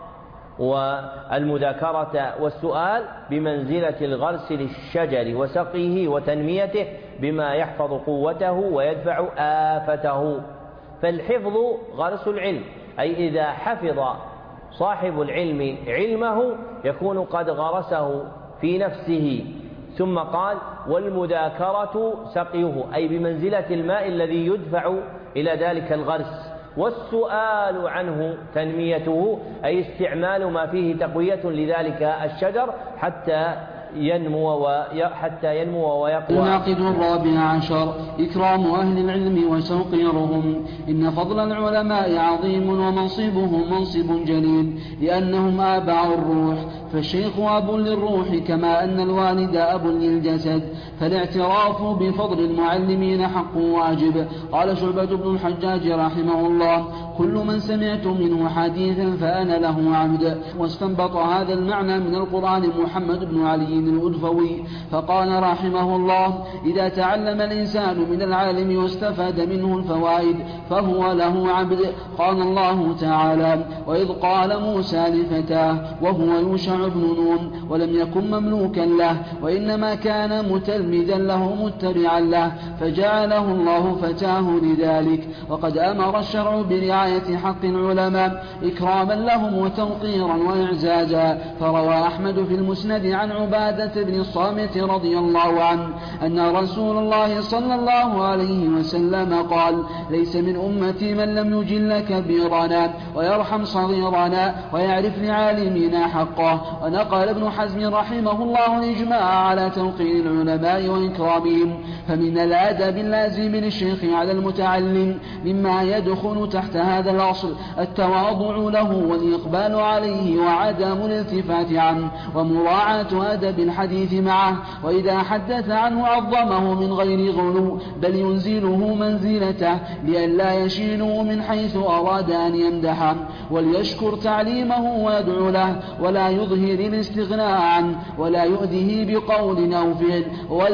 والمذاكرة والسؤال، بمنزلة الغرس للشجر وسقيه وتنميته بما يحفظ قوته ويدفع آفته. فالحفظ غرس العلم، أي إذا حفظ صاحب العلم علمه يكون قد غرسه في نفسه. ثم قال: والمذاكرة سقيه، أي بمنزلة الماء الذي يدفع إلى ذلك الغرس. والسؤال عنه تنميته، أي استعمال ما فيه تقوية لذلك الشجر حتى ينمو حتى ينمو ويقوى. الناقد الرابع عشر: إكرام أهل العلم وتوقيرهم. إن فضل العلماء عظيم ومنصبهم منصب جليل، لأنهم آبع الروح، فالشيخ أب للروح كما أن الوالد أب للجسد، فالاعتراف بفضل المعلمين حق واجب. قال شعبة بن الحجاج رحمه الله: كل من سمعت منه حديثا فأنا له عبد. واستنبط هذا المعنى من القرآن محمد بن علي الأدفوي، فقال رحمه الله: إذا تعلم الإنسان من العالم واستفاد منه الفوائد فهو له عبد. قال الله تعالى: وإذ قال موسى لفتاه وهو يوشع بن نون ولم يكن مملوكا له، وإنما كان متلمذا له متبعا له، فجعله الله فتاه لذلك. وقد أمر الشرع برعاية حق العلماء إكراما لهم وتوقيرا وإعزازا. فروى أحمد في المسند عن عبادة بن الصامت رضي الله عنه أن رسول الله صلى الله عليه وسلم قال: ليس من أمتي من لم يجل كبيرنا ويرحم صغيرنا ويعرف لعالمنا حقه. ونقل ابن حزم رحمه الله الإجماع على توقير العلماء وإكرامهم. فمن الآداب اللازم للشيخ على المتعلم مما يدخل تحت هذا الأصل التواضع له والإقبال عليه وعدم الالتفات عنه ومراعاة أدب الحديث معه، وإذا حدث عنه عظمه من غير غلو بل ينزله منزلته لئلا يشينه من حيث أراد أن يمدحه، وليشكر تعليمه ويدعو له ولا يظهر الاستغناء عنه ولا يؤذيه بقول أو فعل،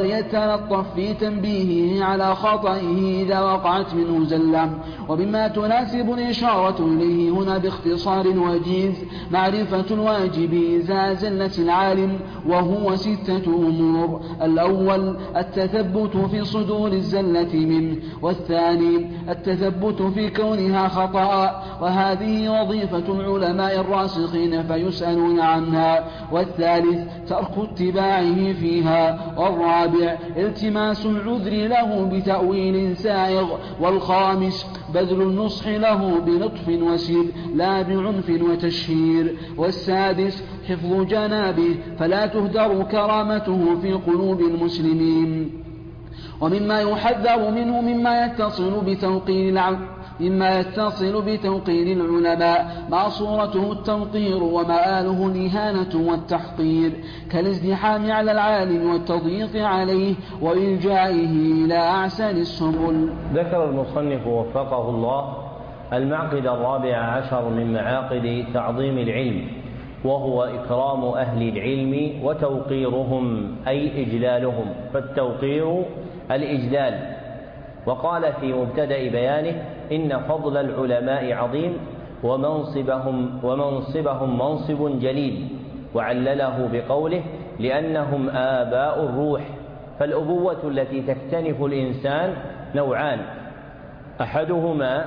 وليتلطف في تنبيهه على خطئه إذا وقعت منه زلة. وبما تناسب الإشارة إليه هنا باختصار وجيز معرفة الواجب إذا زلت العالم، وهو وهو ستة أمور: الأول التثبت في صدور الزلة منه، والثاني التثبت في كونها خطأ، وهذه وظيفة العلماء الراسخين فيسألون عنها، والثالث ترك اتباعه فيها، والرابع التماس العذر له بتأويل سائغ، والخامس بذل النصح له بلطف وسيل لا بعنف وتشهير، والسادس حفظ جنابه فلا تهدر كرامته في قلوب المسلمين. ومما يحذر منه مما يتصل بتوقير العبد مما يتصل بتوقير العلماء ما صورته التوقير ومآله الإهانة والتحقير، كالازدحام على العالم والتضييق عليه وإلجائه إلى أعسل السبل. ذكر المصنف وفقه الله المعقد الرابع عشر من معاقد تعظيم العلم، وهو إكرام أهل العلم وتوقيرهم أي إجلالهم، فالتوقير الإجلال. وقال في مبتدأ بيانه: إن فضل العلماء عظيم ومنصبهم, ومنصبهم منصب جليل، وعلله بقوله: لأنهم آباء الروح. فالأبوة التي تكتنف الإنسان نوعان: أحدهما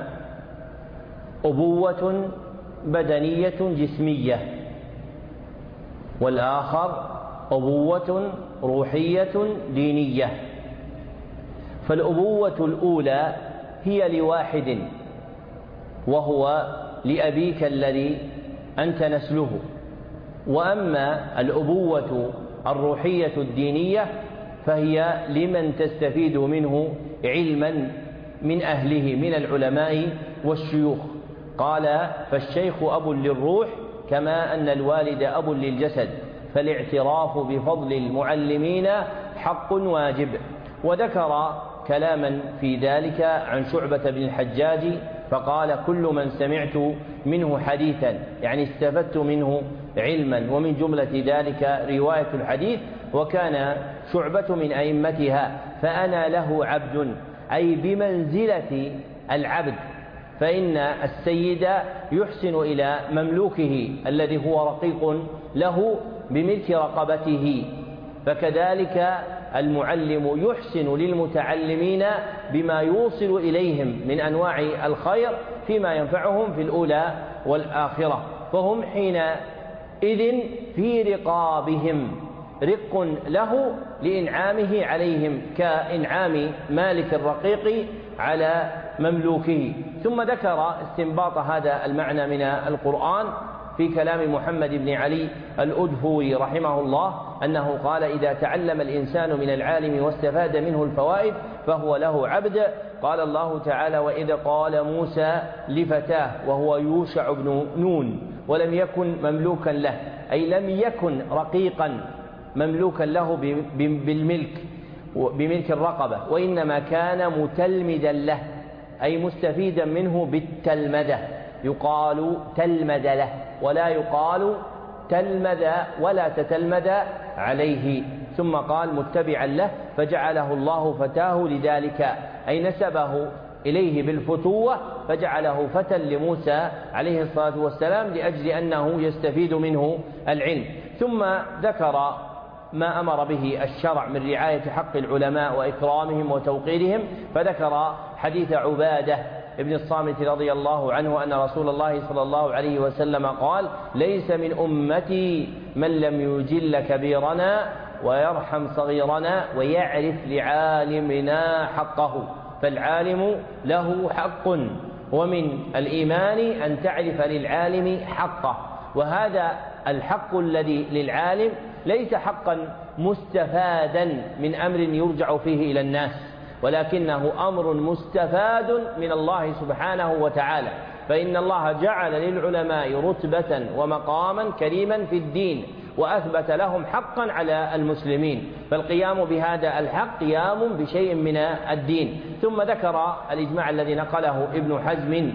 أبوة بدنية جسمية، والآخر أبوة روحية دينية. فالأبوة الأولى هي لواحد، وهو لأبيك الذي أنت نسله. وأما الأبوة الروحية الدينية فهي لمن تستفيد منه علما من أهله من العلماء والشيوخ. قال: فالشيخ أب للروح كما أن الوالد أب للجسد، فالاعتراف بفضل المعلمين حق واجب. وذكر كلاما في ذلك عن شعبة بن الحجاج فقال: كل من سمعت منه حديثا، يعني استفدت منه علما، ومن جملة ذلك رواية الحديث، وكان شعبة من أئمتها، فأنا له عبد، أي بمنزلة العبد، فإن السيد يحسن إلى مملوكه الذي هو رقيق له بملك رقبته، فكذلك المعلم يحسن للمتعلمين بما يوصل إليهم من أنواع الخير فيما ينفعهم في الأولى والآخرة، فهم حينئذ في رقابهم رق له لإنعامه عليهم كإنعام مالك الرقيق على مملوكه. ثم ذكر استنباط هذا المعنى من القرآن في كلام محمد بن علي الأدهوي رحمه الله أنه قال: إذا تعلم الإنسان من العالم واستفاد منه الفوائد فهو له عبد. قال الله تعالى: وإذ قال موسى لفتاه وهو يوشع بن نون ولم يكن مملوكا له، أي لم يكن رقيقا مملوكا له بالملك بملك الرقبة، وإنما كان متلمذا له، أي مستفيدا منه بالتلمذة، يقال تلمذ له ولا يقال تلمذ ولا تتلمذ عليه. ثم قال: متبعا له فجعله الله فتاه لذلك، أي نسبه إليه بالفتوة فجعله فتى لموسى عليه الصلاة والسلام لأجل أنه يستفيد منه العلم. ثم ذكر ما أمر به الشرع من رعاية حق العلماء وإكرامهم وتوقيرهم، فذكر حديث عبادة ابن الصامت رضي الله عنه أن رسول الله صلى الله عليه وسلم قال: ليس من أمتي من لم يجل كبيرنا ويرحم صغيرنا ويعرف لعالمنا حقه. فالعالم له حق، ومن الإيمان أن تعرف للعالم حقه، وهذا الحق الذي للعالم ليس حقا مستفادا من أمر يرجع فيه إلى الناس، ولكنه أمر مستفاد من الله سبحانه وتعالى، فإن الله جعل للعلماء رتبة ومقاما كريما في الدين، وأثبت لهم حقا على المسلمين، فالقيام بهذا الحق قيام بشيء من الدين. ثم ذكر الإجماع الذي نقله ابن حزم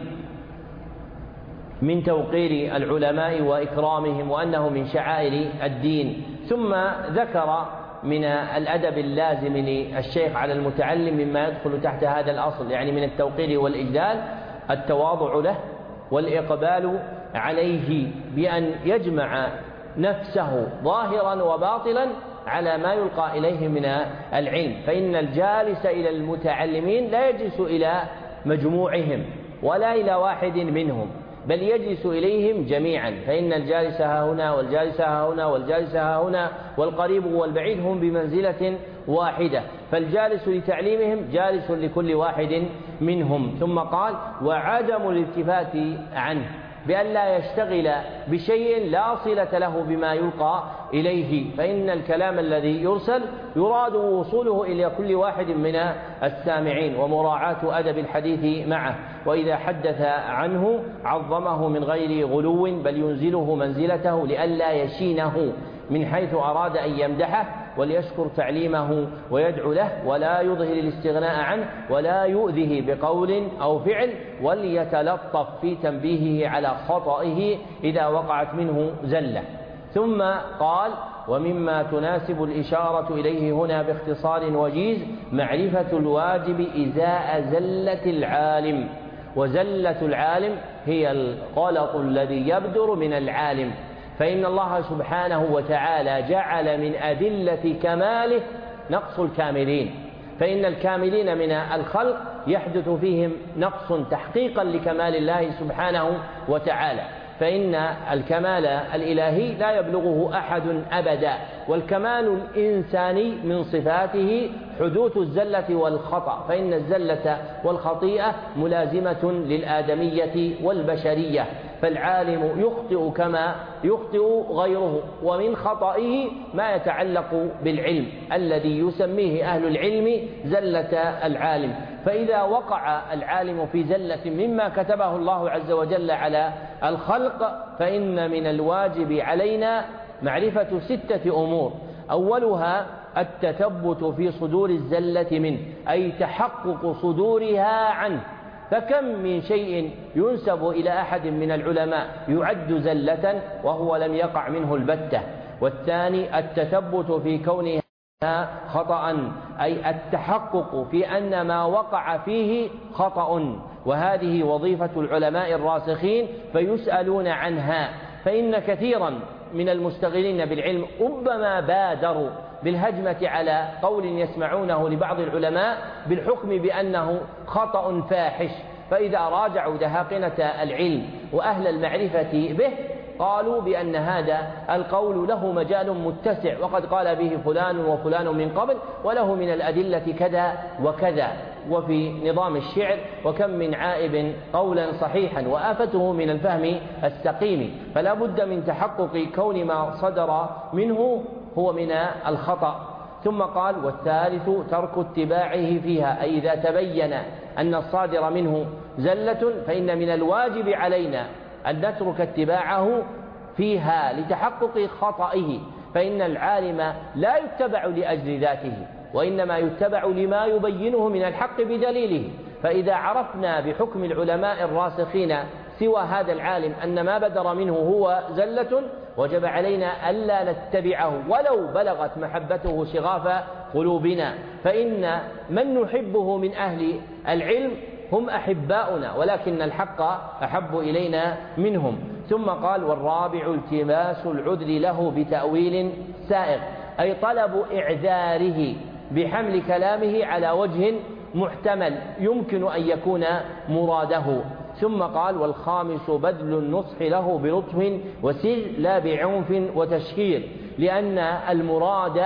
من توقير العلماء وإكرامهم وأنه من شعائر الدين. ثم ذكر من الأدب اللازم للشيخ على المتعلم مما يدخل تحت هذا الأصل، يعني من التوقير والإجلال التواضع له والإقبال عليه بأن يجمع نفسه ظاهرا وباطلا على ما يلقى إليه من العلم، فإن الجالس إلى المتعلمين لا يجلس إلى مجموعهم ولا إلى واحد منهم، بل يجلس إليهم جميعا، فإن الجالس ها هنا والجالس ها هنا والجالس ها هنا والقريب والبعيد هم بمنزلة واحدة، فالجالس لتعليمهم جالس لكل واحد منهم. ثم قال: وعدم الالتفات عنه، بأن لا يشتغل بشيء لا صلة له بما يلقى إليه، فإن الكلام الذي يرسل يراد وصوله إلى كل واحد من السامعين، ومراعاة أدب الحديث معه، وإذا حدث عنه عظمه من غير غلو، بل ينزله منزلته لئلا يشينه من حيث أراد أن يمدحه، وليشكر تعليمه ويدعو له، ولا يظهر الاستغناء عنه، ولا يؤذه بقول أو فعل، وليتلطف في تنبيهه على خطئه إذا وقعت منه زلة. ثم قال: ومما تناسب الإشارة إليه هنا باختصار وجيز معرفة الواجب إزاء زلة العالم، وزلة العالم هي الغلط الذي يبدر من العالم، فإن الله سبحانه وتعالى جعل من أدلة كماله نقص الكاملين، فإن الكاملين من الخلق يحدث فيهم نقص تحقيقا لكمال الله سبحانه وتعالى، فإن الكمال الإلهي لا يبلغه أحد أبدا، والكمال الإنساني من صفاته حدوث الزلة والخطأ، فإن الزلة والخطيئة ملازمة للآدمية والبشرية، فالعالم يخطئ كما يخطئ غيره، ومن خطئه ما يتعلق بالعلم الذي يسميه أهل العلم زلة العالم، فإذا وقع العالم في زلة مما كتبه الله عز وجل على الخلق، فإن من الواجب علينا معرفة ستة أمور: أولها التثبت في صدور الزلة منه، أي تحقق صدورها عنه، فكم من شيء ينسب إلى أحد من العلماء يعد زلة وهو لم يقع منه البتة. والثاني التثبت في كونها خطأ، أي التحقق في أن ما وقع فيه خطأ، وهذه وظيفة العلماء الراسخين فيسألون عنها، فإن كثيرا من المستغلين بالعلم ربما بادروا بالهجمة على قول يسمعونه لبعض العلماء بالحكم بأنه خطأ فاحش، فإذا راجعوا دهاقنة العلم وأهل المعرفة به قالوا بأن هذا القول له مجال متسع، وقد قال به فلان وفلان من قبل، وله من الأدلة كذا وكذا. وفي نظام الشعر: وكم من عائب قولا صحيحا وآفته من الفهم السقيم، فلا بد من تحقق كون ما صدر منه هو من الخطأ. ثم قال: والثالث ترك اتباعه فيها، أي إذا تبين أن الصادر منه زلة فإن من الواجب علينا أن نترك اتباعه فيها لتحقق خطئه، فإن العالم لا يتبع لأجل ذاته، وإنما يتبع لما يبينه من الحق بدليله، فإذا عرفنا بحكم العلماء الراسخين سوى هذا العالم أن ما بدر منه هو زلة، وجب علينا ألا نتبعه ولو بلغت محبته شغاف قلوبنا، فإن من نحبه من أهل العلم هم أحباؤنا، ولكن الحق أحب إلينا منهم. ثم قال: والرابع التماس العذر له بتأويل سائغ، أي طلب إعذاره بحمل كلامه على وجه محتمل يمكن أن يكون مراده. ثم قال: والخامس بذل النصح له بلطف وسر لا بعنف وتشهير، لأن المراد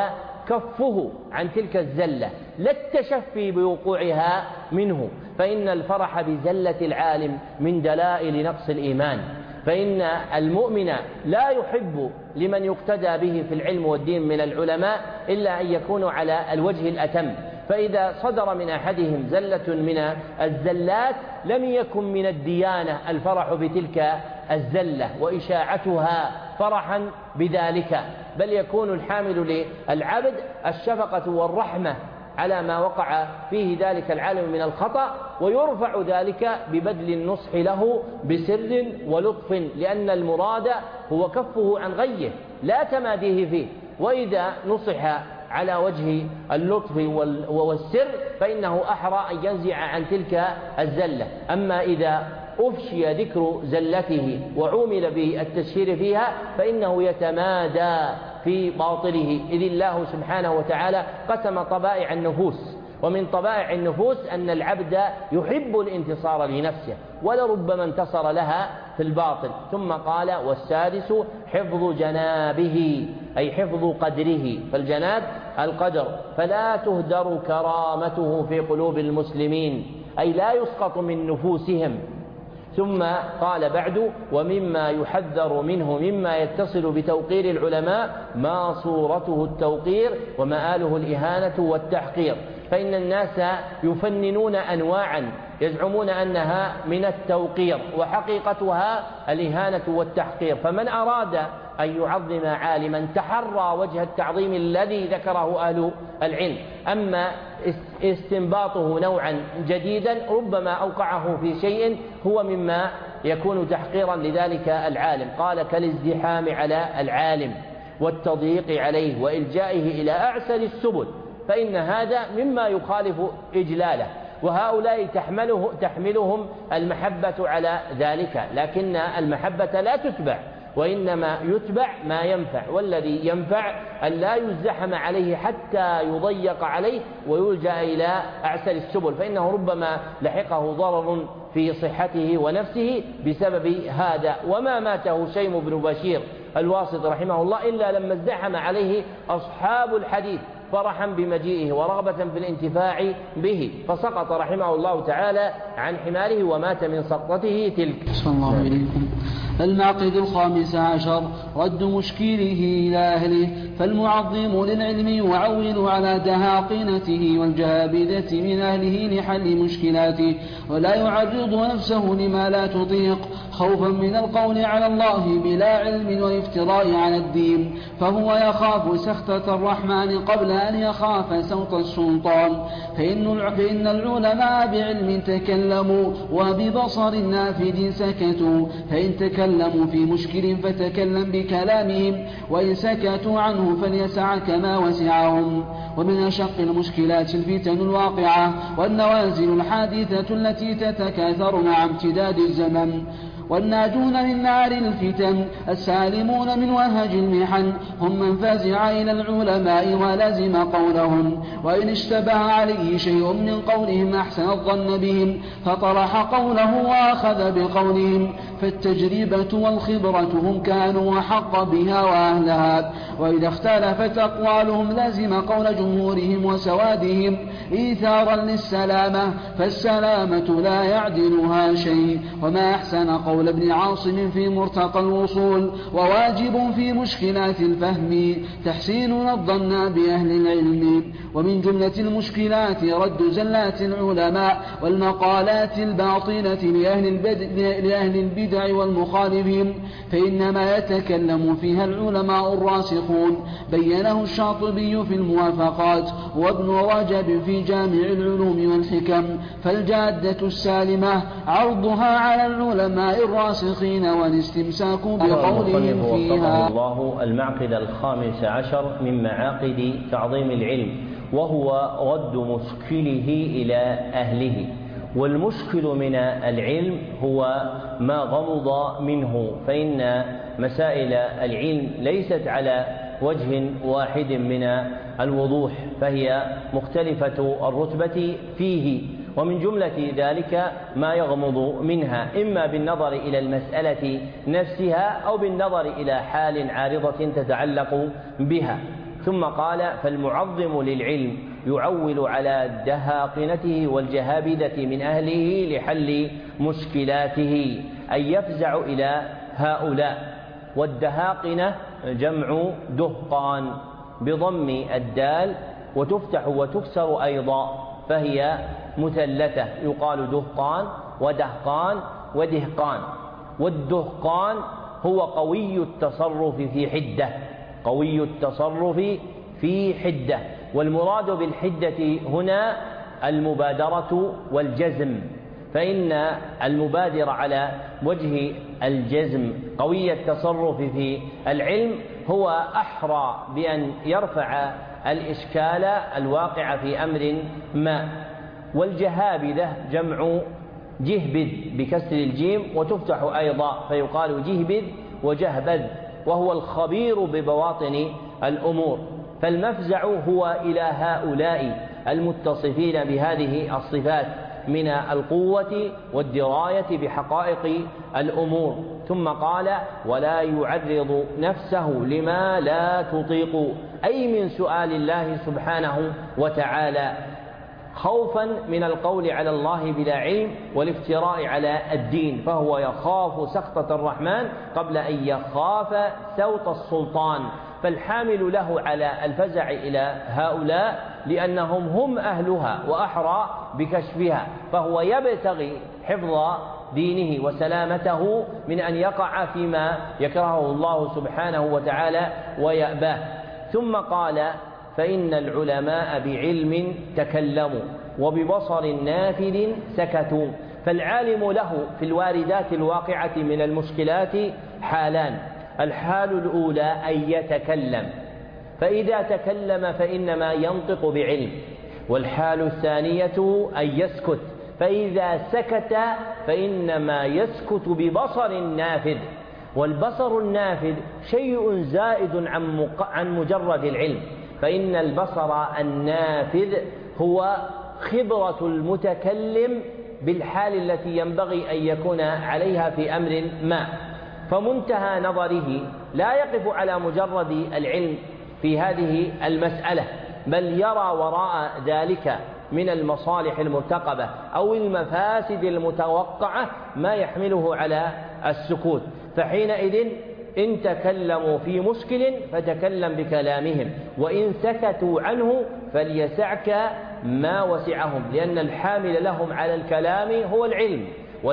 كفه عن تلك الزلة لا التشفي بوقوعها منه، فإن الفرح بزلة العالم من دلائل نقص الإيمان، فإن المؤمن لا يحب لمن يقتدى به في العلم والدين من العلماء إلا أن يكونوا على الوجه الأتم، فإذا صدر من أحدهم زلة من الزلات لم يكن من الديانة الفرح بتلك الزلة وإشاعتها فرحا بذلك، بل يكون الحامل للعبد الشفقة والرحمة على ما وقع فيه ذلك العالم من الخطأ، ويرفع ذلك ببذل النصح له بسر ولطف، لأن المراد هو كفه عن غيه لا تماديه فيه، وإذا نصح على وجه اللطف والسر فإنه أحرى أن ينزع عن تلك الزلة. أما إذا أفشي ذكر زلته وعومل بالتشهير فيها فإنه يتمادى في باطله، إذ الله سبحانه وتعالى قسم طبائع النفوس، ومن طبائع النفوس أن العبد يحب الانتصار لنفسه ولربما انتصر لها في الباطل. ثم قال: والسادس حفظ جنابه، أي حفظ قدره، فالجناب القدر، فلا تهدر كرامته في قلوب المسلمين، أي لا يسقط من نفوسهم. ثم قال بعد: ومما يحذر منه مما يتصل بتوقير العلماء ما صورته التوقير ومآله الإهانة والتحقير، فإن الناس يفننون أنواعا يزعمون أنها من التوقير وحقيقتها الإهانة والتحقير، فمن أراد أن يعظم عالما تحرى وجه التعظيم الذي ذكره أهل العلم. أما استنباطه نوعا جديدا ربما أوقعه في شيء هو مما يكون تحقيرا لذلك العالم. قال: كالازدحام على العالم والتضييق عليه وإلجائه إلى أعسل السبل، فإن هذا مما يخالف إجلاله، وهؤلاء تحمله تحملهم المحبة على ذلك، لكن المحبة لا تتبع، وإنما يتبع ما ينفع، والذي ينفع أن لا يزدحم عليه حتى يضيق عليه ويلجأ إلى أعسل السبل، فإنه ربما لحقه ضرر في صحته ونفسه بسبب هذا. وما ماته شيم بن بشير الواسط رحمه الله إلا لما ازدحم عليه أصحاب الحديث فرحا بمجيئه ورغبة في الانتفاع به، فسقط رحمه الله تعالى عن حماره ومات من سقطته تلك. صلى الله عليكم. المعقد الخامس عشر رد مشكله إلى أهله، فالمعظم للعلم يعول على دهاقنته والجهابذة من أهله لحل مشكلاته، ولا يعرض نفسه لما لا تطيق خوفا من القول على الله بلا علم والافتراء على الدين، فهو يخاف سخطة الرحمن قبل أن يخاف سوط السلطان. فإن فإن العلماء بعلم تكلموا وببصر نافذ سكتوا، فإن تكلموا في مشكل فتكلم بكلامهم، وإن سكتوا عنه فليسعك ما وسعهم. ومن أشق المشكلات الفتن الواقعة والنوازل الحادثة التي تتكاثر مع امتداد الزمن، والناجون من نار الفتن السالمون من وهج المحن هم من فزع إلى العلماء ولزم قولهم، وإن اشتبه عليه شيء من قولهم أحسن الظن بهم فطرح قوله وأخذ بقولهم، فالتجربة والخبرة هم كانوا أحق بها وأهلها، وإذا اختلفت أقوالهم لزم قول جمهورهم وسوادهم إيثارا للسلامة، فالسلامة لا يعدلها شيء. وما أحسن قول ابن عاصم في مرتقى الوصول، وواجب في مشكلات الفهم تحسين الظن بأهل العلم. ومن جملة المشكلات رد زلات العلماء والمقالات الباطلة لأهل البدع, لأهل البدع والمخالفين، فإنما يتكلم فيها العلماء الراسخون، بينه الشاطبي في الموافقات وابن رجب في جامع العلوم والحكم. فالجادة السالمة عرضها على العلماء الراسخين والاستمساك بقولهم فيها. الله المعقد الخامس عشر من معاقد تعظيم العلم، وهو رد مشكله إلى أهله. والمشكل من العلم هو ما غمض منه، فإن مسائل العلم ليست على وجه واحد من الوضوح، فهي مختلفة الرتبة فيه، ومن جملة ذلك ما يغمض منها إما بالنظر إلى المسألة نفسها أو بالنظر إلى حال عارضة تتعلق بها. ثم قال: فالمعظم للعلم يعول على دهاقنته والجهابذة من أهله لحل مشكلاته، أي يفزع إلى هؤلاء. والدهاقنة جمع دهقان بضم الدال، وتفتح وتكسر أيضا، فهي مثلثة، يقال دهقان ودهقان ودهقان. والدهقان هو قوي التصرف في حدة، قوي التصرف في حدة، والمراد بالحدة هنا المبادرة والجزم، فإن المبادر على وجه الجزم قوي التصرف في العلم هو أحرى بأن يرفع الإشكال الواقع في أمر ما. والجهابذة جمع جهبذ بكسر الجيم وتفتح أيضا فيقال جهبذ وجهبذ، وهو الخبير ببواطن الأمور. فالمفزع هو إلى هؤلاء المتصفين بهذه الصفات من القوة والدراية بحقائق الأمور. ثم قال: ولا يعرض نفسه لما لا تطيق، أي من سؤال الله سبحانه وتعالى، خوفا من القول على الله بلا علم والافتراء على الدين، فهو يخاف سخطة الرحمن قبل أن يخاف سوط السلطان. فالحامل له على الفزع إلى هؤلاء لأنهم هم أهلها وأحرى بكشفها، فهو يبتغي حفظ دينه وسلامته من أن يقع فيما يكرهه الله سبحانه وتعالى ويأباه. ثم قال: فإن العلماء بعلم تكلموا وببصر نافذ سكتوا. فالعالم له في الواردات الواقعة من المشكلات حالان: الحال الأولى أن يتكلم، فإذا تكلم فإنما ينطق بعلم، والحال الثانية أن يسكت، فإذا سكت فإنما يسكت ببصر نافذ. والبصر النافذ شيء زائد عن مجرد العلم، فإن البصر النافذ هو خبرة المتكلم بالحال التي ينبغي أن يكون عليها في أمر ما، فمنتهى نظره لا يقف على مجرد العلم في هذه المسألة، بل يرى وراء ذلك من المصالح المرتقبة أو المفاسد المتوقعة ما يحمله على السكوت. فحينئذ إن تكلموا في مشكل فتكلم بكلامهم، وإن سكتوا عنه فليسعك ما وسعهم، لأن الحامل لهم على الكلام هو العلم،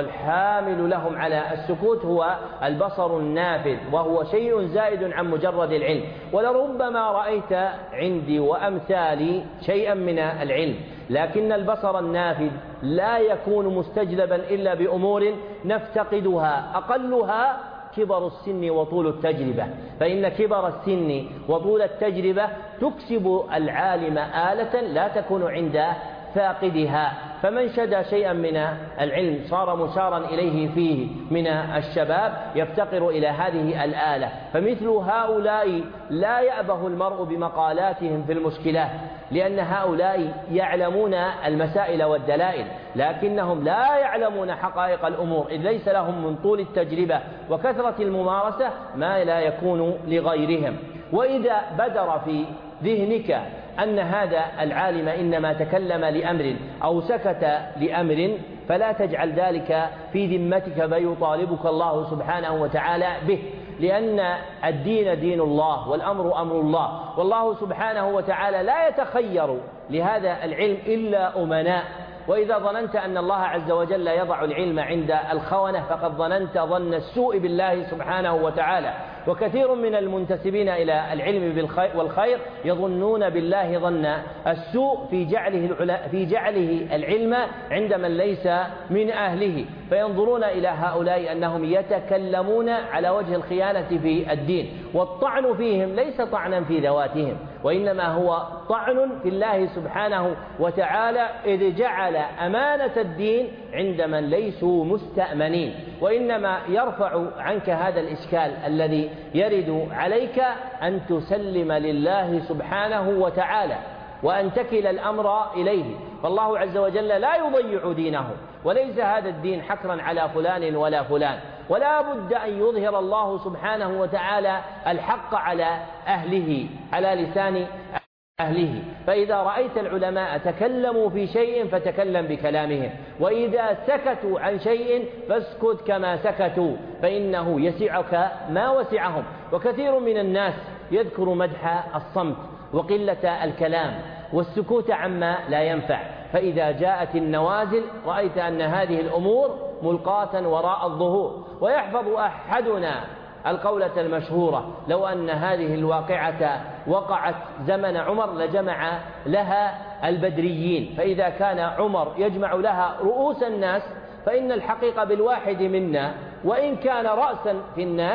والحامل لهم على السكوت هو البصر النافذ، وهو شيء زائد عن مجرد العلم. ولربما رأيت عندي وأمثالي شيئا من العلم، لكن البصر النافذ لا يكون مستجلبا إلا بأمور نفتقدها، أقلها كبر السن وطول التجربة، فإن كبر السن وطول التجربة تكسب العالم آلة لا تكون عند فاقدها. فمن شدى شيئا من العلم صار مشارا إليه فيه من الشباب يفتقر إلى هذه الآلة. فمثل هؤلاء لا يأبه المرء بمقالاتهم في المشكلات، لأن هؤلاء يعلمون المسائل والدلائل، لكنهم لا يعلمون حقائق الأمور، إذ ليس لهم من طول التجربة وكثرة الممارسة ما لا يكون لغيرهم. وإذا بدر في ذهنك أن هذا العالم إنما تكلم لأمر أو سكت لأمر، فلا تجعل ذلك في ذمتك فيطالبك الله سبحانه وتعالى به، لأن الدين دين الله والأمر أمر الله، والله سبحانه وتعالى لا يتخير لهذا العلم إلا أمناء. وإذا ظننت أن الله عز وجل يضع العلم عند الخونة فقد ظننت ظن السوء بالله سبحانه وتعالى. وكثير من المنتسبين إلى العلم والخير يظنون بالله ظن السوء في جعله في جعله العلم عند من ليس من أهله، فينظرون إلى هؤلاء أنهم يتكلمون على وجه الخيانة في الدين، والطعن فيهم ليس طعنا في ذواتهم، وإنما هو طعن في الله سبحانه وتعالى، إذ جعل أمانة الدين عند من ليسوا مستأمنين. وإنما يرفع عنك هذا الإشكال الذي يرد عليك أن تسلم لله سبحانه وتعالى وأن تكل الأمر إليه، فالله عز وجل لا يضيع دينه، وليس هذا الدين حكرا على فلان ولا فلان، ولا بد أن يظهر الله سبحانه وتعالى الحق على أهله على لسان أهله. فإذا رأيت العلماء تكلموا في شيء فتكلم بكلامهم، وإذا سكتوا عن شيء فاسكت كما سكتوا، فإنه يسعك ما وسعهم. وكثير من الناس يذكر مدح الصمت وقلة الكلام والسكوت عما لا ينفع، فإذا جاءت النوازل رأيت أن هذه الأمور ملقاة وراء الظهور. ويحفظ أحدنا القولة المشهورة: لو أن هذه الواقعة وقعت زمن عمر لجمع لها البدريين، فإذا كان عمر يجمع لها رؤوس الناس فإن الحقيقة بالواحد منا وإن كان رأسا في الناس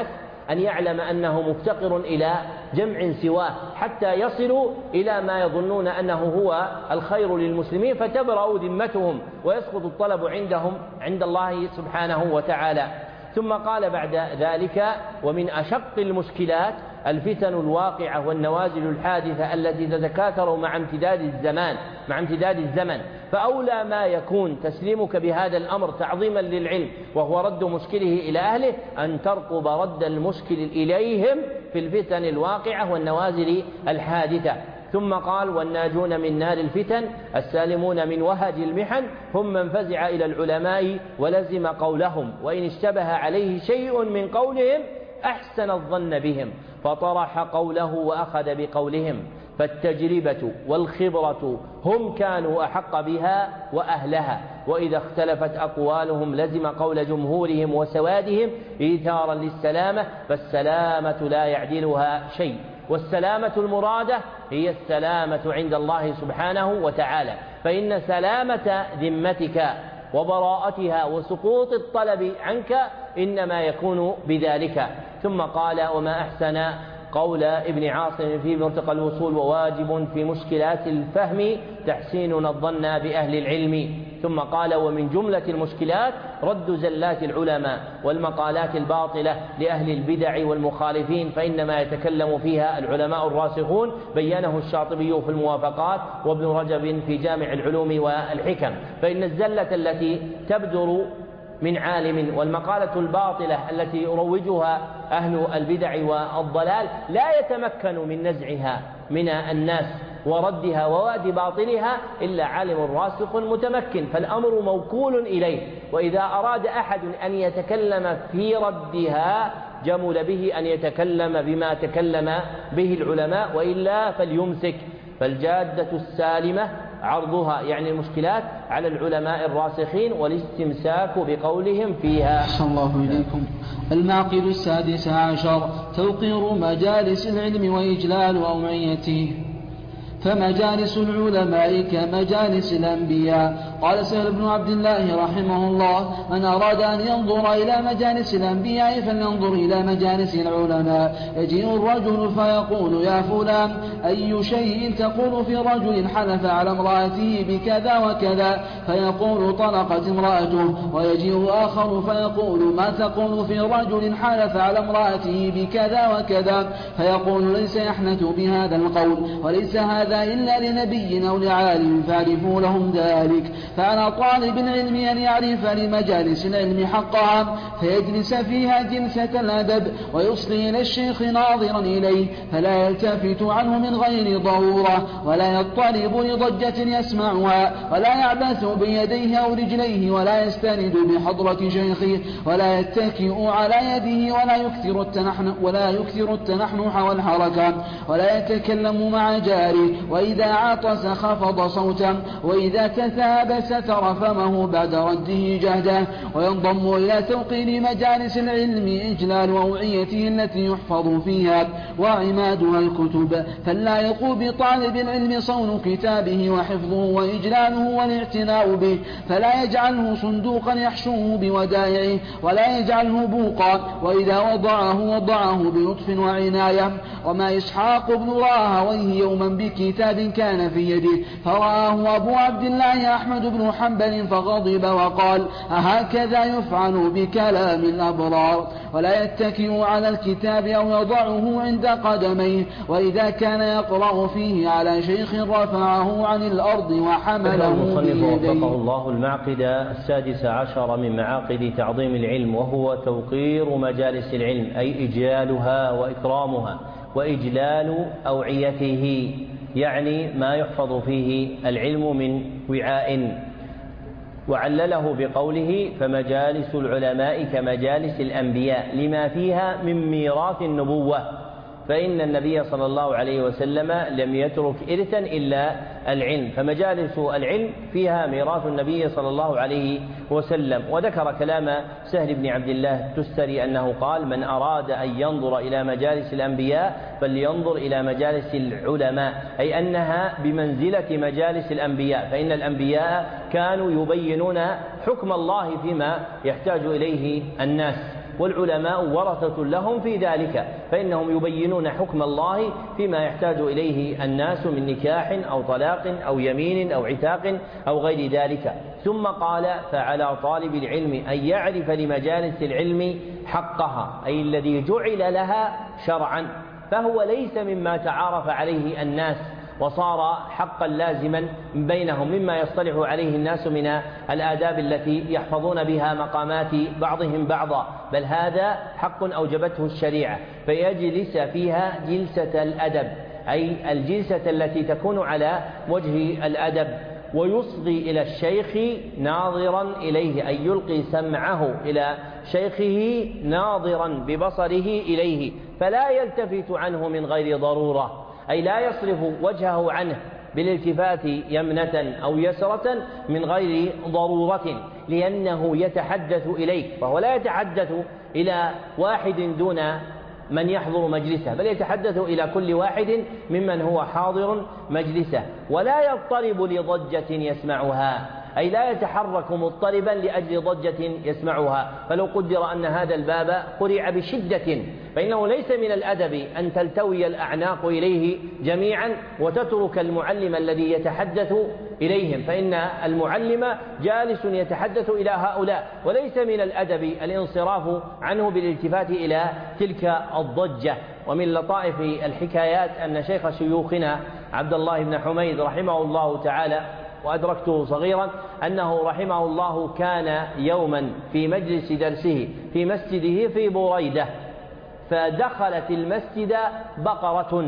أن يعلم أنه مفتقر إلى جمع سواه حتى يصلوا إلى ما يظنون أنه هو الخير للمسلمين فتبرأ ذمتهم ويسقط الطلب عندهم عند الله سبحانه وتعالى. ثم قال بعد ذلك: ومن أشق المشكلات الفتن الواقعة والنوازل الحادثة التي تتكاثر مع امتداد الزمان مع امتداد الزمن فأولى ما يكون تسليمك بهذا الأمر تعظيما للعلم وهو رد مشكله إلى أهله أن ترقب رد المشكل إليهم في الفتن الواقعة والنوازل الحادثة. ثم قال: والناجون من نار الفتن السالمون من وهج المحن هم من فزع إلى العلماء ولزم قولهم وإن اشتبه عليه شيء من قولهم أحسن الظن بهم فطرح قوله وأخذ بقولهم فالتجربة والخبرة هم كانوا أحق بها وأهلها وإذا اختلفت أقوالهم لزم قول جمهورهم وسوادهم إيثارا للسلامة فالسلامة لا يعدلها شيء والسلامة المرادة هي السلامة عند الله سبحانه وتعالى فإن سلامة ذمتك وبراءتها وسقوط الطلب عنك إنما يكون بذلك. ثم قال: وما أحسن قول ابن عاصم في مرتقى الوصول وواجب في مشكلات الفهم تحسيننا الظن بأهل العلم. ثم قال: ومن جملة المشكلات رد زلات العلماء والمقالات الباطلة لأهل البدع والمخالفين فإنما يتكلم فيها العلماء الراسخون بينه الشاطبي في الموافقات وابن رجب في جامع العلوم والحكم. فإن الزلة التي تبدر من عالم والمقالة الباطلة التي يروجها أهل البدع والضلال لا يتمكن من نزعها من الناس وردها وواد باطلها إلا عالم راسخ متمكن فالأمر موكول إليه وإذا أراد أحد أن يتكلم في ردها جمل به أن يتكلم بما تكلم به العلماء وإلا فليمسك. فالجادة السالمة عرضها يعني المشكلات على العلماء الراسخين والاستمساك بقولهم فيها. أحسن الله إليكم. المعقد السادس عشر توقير مجالس العلم وإجلال أوعيته. فمجالس العلماء كمجالس الأنبياء. قال سهل بن عبد الله رحمه الله: من أراد أن ينظر إلى مجالس الأنبياء فلينظر إلى مجالس العلماء. يجيء الرجل فيقول: يا فلان أي شيء تقول في رجل حلف على امرأته بكذا وكذا فيقول: طلقت امرأته. ويجيء آخر فيقول: ما تقول في رجل حلف على امرأته بكذا وكذا فيقول: ليس يحنث بهذا القول وليس هذا إلا لنبي أو لعالم فاعرفوا لهم ذلك. فعلى طالب العلم أن يعرف لمجالس العلم حقها فيجلس فيها جلسة الأدب ويصغي إلى الشيخ ناظرا إليه فلا يلتفت عنه من غير ضرورة ولا يضطرب لضجة يسمعها ولا يعبث بيديه أو رجليه ولا يستند بحضرة شيخه ولا يتكئ على يده ولا يكثر التنحنح ولا يكثر التنحنح والحركة ولا يتكلم مع جاره وإذا عطس خفض صوتا وإذا تثاب ستر فمه بعد رده جهده. وينضم إلى توقير مجالس العلم إجلال أوعيته التي يحفظ فيها وعمادها الكتب فاللائق بطالب العلم صون كتابه وحفظه وإجلاله والاعتناء به فلا يجعله صندوقا يحشوه بودائعه ولا يجعله بوقا وإذا وضعه وضعه بلطف وعناية. وما إسحاق بن راهويه يوما بكتاب كان في يده فرآه أبو عبد الله أحمد بن حنبل فغضب وقال: أهكذا يفعل بكلام الأبرار؟ ولا يتكئ على الكتاب أو يضعه عند قدميه وإذا كان يقرأ فيه على شيخ رفعه عن الأرض وحمله بيديه. وفقه الله المعقد السادس عشر من معاقد تعظيم العلم وهو توقير مجالس العلم أي إجلالها وإكرامها وإجلال أوعيته يعني ما يحفظ فيه العلم من وعاء. وعلله بقوله: فمجالس العلماء كمجالس الأنبياء لما فيها من ميراث النبوة فإن النبي صلى الله عليه وسلم لم يترك إرثا إلا العلم فمجالس العلم فيها ميراث النبي صلى الله عليه وسلم. وذكر كلام سهل بن عبد الله التستري أنه قال: من أراد أن ينظر إلى مجالس الأنبياء فلينظر إلى مجالس العلماء أي أنها بمنزلة مجالس الأنبياء فإن الأنبياء كانوا يبينون حكم الله فيما يحتاج إليه الناس والعلماء ورثة لهم في ذلك، فإنهم يبينون حكم الله فيما يحتاج إليه الناس من نكاح أو طلاق أو يمين أو عتاق أو غير ذلك. ثم قال: فعلى طالب العلم أن يعرف لمجالس العلم حقها، أي الذي جعل لها شرعا، فهو ليس مما تعارف عليه الناس وصار حقا لازما بينهم، مما يصطلح عليه الناس من الآداب التي يحفظون بها مقامات بعضهم بعضا، بل هذا حق أوجبته الشريعة، فيجلس فيها جلسة الأدب، أي الجلسة التي تكون على وجه الأدب، ويصغي إلى الشيخ ناظرا إليه، أي يلقي سمعه إلى شيخه ناظرا ببصره إليه، فلا يلتفت عنه من غير ضرورة، أي لا يصرف وجهه عنه بالالتفات يمنة أو يسرة من غير ضرورة، لأنه يتحدث إليك، فهو لا يتحدث إلى واحد دون من يحضر مجلسه، بل يتحدث إلى كل واحد ممن هو حاضر مجلسه، ولا يضطرب لضجة يسمعها، أي لا يتحرك مضطربا لأجل ضجة يسمعها. فلو قدر أن هذا الباب قرع بشدة فإنه ليس من الأدب أن تلتوي الأعناق إليه جميعا وتترك المعلم الذي يتحدث إليهم، فإن المعلم جالس يتحدث إلى هؤلاء، وليس من الأدب الانصراف عنه بالالتفات إلى تلك الضجة. ومن لطائف الحكايات أن شيخ شيوخنا عبد الله بن حميد رحمه الله تعالى، وأدركته صغيرا، أنه رحمه الله كان يوما في مجلس درسه في مسجده في بريدة، فدخلت المسجد بقرة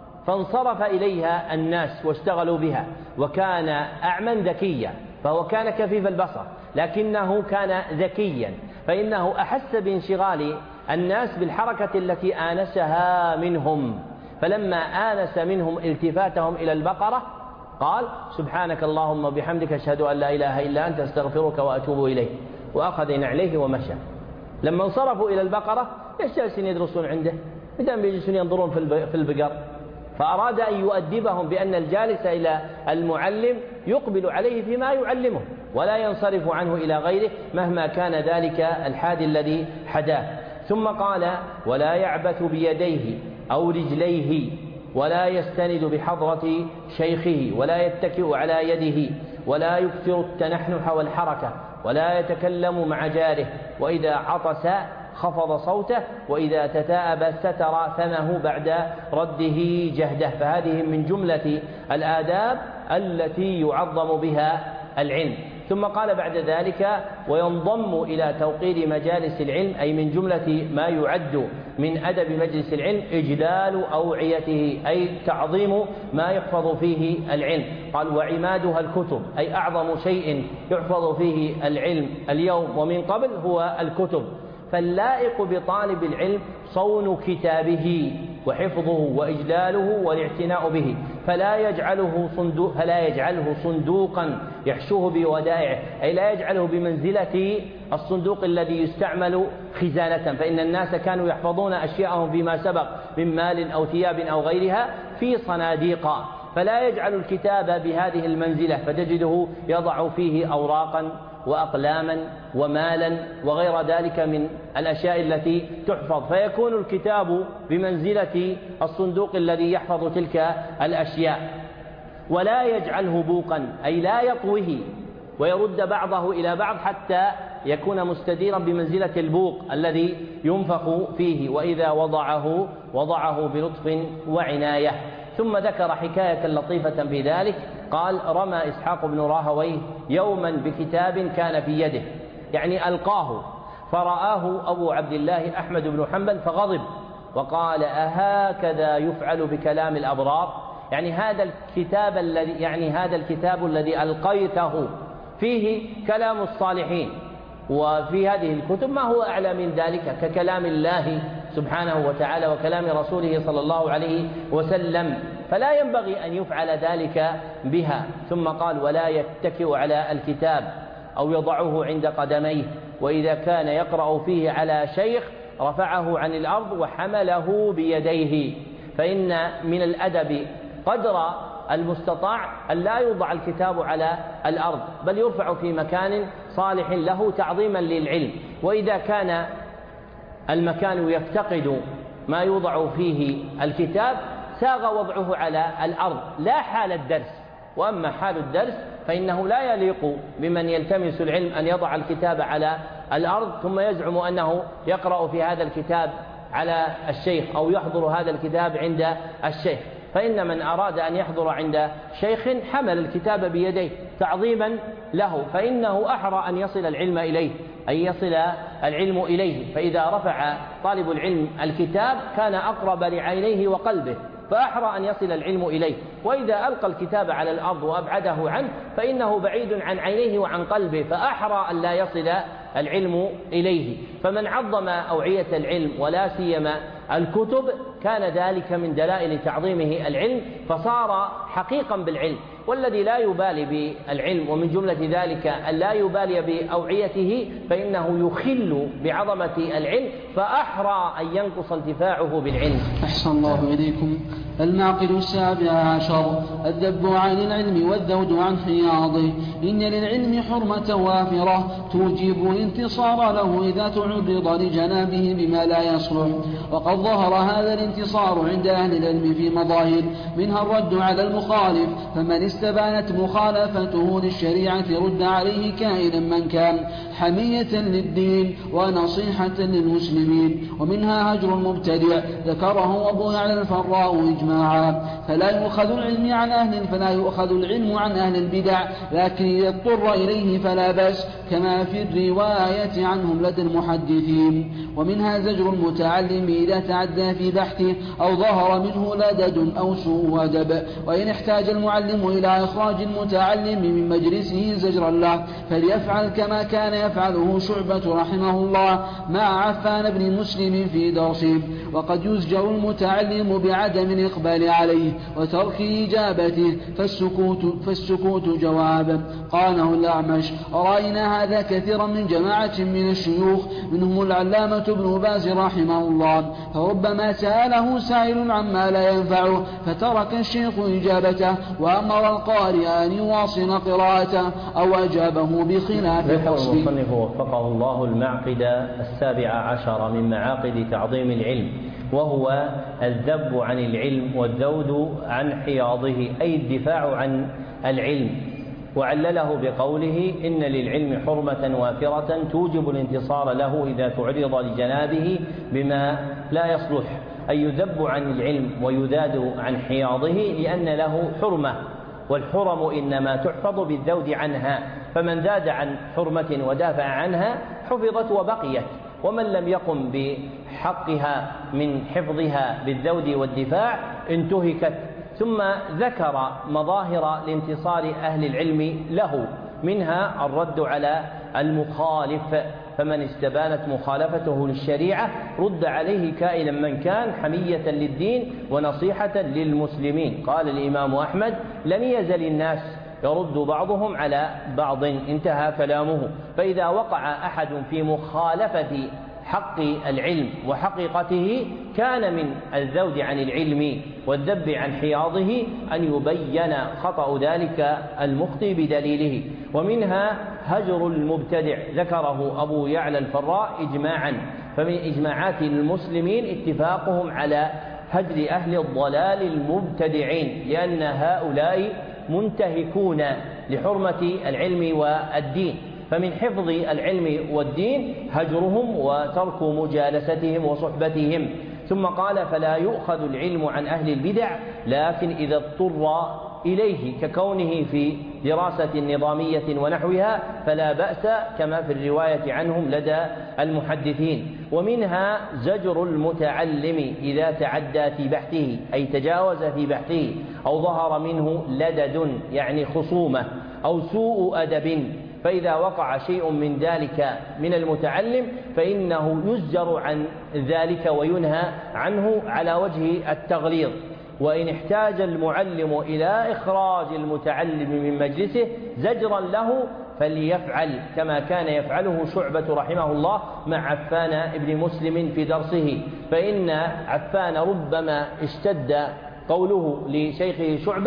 فانصرف إليها الناس واشتغلوا بها، وكان أعمى ذكيا، فهو كان كفيف البصر لكنه كان ذكيا، فإنه أحس بانشغال الناس بالحركة التي آنسها منهم، فلما آنس منهم التفاتهم إلى البقرة قال: سبحانك اللهم وبحمدك أشهد أن لا إله إلا أنت أستغفرك وأتوب إليك، وأخذ نعليه ومشى. لما انصرفوا إلى البقرة ليش جالسين يدرسون عنده؟ إذا بيجلسون ينظرون في البقر، فأراد أن يؤدبهم بأن الجالس إلى المعلم يقبل عليه فيما يعلمه ولا ينصرف عنه إلى غيره مهما كان ذلك الحادي الذي حداه. ثم قال: ولا يعبث بيديه أو رجليه، ولا يستند بحضرة شيخه، ولا يتكئ على يده، ولا يكثر التنحنح والحركة، ولا يتكلم مع جاره، وإذا عطس خفض صوته، وإذا تثاءب ستر فمه بعد رده جهده. فهذه من جملة الآداب التي يعظم بها العلم. ثم قال بعد ذلك: وينضم إلى توقير مجالس العلم، أي من جملة ما يعد من أدب مجلس العلم إجلال أوعيته، أي تعظيم ما يحفظ فيه العلم. قال: وعمادها الكتب، أي أعظم شيء يحفظ فيه العلم اليوم ومن قبل هو الكتب، فاللائق بطالب العلم صون كتابه وحفظه وإجلاله والاعتناء به، فلا يجعله صندوق فلا يجعله صندوقا يحشوه بودائعه، أي لا يجعله بمنزلة الصندوق الذي يستعمل خزانة، فإن الناس كانوا يحفظون أشياءهم فيما سبق من مال أو ثياب أو غيرها في صناديق، فلا يجعل الكتاب بهذه المنزلة، فتجده يضع فيه أوراقا وأقلاما ومالا وغير ذلك من الأشياء التي تحفظ، فيكون الكتاب بمنزلة الصندوق الذي يحفظ تلك الأشياء. ولا يجعله بوقا، أي لا يطوه ويرد بعضه إلى بعض حتى يكون مستديرا بمنزلة البوق الذي ينفخ فيه، وإذا وضعه وضعه بلطف وعناية. ثم ذكر حكاية لطيفة في ذلك، قال: رمى إسحاق بن راهويه يوما بكتاب كان في يده، يعني ألقاه، فرآه أبو عبد الله أحمد بن حنبل فغضب وقال: أهكذا يفعل بكلام الأبرار؟ يعني هذا الكتاب الذي يعني هذا الكتاب الذي ألقيته فيه كلام الصالحين، وفي هذه الكتب ما هو أعلى من ذلك ككلام الله سبحانه وتعالى وكلام رسوله صلى الله عليه وسلم، فلا ينبغي أن يفعل ذلك بها. ثم قال: ولا يتكئ على الكتاب أو يضعه عند قدميه، وإذا كان يقرأ فيه على شيخ رفعه عن الأرض وحمله بيديه، فإن من الأدب قدر المستطاع أن لا يوضع الكتاب على الأرض، بل يرفع في مكان صالح له تعظيما للعلم. وإذا كان المكان ويفتقد ما يوضع فيه الكتاب ساغ وضعه على الأرض لا حال الدرس. وأما حال الدرس فإنه لا يليق بمن يلتمس العلم أن يضع الكتاب على الأرض ثم يزعم أنه يقرأ في هذا الكتاب على الشيخ أو يحضر هذا الكتاب عند الشيخ. فإن من أراد أن يحضر عند شيخ حمل الكتاب بيديه تعظيما له، فإنه أحرى أن يصل العلم إليه، أن يصل العلم إليه. فإذا رفع طالب العلم الكتاب كان أقرب لعينيه وقلبه، فأحرى أن يصل العلم إليه. وإذا ألقى الكتاب على الأرض وأبعده عنه فإنه بعيد عن عينيه وعن قلبه، فأحرى أن لا يصل العلم إليه. فمن عظم أوعية العلم ولا سيما الكتب كان ذلك من دلائل تعظيمه العلم، فصار حقيقا بالعلم. والذي لا يبالي بالعلم ومن جملة ذلك أن لا يبالي بأوعيته فإنه يخل بعظمة العلم، فأحرى أن ينقص انتفاعه بالعلم. أحسن الله إليكم. المعقد السابع عشر الذب عن العلم والذود عن حياضه. إن للعلم حرمة وافرة توجب الانتصار له إذا تعرض لجنابه بما لا يصلح. وقد ظهر هذا الانتصار عند أهل العلم في مظاهر، منها الرد على المخالف، فمن استبانت مخالفته للشريعة رد عليه كائنا من كان، حمية للدين ونصيحة للمسلمين. ومنها هجر المبتدع ذكره أبو يعلى الفراء إجماعا. فلا يؤخذ العلم عن أهل فلا يؤخذ العلم عن أهل البدع، لكن إذا اضطر إليه فلا بأس، كما في الرواية عنهم لدى المحدثين. ومنها زجر المتعلم إذا تعدى في بحثه أو ظهر منه لدد أو سوء أدب. وإن احتاج المعلم إلى إخراج المتعلم من مجلسه زجرا له فليفعل كما كان يفعله شعبة رحمه الله مع عفان بن مسلم في درسه. وقد يزجر المتعلم بعدم الإقبال عليه وترك إجابته، فالسكوت, فالسكوت جواب. قاله الأعمش. رأينا هذا كثيرا من جماعة من الشيوخ، منهم العلامة ابن باز رحمه الله، فربما سأله سائل عما لا ينفعه فترك الشيخ إجابته وأمر القارئ أن يواصل قراءته أو أجابه بخلاف القصد. ذكر المصنف وفقه الله المعقد السابع عشر من معاقد تعظيم العلم، وهو الذب عن العلم والذود عن حياضه، أي الدفاع عن العلم. وعلله بقوله إن للعلم حرمة وافرة توجب الانتصار له إذا تعرض لجنابه بما لا يصلح، أي يذب عن العلم ويذاد عن حياضه لأن له حرمة، والحرم إنما تحفظ بالذود عنها، فمن ذاد عن حرمة ودافع عنها حفظت وبقيت، ومن لم يقم بحقها من حفظها بالذود والدفاع انتهكت. ثم ذكر مظاهر لانتصار أهل العلم له، منها الرد على المخالف، فمن استبانت مخالفته للشريعة رد عليه كائنا من كان، حمية للدين ونصيحة للمسلمين. قال الإمام أحمد لم يزل الناس يرد بعضهم على بعض، انتهى كلامه. فإذا وقع أحد في مخالفة حق العلم وحقيقته كان من الذود عن العلم والذب عن حياضه أن يبين خطأ ذلك المخطئ بدليله. ومنها هجر المبتدع ذكره أبو يعلى الفراء إجماعا، فمن إجماعات المسلمين اتفاقهم على هجر أهل الضلال المبتدعين، لأن هؤلاء منتهكون لحرمة العلم والدين، فمن حفظ العلم والدين هجرهم وترك مجالستهم وصحبتهم. ثم قال فلا يؤخذ العلم عن أهل البدع لكن إذا اضطر إليه، ككونه في دراسة نظامية ونحوها فلا بأس، كما في الرواية عنهم لدى المحدثين. ومنها زجر المتعلم إذا تعدى في بحثه، أي تجاوز في بحثه، أو ظهر منه لدد يعني خصومة أو سوء أدب، فإذا وقع شيء من ذلك من المتعلم فإنه يزجر عن ذلك وينهى عنه على وجه التغليظ. وإن احتاج المعلم إلى إخراج المتعلم من مجلسه زجرا له فليفعل كما كان يفعله شعبة رحمه الله مع عفان بن مسلم في درسه، فإن عفان ربما اشتد قوله لشيخه شعبة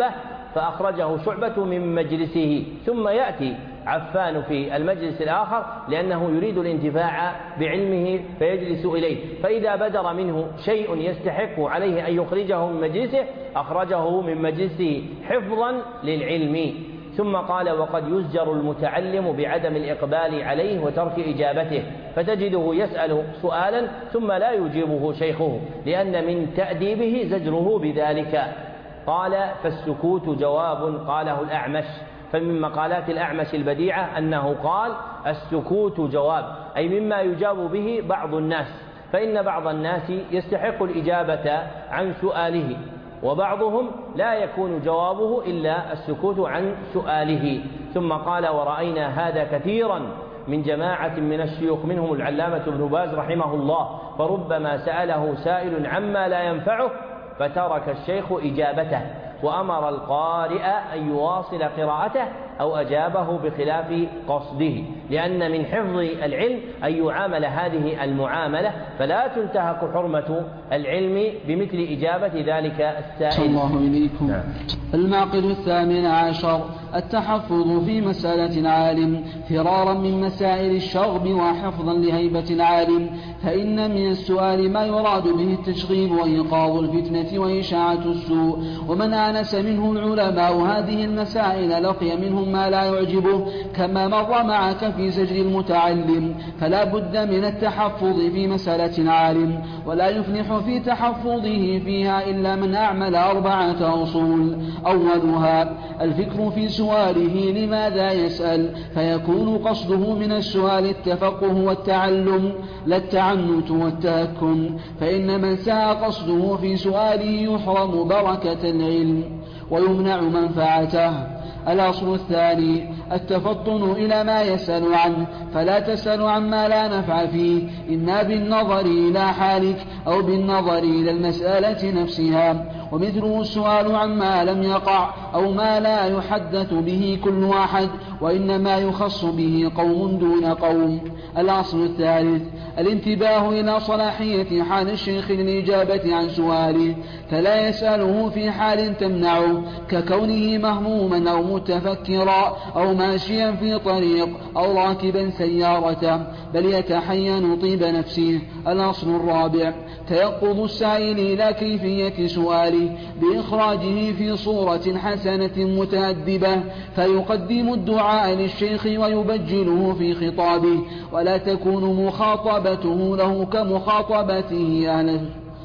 فأخرجه شعبة من مجلسه، ثم يأتي عفان في المجلس الآخر لأنه يريد الانتفاع بعلمه فيجلس إليه، فإذا بدر منه شيء يستحق عليه أن يخرجه من مجلسه أخرجه من مجلسه حفظا للعلم. ثم قال: وقد يزجر المتعلم بعدم الإقبال عليه وترك إجابته، فتجده يسأل سؤالا ثم لا يجيبه شيخه، لأن من تأديبه زجره بذلك. قال: فالسكوت جواب، قاله الأعمش. فمن مقالات الأعمش البديعة أنه قال: السكوت جواب، أي مما يجاب به بعض الناس، فإن بعض الناس يستحق الإجابة عن سؤاله، وبعضهم لا يكون جوابه إلا السكوت عن سؤاله. ثم قال: ورأينا هذا كثيرا من جماعة من الشيوخ، منهم العلامة ابن باز رحمه الله، فربما سأله سائل عما لا ينفعه فترك الشيخ إجابته وأمر القارئ أن يواصل قراءته أو أجابه بخلاف قصده، لأن من حفظ العلم أن يعامل هذه المعاملة، فلا تنتهك حرمة العلم بمثل إجابة ذلك السائل. الله إليكم. نعم. المعقد الثامن عشر: التحفظ في مسألة العالم فرارا من مسائل الشغب وحفظا لهيبة العالم، فإن من السؤال ما يراد به التشغيب وإيقاظ الفتنة وإشاعة السوء، ومن آنس منه العلماء هذه المسائل لقي منهم ما لا يعجبه، كما مر معك في زجر المتعلم. فلا بد من التحفظ في مسألة العالم، ولا يفلح في تحفظه فيها إلا من أعمل أربعة أصول: أولها الفكر في سؤاله لماذا يسأل، فيكون قصده من السؤال التفقه والتعلم لا التعنت والتهكم، فإن من ساء قصده في سؤاله يحرم بركة العلم ويمنع منفعته. الأصل الثاني التفطن إلى ما يسأل عنه، فلا تسأل عما لا نفع فيه، إما بالنظر إلى حالك أو بالنظر إلى المسألة نفسها، ومثله السؤال عما لم يقع أو ما لا يحدث به كل واحد، وإنما يخص به قوم دون قوم. الأصل الثالث الانتباه إلى صلاحية حال الشيخ للإجابة عن سؤاله، فلا يسأله في حال تمنعه، ككونه مهموما أو متفكرا أو ماشيا في طريق أو راكبا سيارته، بل يتحين طيب نفسه. الأصل الرابع تيقظ السائل إلى كيفية سؤاله بإخراجه في صورة حسنة متأدبة، فيقدم الدعاء للشيخ ويبجله في خطابه، ولا تكون مخاطبته له كمخاطبته أهل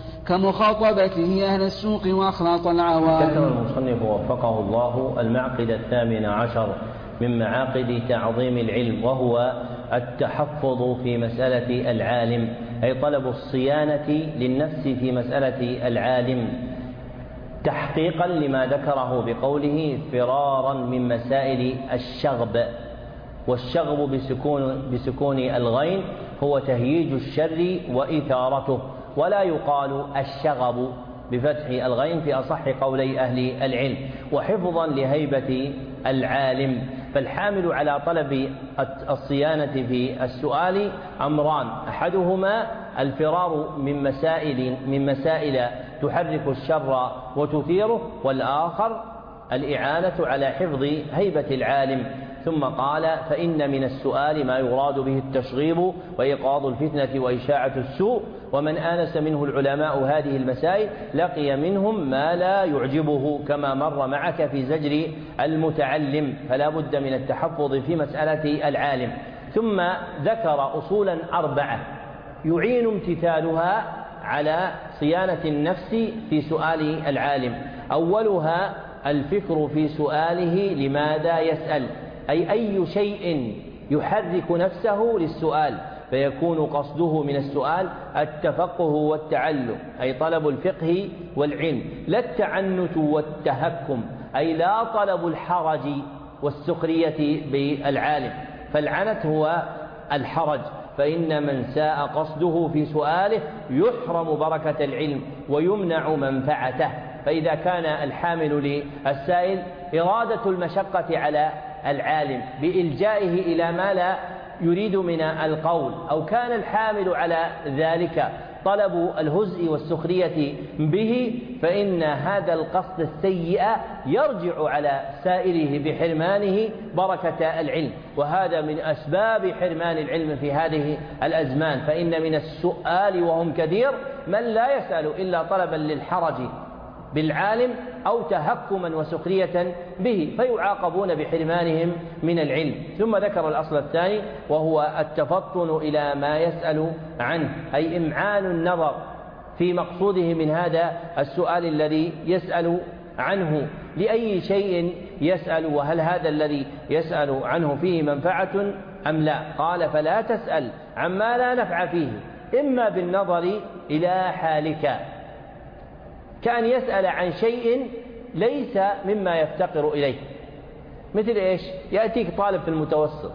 كمخاطبته أهل السوق وأخلاط العوام. ذكر المصنف وفقه الله المعقد الثامن عشر من معاقد تعظيم العلم، وهو التحفظ في مسألة العالم، أي طلب الصيانة للنفس في مسألة العالم، تحقيقا لما ذكره بقوله فرارا من مسائل الشغب. والشغب بسكون, بسكون الغين هو تهييج الشر وإثارته، ولا يقال الشغب بفتح الغين في أصح قولي أهل العلم. وحفظا لهيبة العالم، فالحامل على طلب الصيانة في السؤال أمران: أحدهما الفرار من مسائل من مسائل تحرك الشر وتثيره، والآخر الإعانة على حفظ هيبة العالم. ثم قال: فإن من السؤال ما يراد به التشغيب وإيقاظ الفتنة وإشاعة السوء، ومن آنس منه العلماء هذه المسائل لقي منهم ما لا يعجبه، كما مر معك في زجر المتعلم. فلا بد من التحفظ في مسألة العالم. ثم ذكر أصولا أربعة يعين امتثالها على صيانة النفس في سؤال العالم. أولها الفكر في سؤاله لماذا يسأل، أي أي شيء يحرك نفسه للسؤال، فيكون قصده من السؤال التفقه والتعلم، أي طلب الفقه والعلم، لا التعنت والتهكم، أي لا طلب الحرج والسخرية بالعالم، فالعنت هو الحرج. فإن من ساء قصده في سؤاله يحرم بركة العلم ويمنع منفعته. فإذا كان الحامل للسائل إرادة المشقة على العالم بإلجائه إلى ما لا يريد من القول، أو كان الحامل على ذلك طلب الهزء والسخرية به، فإن هذا القصد السيء يرجع على سائره بحرمانه بركة العلم، وهذا من أسباب حرمان العلم في هذه الأزمان. فإن من السؤال وهم كثير من لا يسأل إلا طلبا للحرج بالعالم أو تهكما وسخرية به، فيعاقبون بحرمانهم من العلم. ثم ذكر الأصل الثاني وهو التفطن إلى ما يسأل عنه، أي إمعان النظر في مقصوده من هذا السؤال الذي يسأل عنه، لأي شيء يسأل، وهل هذا الذي يسأل عنه فيه منفعة أم لا. قال فلا تسأل عما لا نفع فيه، إما بالنظر إلى حالك، كأن يسأل عن شيء ليس مما يفتقر إليه، مثل إيش؟ يأتيك طالب في المتوسط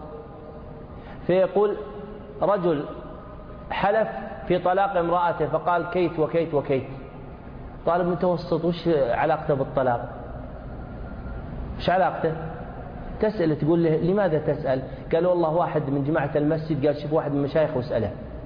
فيقول رجل حلف في طلاق امرأته فقال كيت وكيت وكيت. طالب متوسط وش علاقته بالطلاق؟ وش علاقته؟ تسأل تقول له لماذا تسأل؟ قال والله واحد من جماعة المسجد قال شوف واحد من المشايخ واسأله.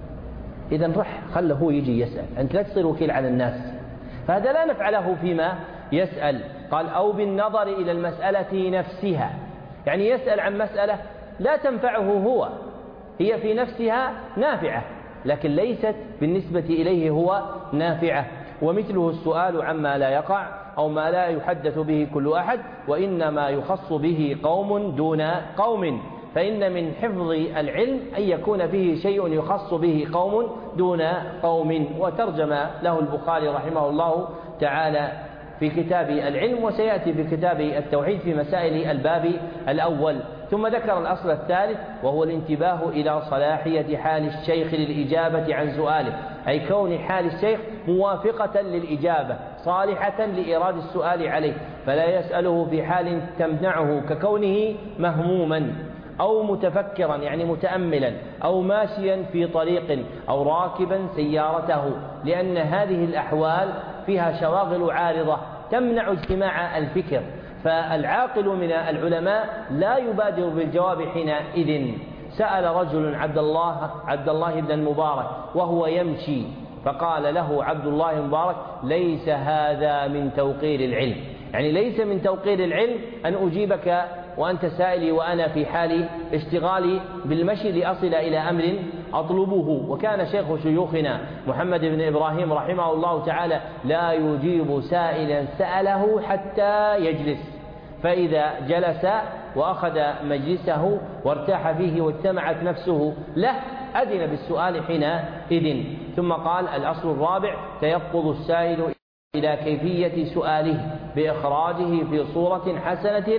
إذن رح خله هو يجي يسأل، أنت لا تصير وكيل على الناس، فهذا لا نفعله فيما يسأل. قال أو بالنظر إلى المسألة نفسها، يعني يسأل عن مسألة لا تنفعه هو، هي في نفسها نافعة لكن ليست بالنسبة إليه هو نافعة. ومثله السؤال عما لا يقع أو ما لا يحدث به كل أحد، وإنما يخص به قوم دون قوم، فإن من حفظ العلم أن يكون فيه شيء يخص به قوم دون قوم. وترجم له البخاري رحمه الله تعالى في كتاب العلم، وسيأتي في كتاب التوحيد في مسائل الباب الأول. ثم ذكر الأصل الثالث وهو الانتباه إلى صلاحية حال الشيخ للإجابة عن سؤاله، أي كون حال الشيخ موافقة للإجابة صالحة لإيراد السؤال عليه، فلا يسأله في حال تمنعه ككونه مهموما أو متفكرا يعني متأملا أو ماشيا في طريق أو راكبا سيارته، لأن هذه الأحوال فيها شواغل عارضة تمنع اجتماع الفكر، فالعاقل من العلماء لا يبادر بالجواب حينئذ. سأل رجل عبد الله عبد الله بن المبارك وهو يمشي، فقال له عبد الله المبارك ليس هذا من توقير العلم، يعني ليس من توقير العلم أن أجيبك وأنت سائلي وأنا في حال اشتغالي بالمشي لأصل إلى أمر أطلبه. وكان شيخ شيوخنا محمد بن إبراهيم رحمه الله تعالى لا يجيب سائلا سأله حتى يجلس، فإذا جلس وأخذ مجلسه وارتاح فيه واجتمعت نفسه له أذن بالسؤال حينئذ. ثم قال الأصل الرابع تيقظ السائل إلى كيفية سؤاله بإخراجه في صورة حسنة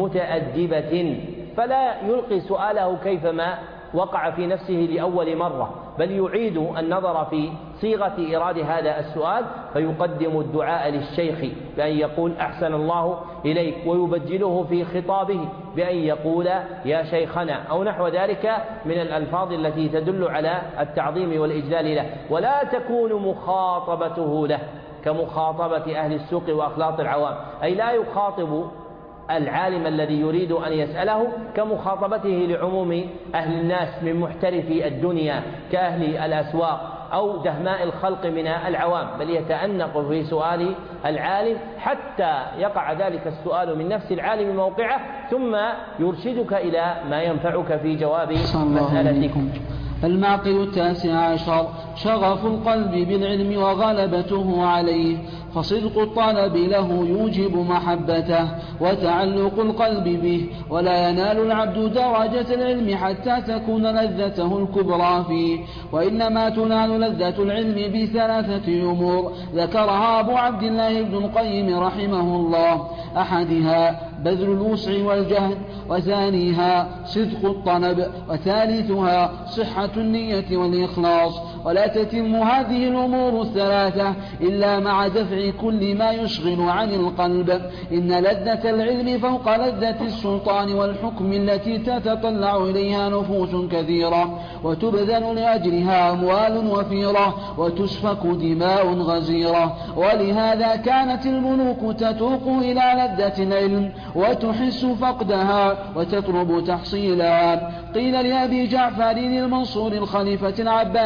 متأدبة، فلا يلقي سؤاله كيفما وقع في نفسه لأول مرة، بل يعيد النظر في صيغة إيراد هذا السؤال، فيقدم الدعاء للشيخ بأن يقول أحسن الله إليك، ويبجله في خطابه بأن يقول يا شيخنا أو نحو ذلك من الألفاظ التي تدل على التعظيم والإجلال له، ولا تكون مخاطبته له كمخاطبة أهل السوق وأخلاط العوام، أي لا يخاطب العالم الذي يريد أن يسأله كمخاطبته لعموم أهل الناس من محترفي الدنيا كأهل الأسواق أو دهماء الخلق من العوام، بل يتأنق في سؤال العالم حتى يقع ذلك السؤال من نفس العالم موقعه، ثم يرشدك إلى ما ينفعك في جواب مسألتك. المعقل التاسع عشر شغف القلب بالعلم وغلبته عليه، فصدق الطلب له يوجب محبته وتعلق القلب به، ولا ينال العبد درجة العلم حتى تكون لذته الكبرى فيه، وإنما تنال لذة العلم بثلاثة أمور ذكرها أبو عبد الله بن القيم رحمه الله: أحدها بذل الوسع والجهد، وثانيها صدق الطلب، وثالثها صحة النية والإخلاص. ولا تتم هذه الأمور الثلاثة إلا مع دفع كل ما يشغل عن القلب. إن لذة العلم فوق لذة السلطان والحكم التي تتطلع إليها نفوس كثيرة، وتبذل لأجلها أموال وفيرة، وتسفك دماء غزيرة. ولهذا كانت الملوك تتوق إلى لذة العلم وتحس فقدها وتطلب تحصيلها. قيل لأبي جعفر المنصور الخليفة العباسي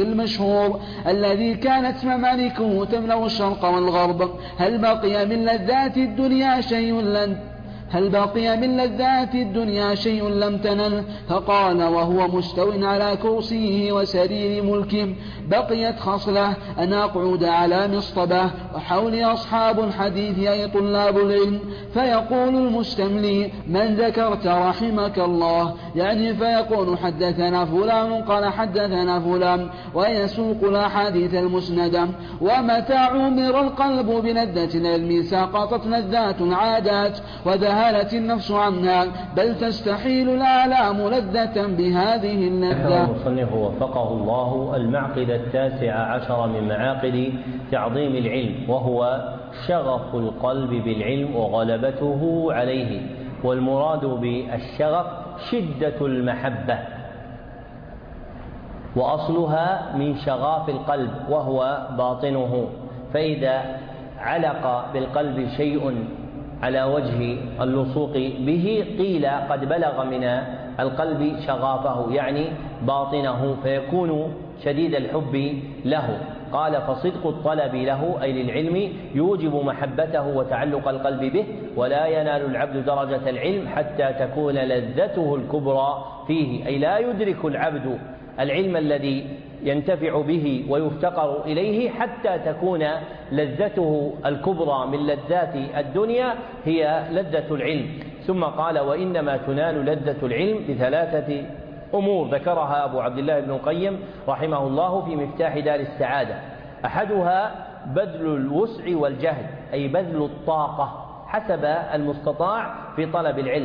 المشهور الذي كانت ممالكه تملأ الشرق والغرب، هل بقي من لذات الدنيا شيء لن هل بقي من لذات الدنيا شيء لم تنل؟ فقال وهو مستو على كرسيه وسرير ملكه: بقيت خصلة أن أقعد على مصطبة وحولي أصحاب الحديث أي طلاب العلم، فيقول المستملي: من ذكرت رحمك الله، يعني فيقول حدثنا فلان قال حدثنا فلان، ويسوق الأحاديث المسندة. ومتى عمر القلب بلذة العلم سقطت لذات العادات وذهلت النفس عنها، بل تستحيل الآلام لذة بهذه اللذة. المصنف وفقه الله المعقد التاسع عشر من معاقد تعظيم العلم، وهو شغف القلب بالعلم وغلبته عليه. والمراد بالشغف شدة المحبة، وأصلها من شغاف القلب وهو باطنه، فإذا علق بالقلب شيء على وجه اللصوق به قيل قد بلغ من القلب شغافه، يعني باطنه، فيكون شديد الحب له. قال: فصدق الطلب له أي للعلم يوجب محبته وتعلق القلب به، ولا ينال العبد درجة العلم حتى تكون لذته الكبرى فيه، أي لا يدرك العبد العلم الذي ينتفع به ويفتقر إليه حتى تكون لذته الكبرى من لذات الدنيا هي لذة العلم. ثم قال: وإنما تنال لذة العلم بثلاثة أمور ذكرها أبو عبد الله بن القيم رحمه الله في مفتاح دار السعادة. أحدها بذل الوسع والجهد، أي بذل الطاقة حسب المستطاع في طلب العلم.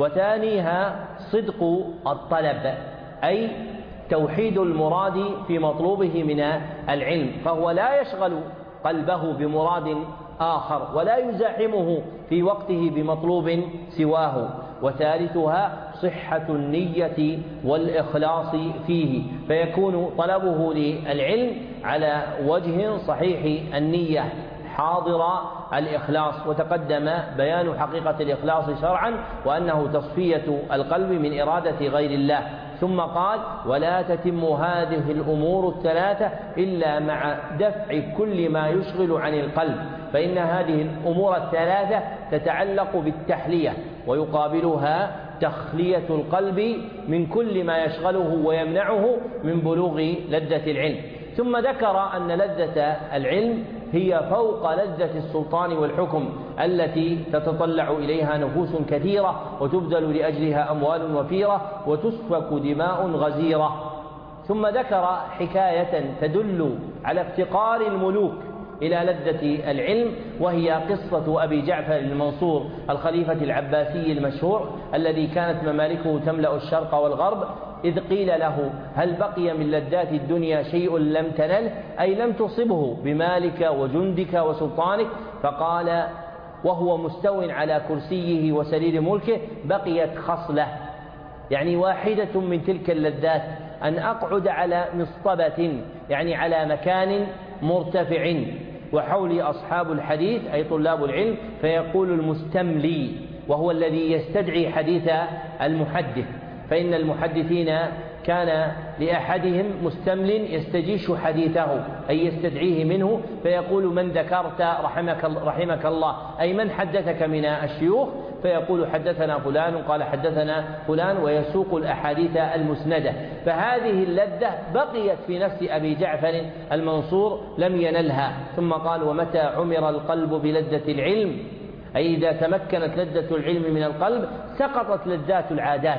وثانيها صدق الطلب، أي توحيد المراد في مطلوبه من العلم، فهو لا يشغل قلبه بمراد آخر ولا يزاحمه في وقته بمطلوب سواه. وثالثها صحة النية والإخلاص فيه، فيكون طلبه للعلم على وجه صحيح النية حاضر الإخلاص. وتقدم بيان حقيقة الإخلاص شرعا، وأنه تصفية القلب من إرادة غير الله. ثم قال: ولا تتم هذه الأمور الثلاثة إلا مع دفع كل ما يشغل عن القلب، فإن هذه الأمور الثلاثة تتعلق بالتحلية، ويقابلها تخلية القلب من كل ما يشغله ويمنعه من بلوغ لذة العلم. ثم ذكر أن لذة العلم هي فوق لذة السلطان والحكم التي تتطلع إليها نفوس كثيرة وتبذل لأجلها أموال وفيرة وتسفك دماء غزيرة. ثم ذكر حكاية تدل على افتقار الملوك إلى لذة العلم، وهي قصة أبي جعفر المنصور الخليفة العباسي المشهور الذي كانت ممالكه تملأ الشرق والغرب، إذ قيل له: هل بقي من لذات الدنيا شيء لم تنل، أي لم تصبه بمالك وجندك وسلطانك؟ فقال وهو مستو على كرسيه وسرير ملكه: بقيت خصلة، يعني واحدة من تلك اللذات، أن أقعد على مصطبة، يعني على مكان مرتفع، وحولي أصحاب الحديث أي طلاب العلم، فيقول المستملي وهو الذي يستدعي حديث المحدث، فإن المحدثين كان لأحدهم مستمل يستجيش حديثه أي يستدعيه منه، فيقول: من ذكرت رحمك, رحمك الله، أي من حدثك من الشيوخ؟ فيقول: حدثنا فلان قال حدثنا فلان، ويسوق الأحاديث المسندة. فهذه اللذة بقيت في نفس أبي جعفر المنصور لم ينلها. ثم قال: ومتى عمر القلب بلذة العلم، أي إذا تمكنت لذة العلم من القلب سقطت لذات العادات،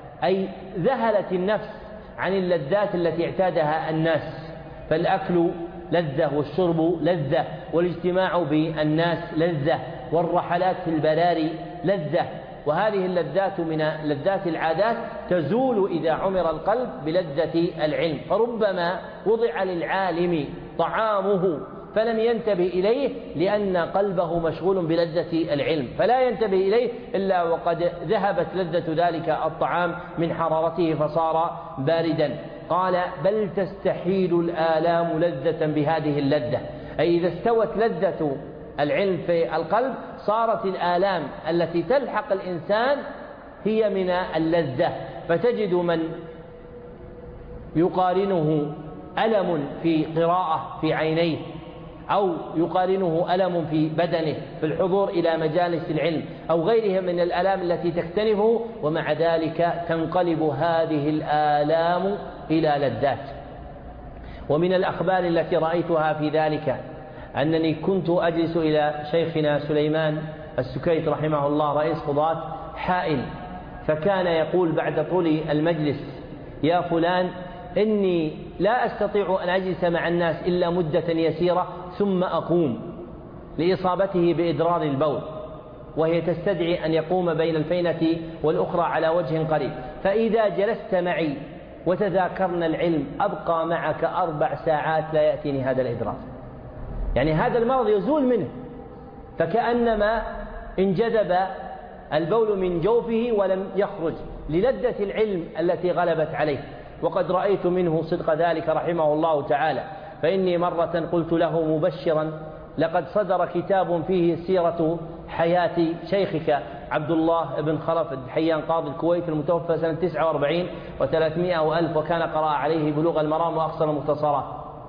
أي ذهلت النفس عن اللذات التي اعتادها الناس، فالأكل لذة، والشرب لذة، والاجتماع بالناس لذة، والرحلات في البراري لذة. وهذه اللذات من لذات العادات تزول إذا عمر القلب بلذة العلم. فربما وضع للعالم طعامه فلم ينتبه إليه لأن قلبه مشغول بلذة العلم، فلا ينتبه إليه إلا وقد ذهبت لذة ذلك الطعام من حرارته فصار باردا. قال: بل تستحيل الآلام لذة بهذه اللذة، أي إذا استوت لذة العلم في القلب صارت الآلام التي تلحق الإنسان هي من اللذة. فتجد من يقارنه ألم في قراءة في عينيه، أو يقارنه ألم في بدنه في الحضور إلى مجالس العلم، أو غيرها من الآلام التي تكتنفه، ومع ذلك تنقلب هذه الآلام إلى لذات. ومن الأخبار التي رأيتها في ذلك أنني كنت أجلس إلى شيخنا سليمان السكيت رحمه الله رئيس قضاة حائل، فكان يقول بعد طول المجلس: يا فلان، إني لا أستطيع أن أجلس مع الناس إلا مدة يسيرة ثم أقوم، لإصابته بإدرار البول، وهي تستدعي أن يقوم بين الفينة والأخرى على وجه قريب، فإذا جلست معي وتذاكرنا العلم أبقى معك أربع ساعات لا يأتيني هذا الإدرار. يعني هذا المرض يزول منه، فكأنما انجذب البول من جوفه ولم يخرج للذة العلم التي غلبت عليه. وقد رأيت منه صدق ذلك رحمه الله تعالى، فإني مرة قلت له مبشرا: لقد صدر كتاب فيه سيرة حياة شيخك عبد الله بن خلف الدحيان قاضي الكويت المتوفى سنة تسعة وأربعين وثلاثمائة وألف، وكان قرأ عليه بلوغ المرام وأقصر المختصرات.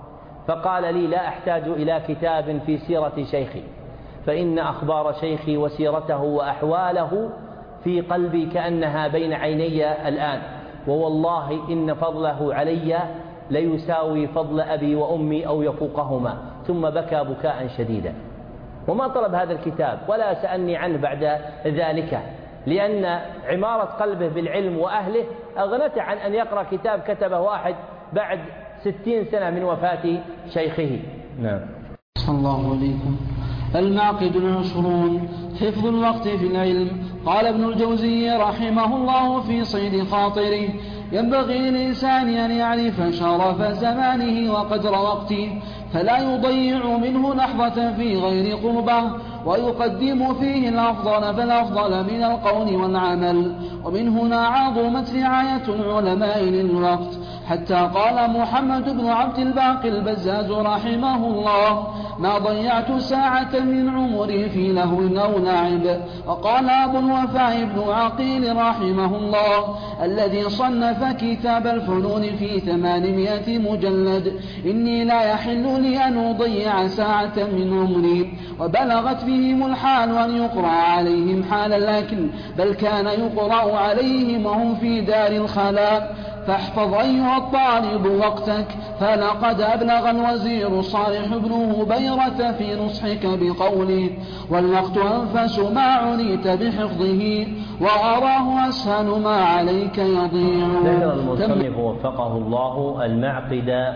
فقال لي: لا أحتاج إلى كتاب في سيرة شيخي، فإن أخبار شيخي وسيرته وأحواله في قلبي كأنها بين عيني الآن، ووالله إن فضله علي ليساوي فضل أبي وأمي أو يفوقهما. ثم بكى بكاء شديدا، وما طلب هذا الكتاب ولا سألني عنه بعد ذلك، لأن عمارة قلبه بالعلم وأهله أغنته عن أن يقرأ كتاب كتبه واحد بعد ستين سنة من وفاة شيخه. نعم. صلى الله عليكم. المعقد العشرون: حفظ الوقت في العلم. قال ابن الجوزي رحمه الله في صيد خاطره: ينبغي للإنسان أن يعرف شرف زمانه وقدر وقته، فلا يضيع منه لحظة في غير قربه، ويقدم فيه الأفضل فالأفضل من القول والعمل. ومن هنا عظمت رعاية العلماء للوقت، حتى قال محمد بن عبد الباقي البزاز رحمه الله: ما ضيعت ساعة من عمري في لهو أو لعب. وقال أبو الوفاء بن عقيل رحمه الله الذي صنف كتاب الفنون في ثمانمائة مجلد: إني لا يحل لي أن أضيع ساعة من عمري. وبلغت بهم الحال أن يقرأ عليهم حال الأكل، بل كان يقرأ عليهم وهم في دار الخلاء. فاحفظ أيها الطالب وقتك، فلقد أبلغ الوزير صالح بن هبيرة في نصحك بقوله: والوقت أنفس ما عنيت بحفظه، وأراه أسهل ما عليك يضيع. ذكر المصنف وفقه الله المعقد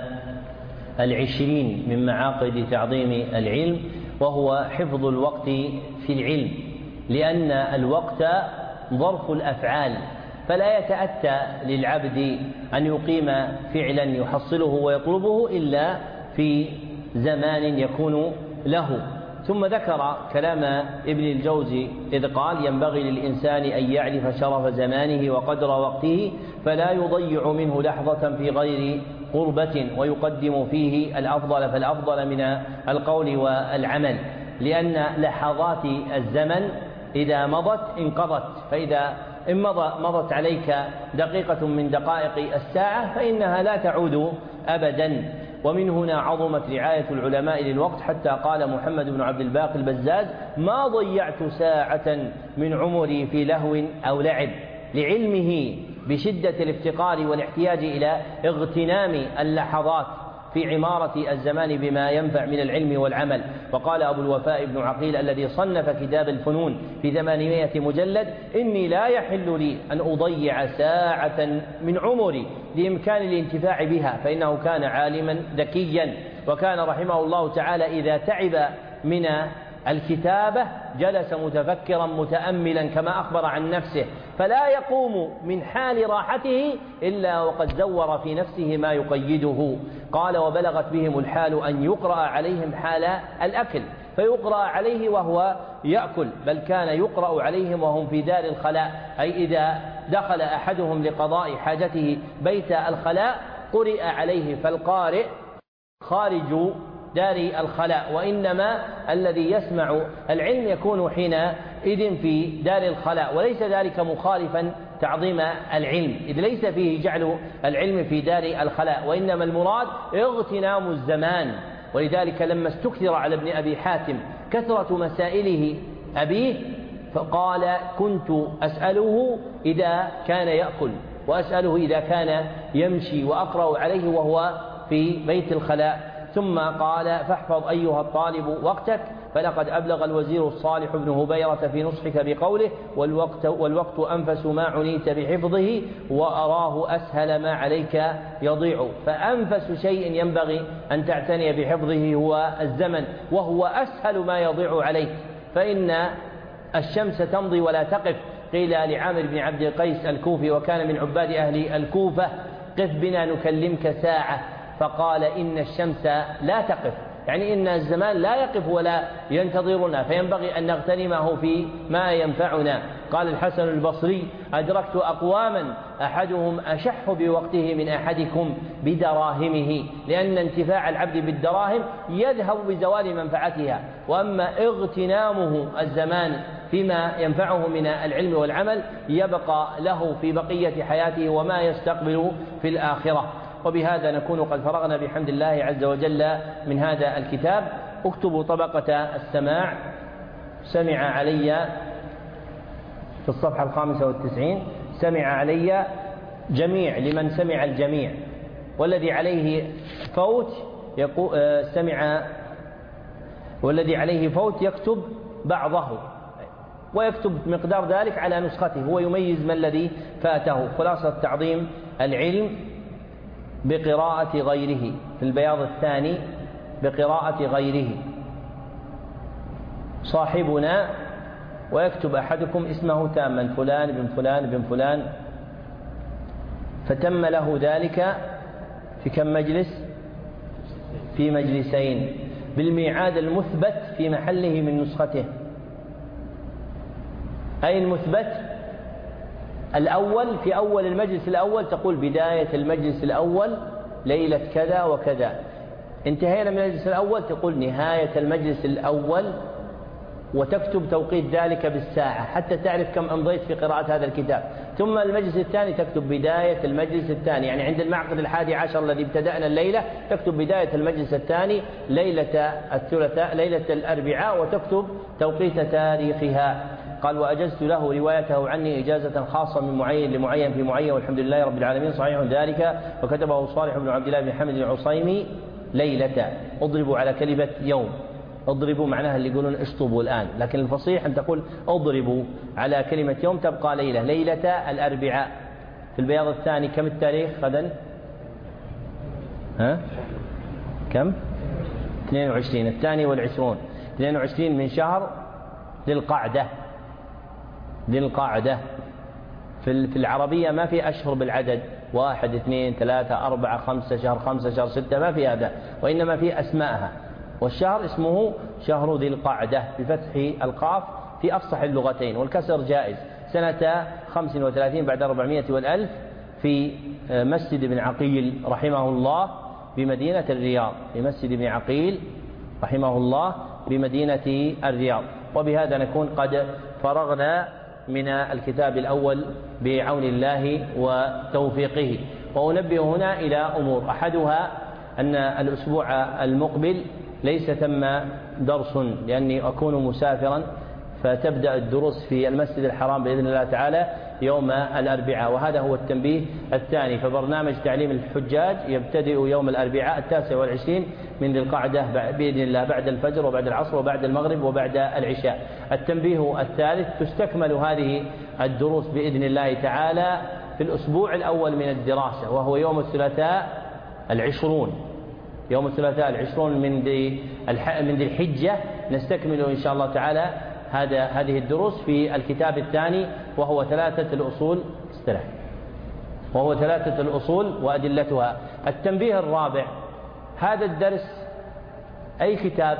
العشرين من معاقد تعظيم العلم، وهو حفظ الوقت في العلم، لأن الوقت ظرف الأفعال، فلا يتأتى للعبد أن يقيم فعلا يحصله ويطلبه إلا في زمان يكون له. ثم ذكر كلام ابن الجوزي إذ قال: ينبغي للإنسان أن يعرف شرف زمانه وقدر وقته، فلا يضيع منه لحظة في غير قربة، ويقدم فيه الأفضل فالأفضل من القول والعمل، لأن لحظات الزمن إذا مضت انقضت، فإذا إن مضت عليك دقيقة من دقائق الساعة فإنها لا تعود أبدا. ومن هنا عظمت رعاية العلماء للوقت، حتى قال محمد بن عبد الباقي البزاز: ما ضيعت ساعة من عمري في لهو أو لعب، لعلمه بشدة الافتقار والاحتياج إلى اغتنام اللحظات في عمارة الزمان بما ينفع من العلم والعمل. وقال أبو الوفاء بن عقيل الذي صنف كتاب الفنون في ثمانمائة مجلد: إني لا يحل لي أن أضيع ساعة من عمري لإمكان الانتفاع بها، فإنه كان عالما ذكيا، وكان رحمه الله تعالى إذا تعب من الكتابة جلس متفكرا متأملا كما أخبر عن نفسه، فلا يقوم من حال راحته إلا وقد زور في نفسه ما يقيده. قال: وبلغت بهم الحال أن يقرأ عليهم حال الأكل، فيقرأ عليه وهو يأكل، بل كان يقرأ عليهم وهم في دار الخلاء، أي إذا دخل أحدهم لقضاء حاجته بيت الخلاء قرئ عليه، فالقارئ خارج دار الخلاء، وإنما الذي يسمع العلم يكون حينئذ في دار الخلاء، وليس ذلك مخالفا تعظيم العلم، إذ ليس فيه جعل العلم في دار الخلاء، وإنما المراد اغتنام الزمان. ولذلك لما استكثر على ابن أبي حاتم كثرة مسائله أبيه فقال كنت أسأله إذا كان يأكل وأسأله إذا كان يمشي وأقرأ عليه وهو في بيت الخلاء. ثم قال فاحفظ أيها الطالب وقتك فلقد أبلغ الوزير الصالح بن هبيرة في نصحك بقوله والوقت, والوقت أنفس ما عنيت بحفظه وأراه أسهل ما عليك يضيع. فأنفس شيء ينبغي أن تعتني بحفظه هو الزمن، وهو أسهل ما يضيع عليك، فإن الشمس تمضي ولا تقف. قيل لعامر بن عبد القيس الكوفي وكان من عباد أهل الكوفة قف بنا نكلمك ساعة، فقال إن الشمس لا تقف، يعني إن الزمان لا يقف ولا ينتظرنا، فينبغي أن نغتنمه في ما ينفعنا. قال الحسن البصري أدركت أقواما أحدهم أشح بوقته من أحدكم بدراهمه، لأن انتفاع العبد بالدراهم يذهب بزوال منفعتها، وأما اغتنامه الزمان فيما ينفعه من العلم والعمل يبقى له في بقية حياته وما يستقبل في الآخرة. وبهذا نكون قد فرغنا بحمد الله عز وجل من هذا الكتاب. اكتبوا طبقة السماع سمع علي في الصفحة الخامسة والتسعين، سمع علي جميع لمن سمع الجميع، والذي عليه فوت يقول سمع، والذي عليه فوت يكتب بعضه ويكتب مقدار ذلك على نسخته، هو يميز ما الذي فاته. خلاصة تعظيم العلم بقراءة غيره، في البياض الثاني بقراءة غيره صاحبنا، ويكتب أحدكم اسمه تاما فلان بن فلان بن فلان، فتم له ذلك في كم مجلس؟ في مجلسين بالميعاد المثبت في محله من نسخته. أي المثبت الأول في أول المجلس الأول تقول بداية المجلس الأول ليلة كذا وكذا، انتهينا من المجلس الأول تقول نهاية المجلس الأول، وتكتب توقيت ذلك بالساعة حتى تعرف كم أمضيت في قراءة هذا الكتاب. ثم المجلس الثاني تكتب بداية المجلس الثاني، يعني عند المعقد الحادي عشر الذي ابتدأنا الليلة تكتب بداية المجلس الثاني ليلة الثلاثاء ليلة الأربعاء، وتكتب توقيت تاريخها. قال وأجزت له روايته عني إجازة خاصة من معين لمعين في معين والحمد لله رب العالمين صحيح ذلك، وكتبه صالح بن عبد الله بن حمد العصيمي ليلة. اضربوا على كلمة يوم، اضربوا معناها اللي يقولون اشطبوا الآن، لكن الفصيح أن تقول اضربوا على كلمة يوم تبقى ليلة، ليلة الأربعاء. في البياض الثاني كم التاريخ غدا؟ ها؟ كم؟ اثنين وعشرين، الثاني والعشرون، اثنين وعشرين من شهر ذي القعدة. ذي القعدة في العربية ما في أشهر بالعدد، واحد اثنين ثلاثة أربعة خمسة، شهر خمسة شهر ستة، ما في هذا، وإنما في أسماءها. والشهر اسمه شهر ذي القعدة بفتح القاف في أفصح اللغتين، والكسر جائز. سنة خمس وثلاثين بعد أربعمائة والألف في مسجد ابن عقيل رحمه الله بمدينة الرياض، في مسجد ابن عقيل رحمه الله بمدينة الرياض. وبهذا نكون قد فرغنا من الكتاب الأول بعون الله وتوفيقه. وأنبه هنا إلى أمور، أحدها أن الأسبوع المقبل ليس ثم درس لأني أكون مسافرا، فتبدأ الدروس في المسجد الحرام بإذن الله تعالى يوم الأربعاء، وهذا هو التنبيه الثاني. فبرنامج تعليم الحجاج يبتدئ يوم الأربعاء التاسع والعشرين من ذي القعدة بإذن الله بعد الفجر وبعد العصر وبعد المغرب وبعد العشاء. التنبيه الثالث تستكمل هذه الدروس بإذن الله تعالى في الأسبوع الأول من الدراسة، وهو يوم الثلاثاء العشرون، يوم الثلاثاء العشرون من ذي من ذي الحجة نستكمل إن شاء الله تعالى هذا هذه الدروس في الكتاب الثاني وهو ثلاثة الأصول استرح وهو ثلاثة الأصول وأدلتها. التنبيه الرابع، هذا الدرس أي كتاب؟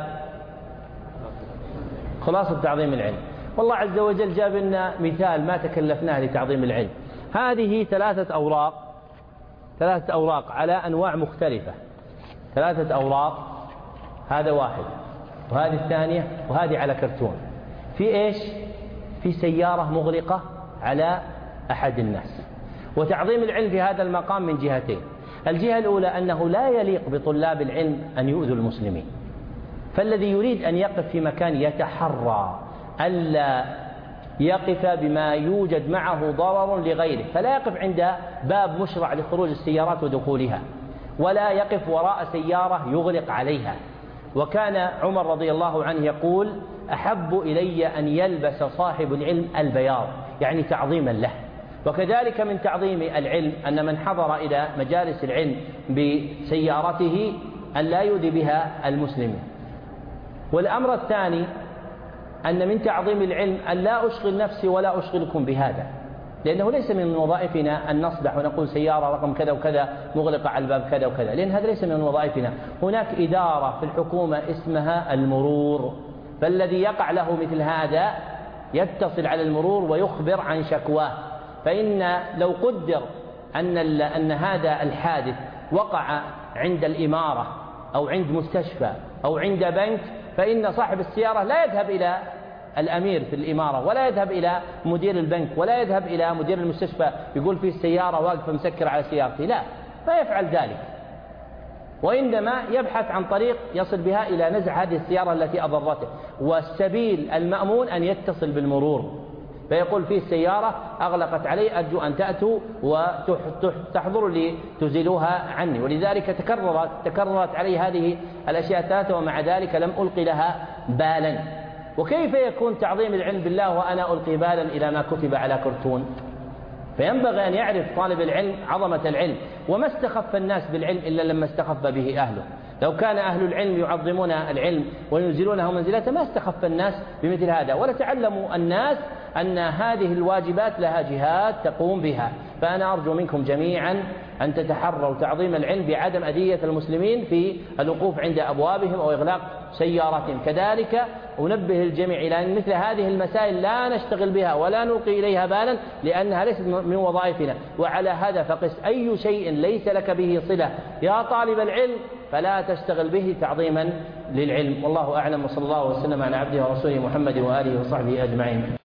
خلاصة تعظيم العلم. والله عز وجل جاب لنا مثال ما تكلفناه لتعظيم العلم. هذه ثلاثة أوراق، ثلاثة أوراق على أنواع مختلفة، ثلاثة أوراق، هذا واحد وهذه الثانية وهذه على كرتون. في إيش؟ في سيارة مغلقة على أحد الناس. وتعظيم العلم في هذا المقام من جهتين: الجهة الأولى أنه لا يليق بطلاب العلم أن يؤذوا المسلمين، فالذي يريد أن يقف في مكان يتحرى ألا يقف بما يوجد معه ضرر لغيره، فلا يقف عند باب مشرع لخروج السيارات ودخولها، ولا يقف وراء سيارة يغلق عليها. وكان عمر رضي الله عنه يقول: أحب إلي أن يلبس صاحب العلم البياض، يعني تعظيما له. وكذلك من تعظيم العلم أن من حضر إلى مجالس العلم بسيارته أن لا يؤذي بها المسلمين. والأمر الثاني أن من تعظيم العلم أن لا أشغل نفسي ولا أشغلكم بهذا، لأنه ليس من وظائفنا أن نصبح ونقول سيارة رقم كذا وكذا مغلقة على الباب كذا وكذا، لأن هذا ليس من وظائفنا. هناك إدارة في الحكومة اسمها المرور، فالذي يقع له مثل هذا يتصل على المرور ويخبر عن شكواه. فإن لو قدر أن, أن هذا الحادث وقع عند الإمارة أو عند مستشفى أو عند بنك، فإن صاحب السيارة لا يذهب إلى الأمير في الإمارة ولا يذهب إلى مدير البنك ولا يذهب إلى مدير المستشفى يقول فيه السيارة واقفة مسكرة على سيارتي، لا، ما يفعل ذلك، وإنما يبحث عن طريق يصل بها إلى نزع هذه السيارة التي أضرته. والسبيل المأمون أن يتصل بالمرور فيقول فيه السيارة أغلقت علي، أرجو أن تأتوا وتحضروا لتزيلوها عني. ولذلك تكررت تكررت علي هذه الأشياء الثلاثة، ومع ذلك لم ألقي لها بالا. وكيف يكون تعظيم العلم بالله وأنا ألقي بالا إلى ما كتب على كرتون؟ فينبغي أن يعرف طالب العلم عظمة العلم، وما استخف الناس بالعلم إلا لما استخف به أهله. لو كان أهل العلم يعظمون العلم وينزلونه منزلته ما استخف الناس بمثل هذا، ولتعلموا الناس أن هذه الواجبات لها جهات تقوم بها. فأنا أرجو منكم جميعا أن تتحروا تعظيم العلم بعدم أذية المسلمين في الوقوف عند أبوابهم أو إغلاق سياراتهم. كذلك أنبه الجميع إلى أن مثل هذه المسائل لا نشتغل بها ولا نلقي إليها بالا، لأنها ليست من وظائفنا. وعلى هذا فقس أي شيء ليس لك به صلة يا طالب العلم فلا تشتغل به تعظيما للعلم. والله أعلم، وصلى الله وسلم على عبده ورسوله محمد وآله وصحبه أجمعين.